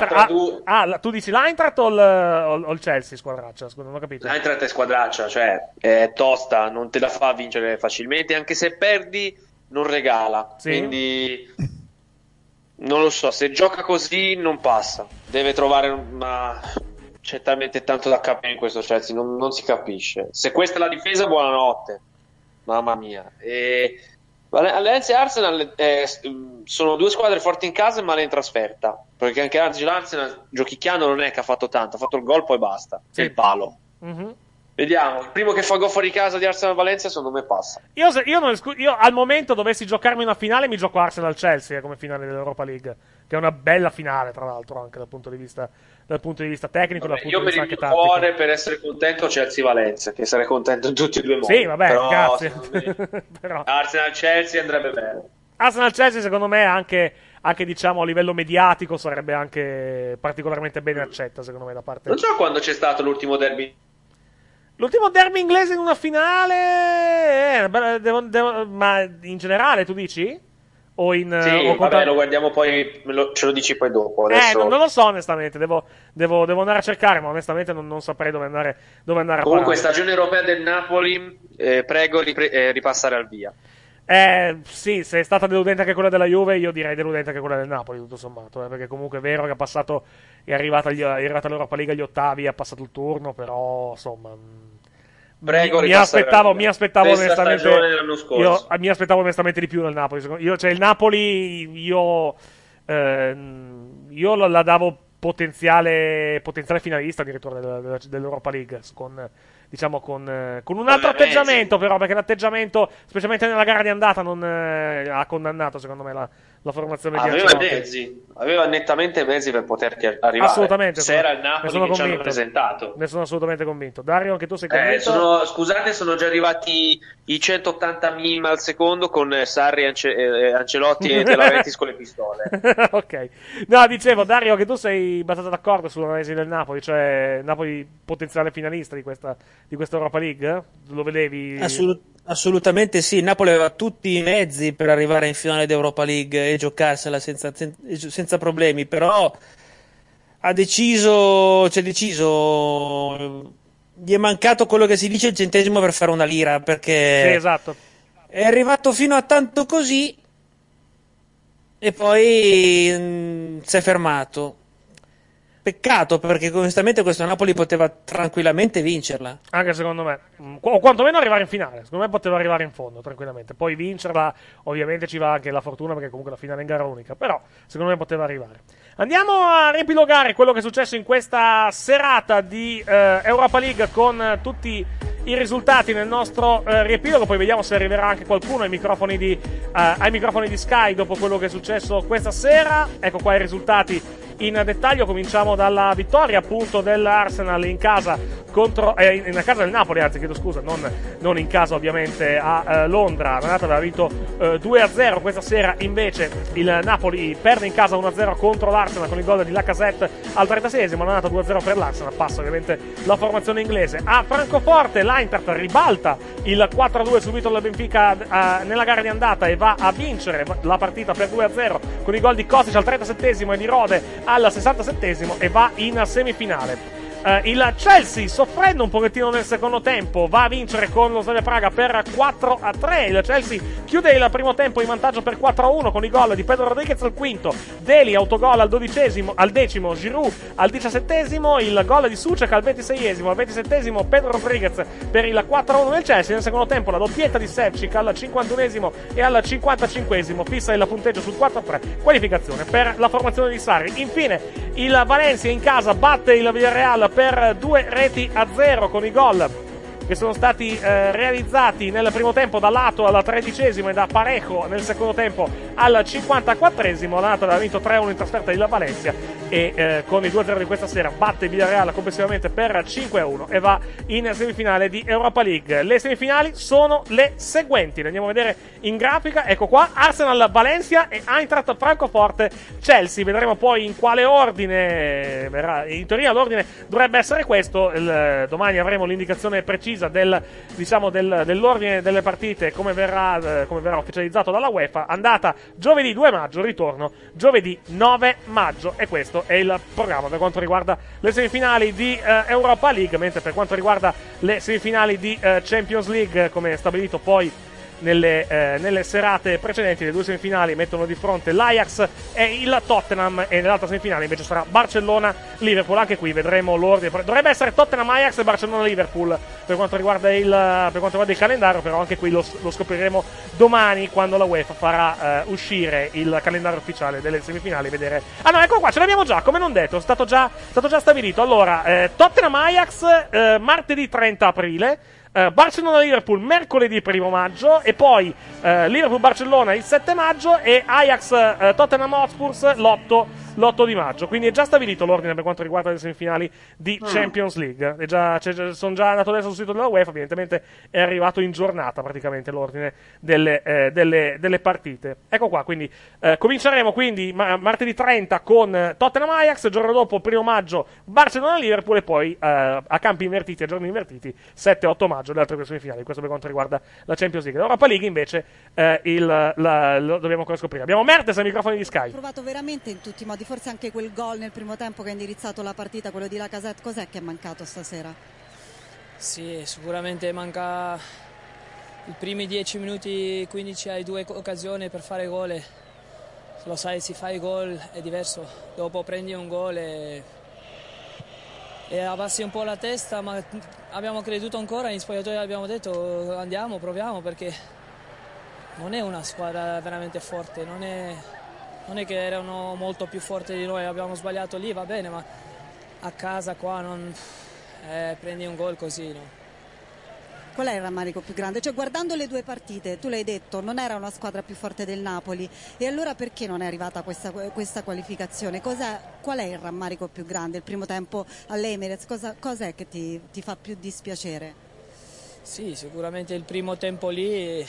Tu dici l'Eintracht o il Chelsea squadraccia? Scusa, non ho capito. L'Eintracht è squadraccia, cioè è tosta, non te la fa vincere facilmente, anche se perdi non regala, quindi non lo so, se gioca così non passa, deve trovare c'è talmente tanto da capire in questo Chelsea, non si capisce. Se questa è la difesa, buonanotte, mamma mia. Valencia e Arsenal sono due squadre forti in casa e male in trasferta, perché anche l'Arsenal giochicchiando non è che ha fatto tanto, ha fatto il gol poi basta, è il palo. Vediamo, il primo che fa gol fuori casa di Arsenal-Valencia secondo me passa. Io al momento dovessi giocarmi una finale, mi gioco Arsenal-Chelsea come finale dell'Europa League, che è una bella finale tra l'altro anche dal punto di vista tecnico. Vabbè, io per il mio cuore, per essere contento, Chelsea-Valencia, che sarei contento in tutti e due modi. Sì, vabbè, però, grazie. Però Arsenal-Chelsea andrebbe bene. Arsenal-Chelsea secondo me anche diciamo a livello mediatico sarebbe anche particolarmente bene accetta, secondo me, da parte. Non so quando c'è stato l'ultimo derby inglese in una finale, ma in generale tu dici? o in... Sì, vabbè, lo guardiamo poi, ce lo dici poi dopo. Adesso... non lo so onestamente, devo andare a cercare, ma onestamente non saprei dove andare a Comunque, parare. stagione europea del Napoli, prego ripassare al via. Sì, se è stata deludente anche quella della Juve, io direi deludente anche quella del Napoli, tutto sommato, perché comunque è vero che è arrivata all'Europa League agli ottavi, ha passato il turno, però insomma... Prego, mi aspettavo onestamente l'anno scorso. mi aspettavo onestamente di più dal Napoli. Il Napoli io la davo potenziale finalista addirittura dell'Europa League con un altro atteggiamento, però, perché l'atteggiamento, specialmente nella gara di andata, non ha condannato secondo me la formazione di Ancelotti. Aveva nettamente mezzi per poterti arrivare. Assolutamente. Se era il Napoli che ci hanno presentato. Ne sono assolutamente convinto. Dario, anche tu sei convinto? Scusate, sono già arrivati i 180 meme al secondo con Sarri, Ancelotti e De Laurentiis con le pistole. Ok. No, dicevo, Dario, che tu sei abbastanza d'accordo sull'analisi del Napoli, cioè Napoli potenziale finalista di questa Europa League? Lo vedevi? Assolutamente sì. Napoli aveva tutti i mezzi per arrivare in finale d'Europa League e giocarsela senza problemi, però gli è mancato quello che si dice il centesimo per fare una lira, perché sì, esatto. È arrivato fino a tanto così e poi si è fermato. Peccato, perché onestamente questo Napoli poteva tranquillamente vincerla. Anche secondo me. O quantomeno arrivare in finale. Secondo me poteva arrivare in fondo, tranquillamente. Poi vincerla, ovviamente ci va anche la fortuna, perché comunque la finale è in gara unica. Però, secondo me poteva arrivare. Andiamo a riepilogare quello che è successo in questa serata di Europa League con tutti i risultati nel nostro riepilogo. Poi vediamo se arriverà anche qualcuno ai microfoni di Sky dopo quello che è successo questa sera. Ecco qua i risultati in dettaglio. Cominciamo dalla vittoria appunto dell'Arsenal in casa contro in casa del Napoli, anzi chiedo scusa, non in casa ovviamente a Londra. L'andata aveva vinto 2-0, questa sera invece il Napoli perde in casa 1-0 contro l'Arsenal con il gol di Lacazette al 36esimo. L'andata 2-0 per l'Arsenal, passa ovviamente la formazione inglese. A Francoforte l'Eintracht ribalta il 4-2 subito dal Benfica nella gara di andata e va a vincere la partita per 2-0 con i gol di Kostic al 37esimo e di Rode al 67esimo e va in semifinale. Il Chelsea, soffrendo un pochettino nel secondo tempo, va a vincere con lo Slavia Praga per 4-3. Il Chelsea chiude il primo tempo in vantaggio per 4-1 con i gol di Pedro Rodriguez al quinto, Deli autogol al decimo, Giroud al 17esimo, il gol di Souček al 26esimo, al 27esimo Pedro Rodriguez per il 4-1 del Chelsea. Nel secondo tempo la doppietta di Ševčík al 51esimo e al 55esimo fissa il punteggio sul 4-3, qualificazione per la formazione di Sarri. Infine il Valencia in casa batte il Villarreal per 2-0 con i gol che sono stati realizzati nel primo tempo da Lato al 13esimo e da Parejo nel secondo tempo al 54esimo. L'andata aveva vinto 3-1 in trasferta di La Valencia e con i 2-0 di questa sera batte il Villarreal complessivamente per 5-1 e va in semifinale di Europa League. Le semifinali sono le seguenti, le andiamo a vedere in grafica. Ecco qua: Arsenal Valencia e Eintracht Francoforte Chelsea. Vedremo poi in quale ordine verrà. In teoria l'ordine dovrebbe essere questo. Domani avremo l'indicazione precisa dell'ordine delle partite, come verrà ufficializzato dalla UEFA. Andata giovedì 2 maggio, ritorno giovedì 9 maggio, e questo è il programma per quanto riguarda le semifinali di Europa League. Mentre per quanto riguarda le semifinali di Champions League, come stabilito poi nelle serate precedenti, le due semifinali mettono di fronte l'Ajax e il Tottenham, e nell'altra semifinale invece sarà Barcellona-Liverpool. Anche qui vedremo l'ordine, dovrebbe essere Tottenham-Ajax e Barcellona-Liverpool per quanto riguarda il calendario, però anche qui lo scopriremo domani quando la UEFA farà uscire il calendario ufficiale delle semifinali. Vedere, no, ecco qua, ce l'abbiamo già, come non detto, è stato già stabilito. Allora, Tottenham-Ajax martedì 30 aprile, Barcellona-Liverpool mercoledì 1 maggio, e poi Liverpool-Barcellona il 7 maggio e Ajax-Tottenham Hotspurs l'8 l'8 di maggio. Quindi è già stabilito l'ordine per quanto riguarda le semifinali di Champions League. Sono già andato adesso sul sito della UEFA, evidentemente è arrivato in giornata praticamente l'ordine delle partite. Ecco qua, quindi cominceremo quindi martedì 30 con Tottenham-Ajax, il giorno dopo, 1 maggio, Barcellona-Liverpool, e poi a campi invertiti, a giorni invertiti, 7-8 maggio le altre due semifinali. Questo per quanto riguarda la Champions League. L'Europa League invece lo dobbiamo ancora scoprire. Abbiamo Mertes ai microfoni di Sky. Ho provato veramente in tutti i modi, forse anche quel gol nel primo tempo che ha indirizzato la partita, quello di Lacazette, cos'è che è mancato stasera? Sì, sicuramente manca i primi 10 minuti, 15 hai 2 occasioni per fare gol. Lo sai, si fa i gol è diverso, dopo prendi un gol e abbassi un po' la testa, ma abbiamo creduto ancora, in spogliatoio abbiamo detto andiamo, proviamo, perché non è una squadra veramente forte, non è che erano molto più forti di noi, abbiamo sbagliato lì, va bene, ma a casa qua prendi un gol così, no? Qual è il rammarico più grande? Cioè, guardando le due partite, tu l'hai detto, non era una squadra più forte del Napoli, e allora perché non è arrivata questa qualificazione? Qual è il rammarico più grande? Il primo tempo all'Emirates, cos'è che ti fa più dispiacere? Sì, sicuramente il primo tempo lì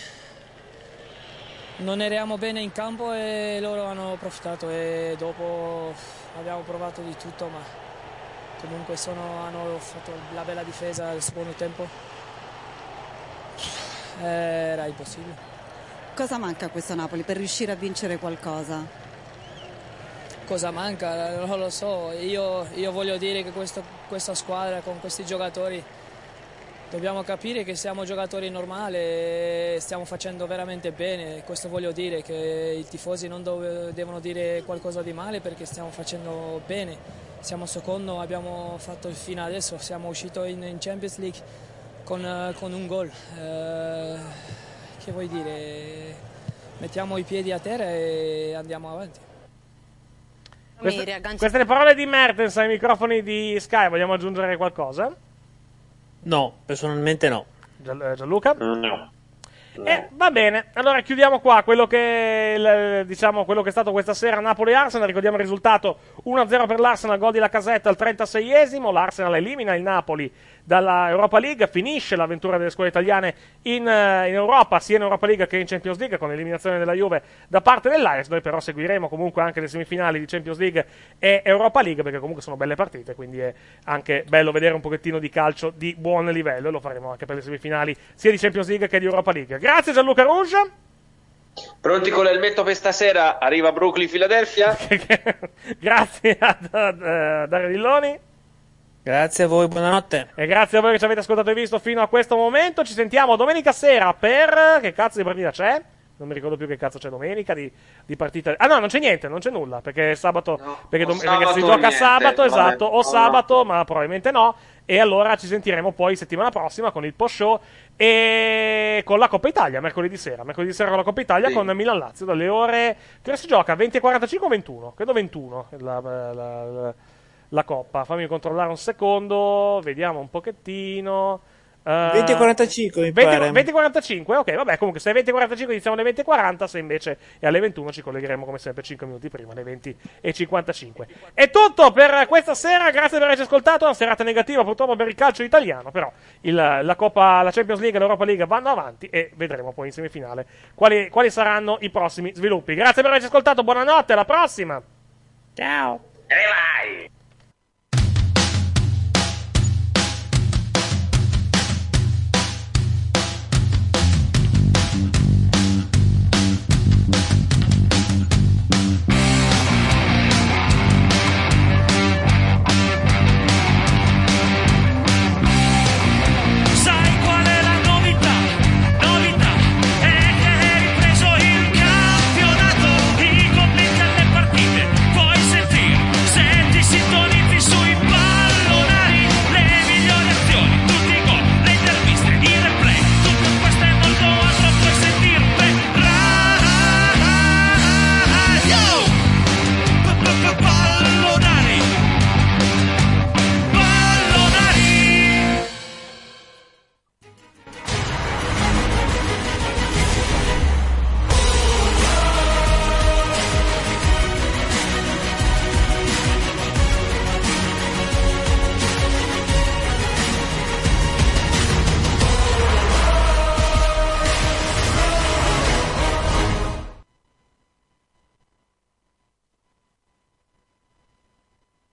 non eravamo bene in campo e loro hanno approfittato, e dopo abbiamo provato di tutto, ma comunque hanno fatto la bella difesa al secondo tempo. Era impossibile. Cosa manca a questo Napoli per riuscire a vincere qualcosa? Cosa manca? Non lo so. Io voglio dire che questa squadra con questi giocatori dobbiamo capire che siamo giocatori normali e stiamo facendo veramente bene. Questo voglio dire, che i tifosi non devono dire qualcosa di male, perché stiamo facendo bene. Siamo secondo, abbiamo fatto fino adesso, siamo usciti in Champions League con un gol. Che vuoi dire? Mettiamo i piedi a terra e andiamo avanti. Queste le parole di Mertens ai microfoni di Sky. Vogliamo aggiungere qualcosa? No, personalmente no. Gianluca? No. Va bene, allora chiudiamo qua quello che è stato questa sera Napoli-Arsenal. Ricordiamo il risultato: 1-0 per l'Arsenal, gol di Lacazette al 36esimo. L'Arsenal elimina il Napoli dalla Europa League, finisce l'avventura delle squadre italiane in Europa, sia in Europa League che in Champions League, con l'eliminazione della Juve da parte dell'Ajax. Noi però seguiremo comunque anche le semifinali di Champions League e Europa League, perché comunque sono belle partite, quindi è anche bello vedere un pochettino di calcio di buon livello, e lo faremo anche per le semifinali sia di Champions League che di Europa League. Grazie Gianluca Rouge. Pronti con l'elmetto per stasera? Arriva Brooklyn-Philadelphia. Grazie a Dario Dilloni. Grazie a voi, buonanotte. E grazie a voi che ci avete ascoltato e visto fino a questo momento. Ci sentiamo domenica sera per... Che cazzo di partita c'è? Non mi ricordo più che cazzo c'è domenica di partita. Ah no, non c'è niente, non c'è nulla, perché sabato... No, perché sabato si gioca niente, sabato, vabbè, esatto, o no, sabato, ma probabilmente no. E allora ci sentiremo poi settimana prossima con il post-show e con la Coppa Italia, mercoledì sera con la Coppa Italia, sì, con Milan-Lazio, dalle ore... Che ora si gioca? 20:45 o 21? Credo 21, la Coppa. Fammi controllare un secondo, vediamo un pochettino. 20:45 mi pare. 20:45, ok, vabbè, comunque se è 20:45 iniziamo alle 20:40, se invece è alle 21 ci collegheremo come sempre 5 minuti prima, alle 20:55. È tutto per questa sera, grazie per averci ascoltato. Una serata negativa purtroppo per il calcio italiano, però la Coppa, la Champions League e l'Europa League vanno avanti, e vedremo poi in semifinale quali saranno i prossimi sviluppi. Grazie per averci ascoltato, buonanotte, alla prossima. Ciao. Arriva!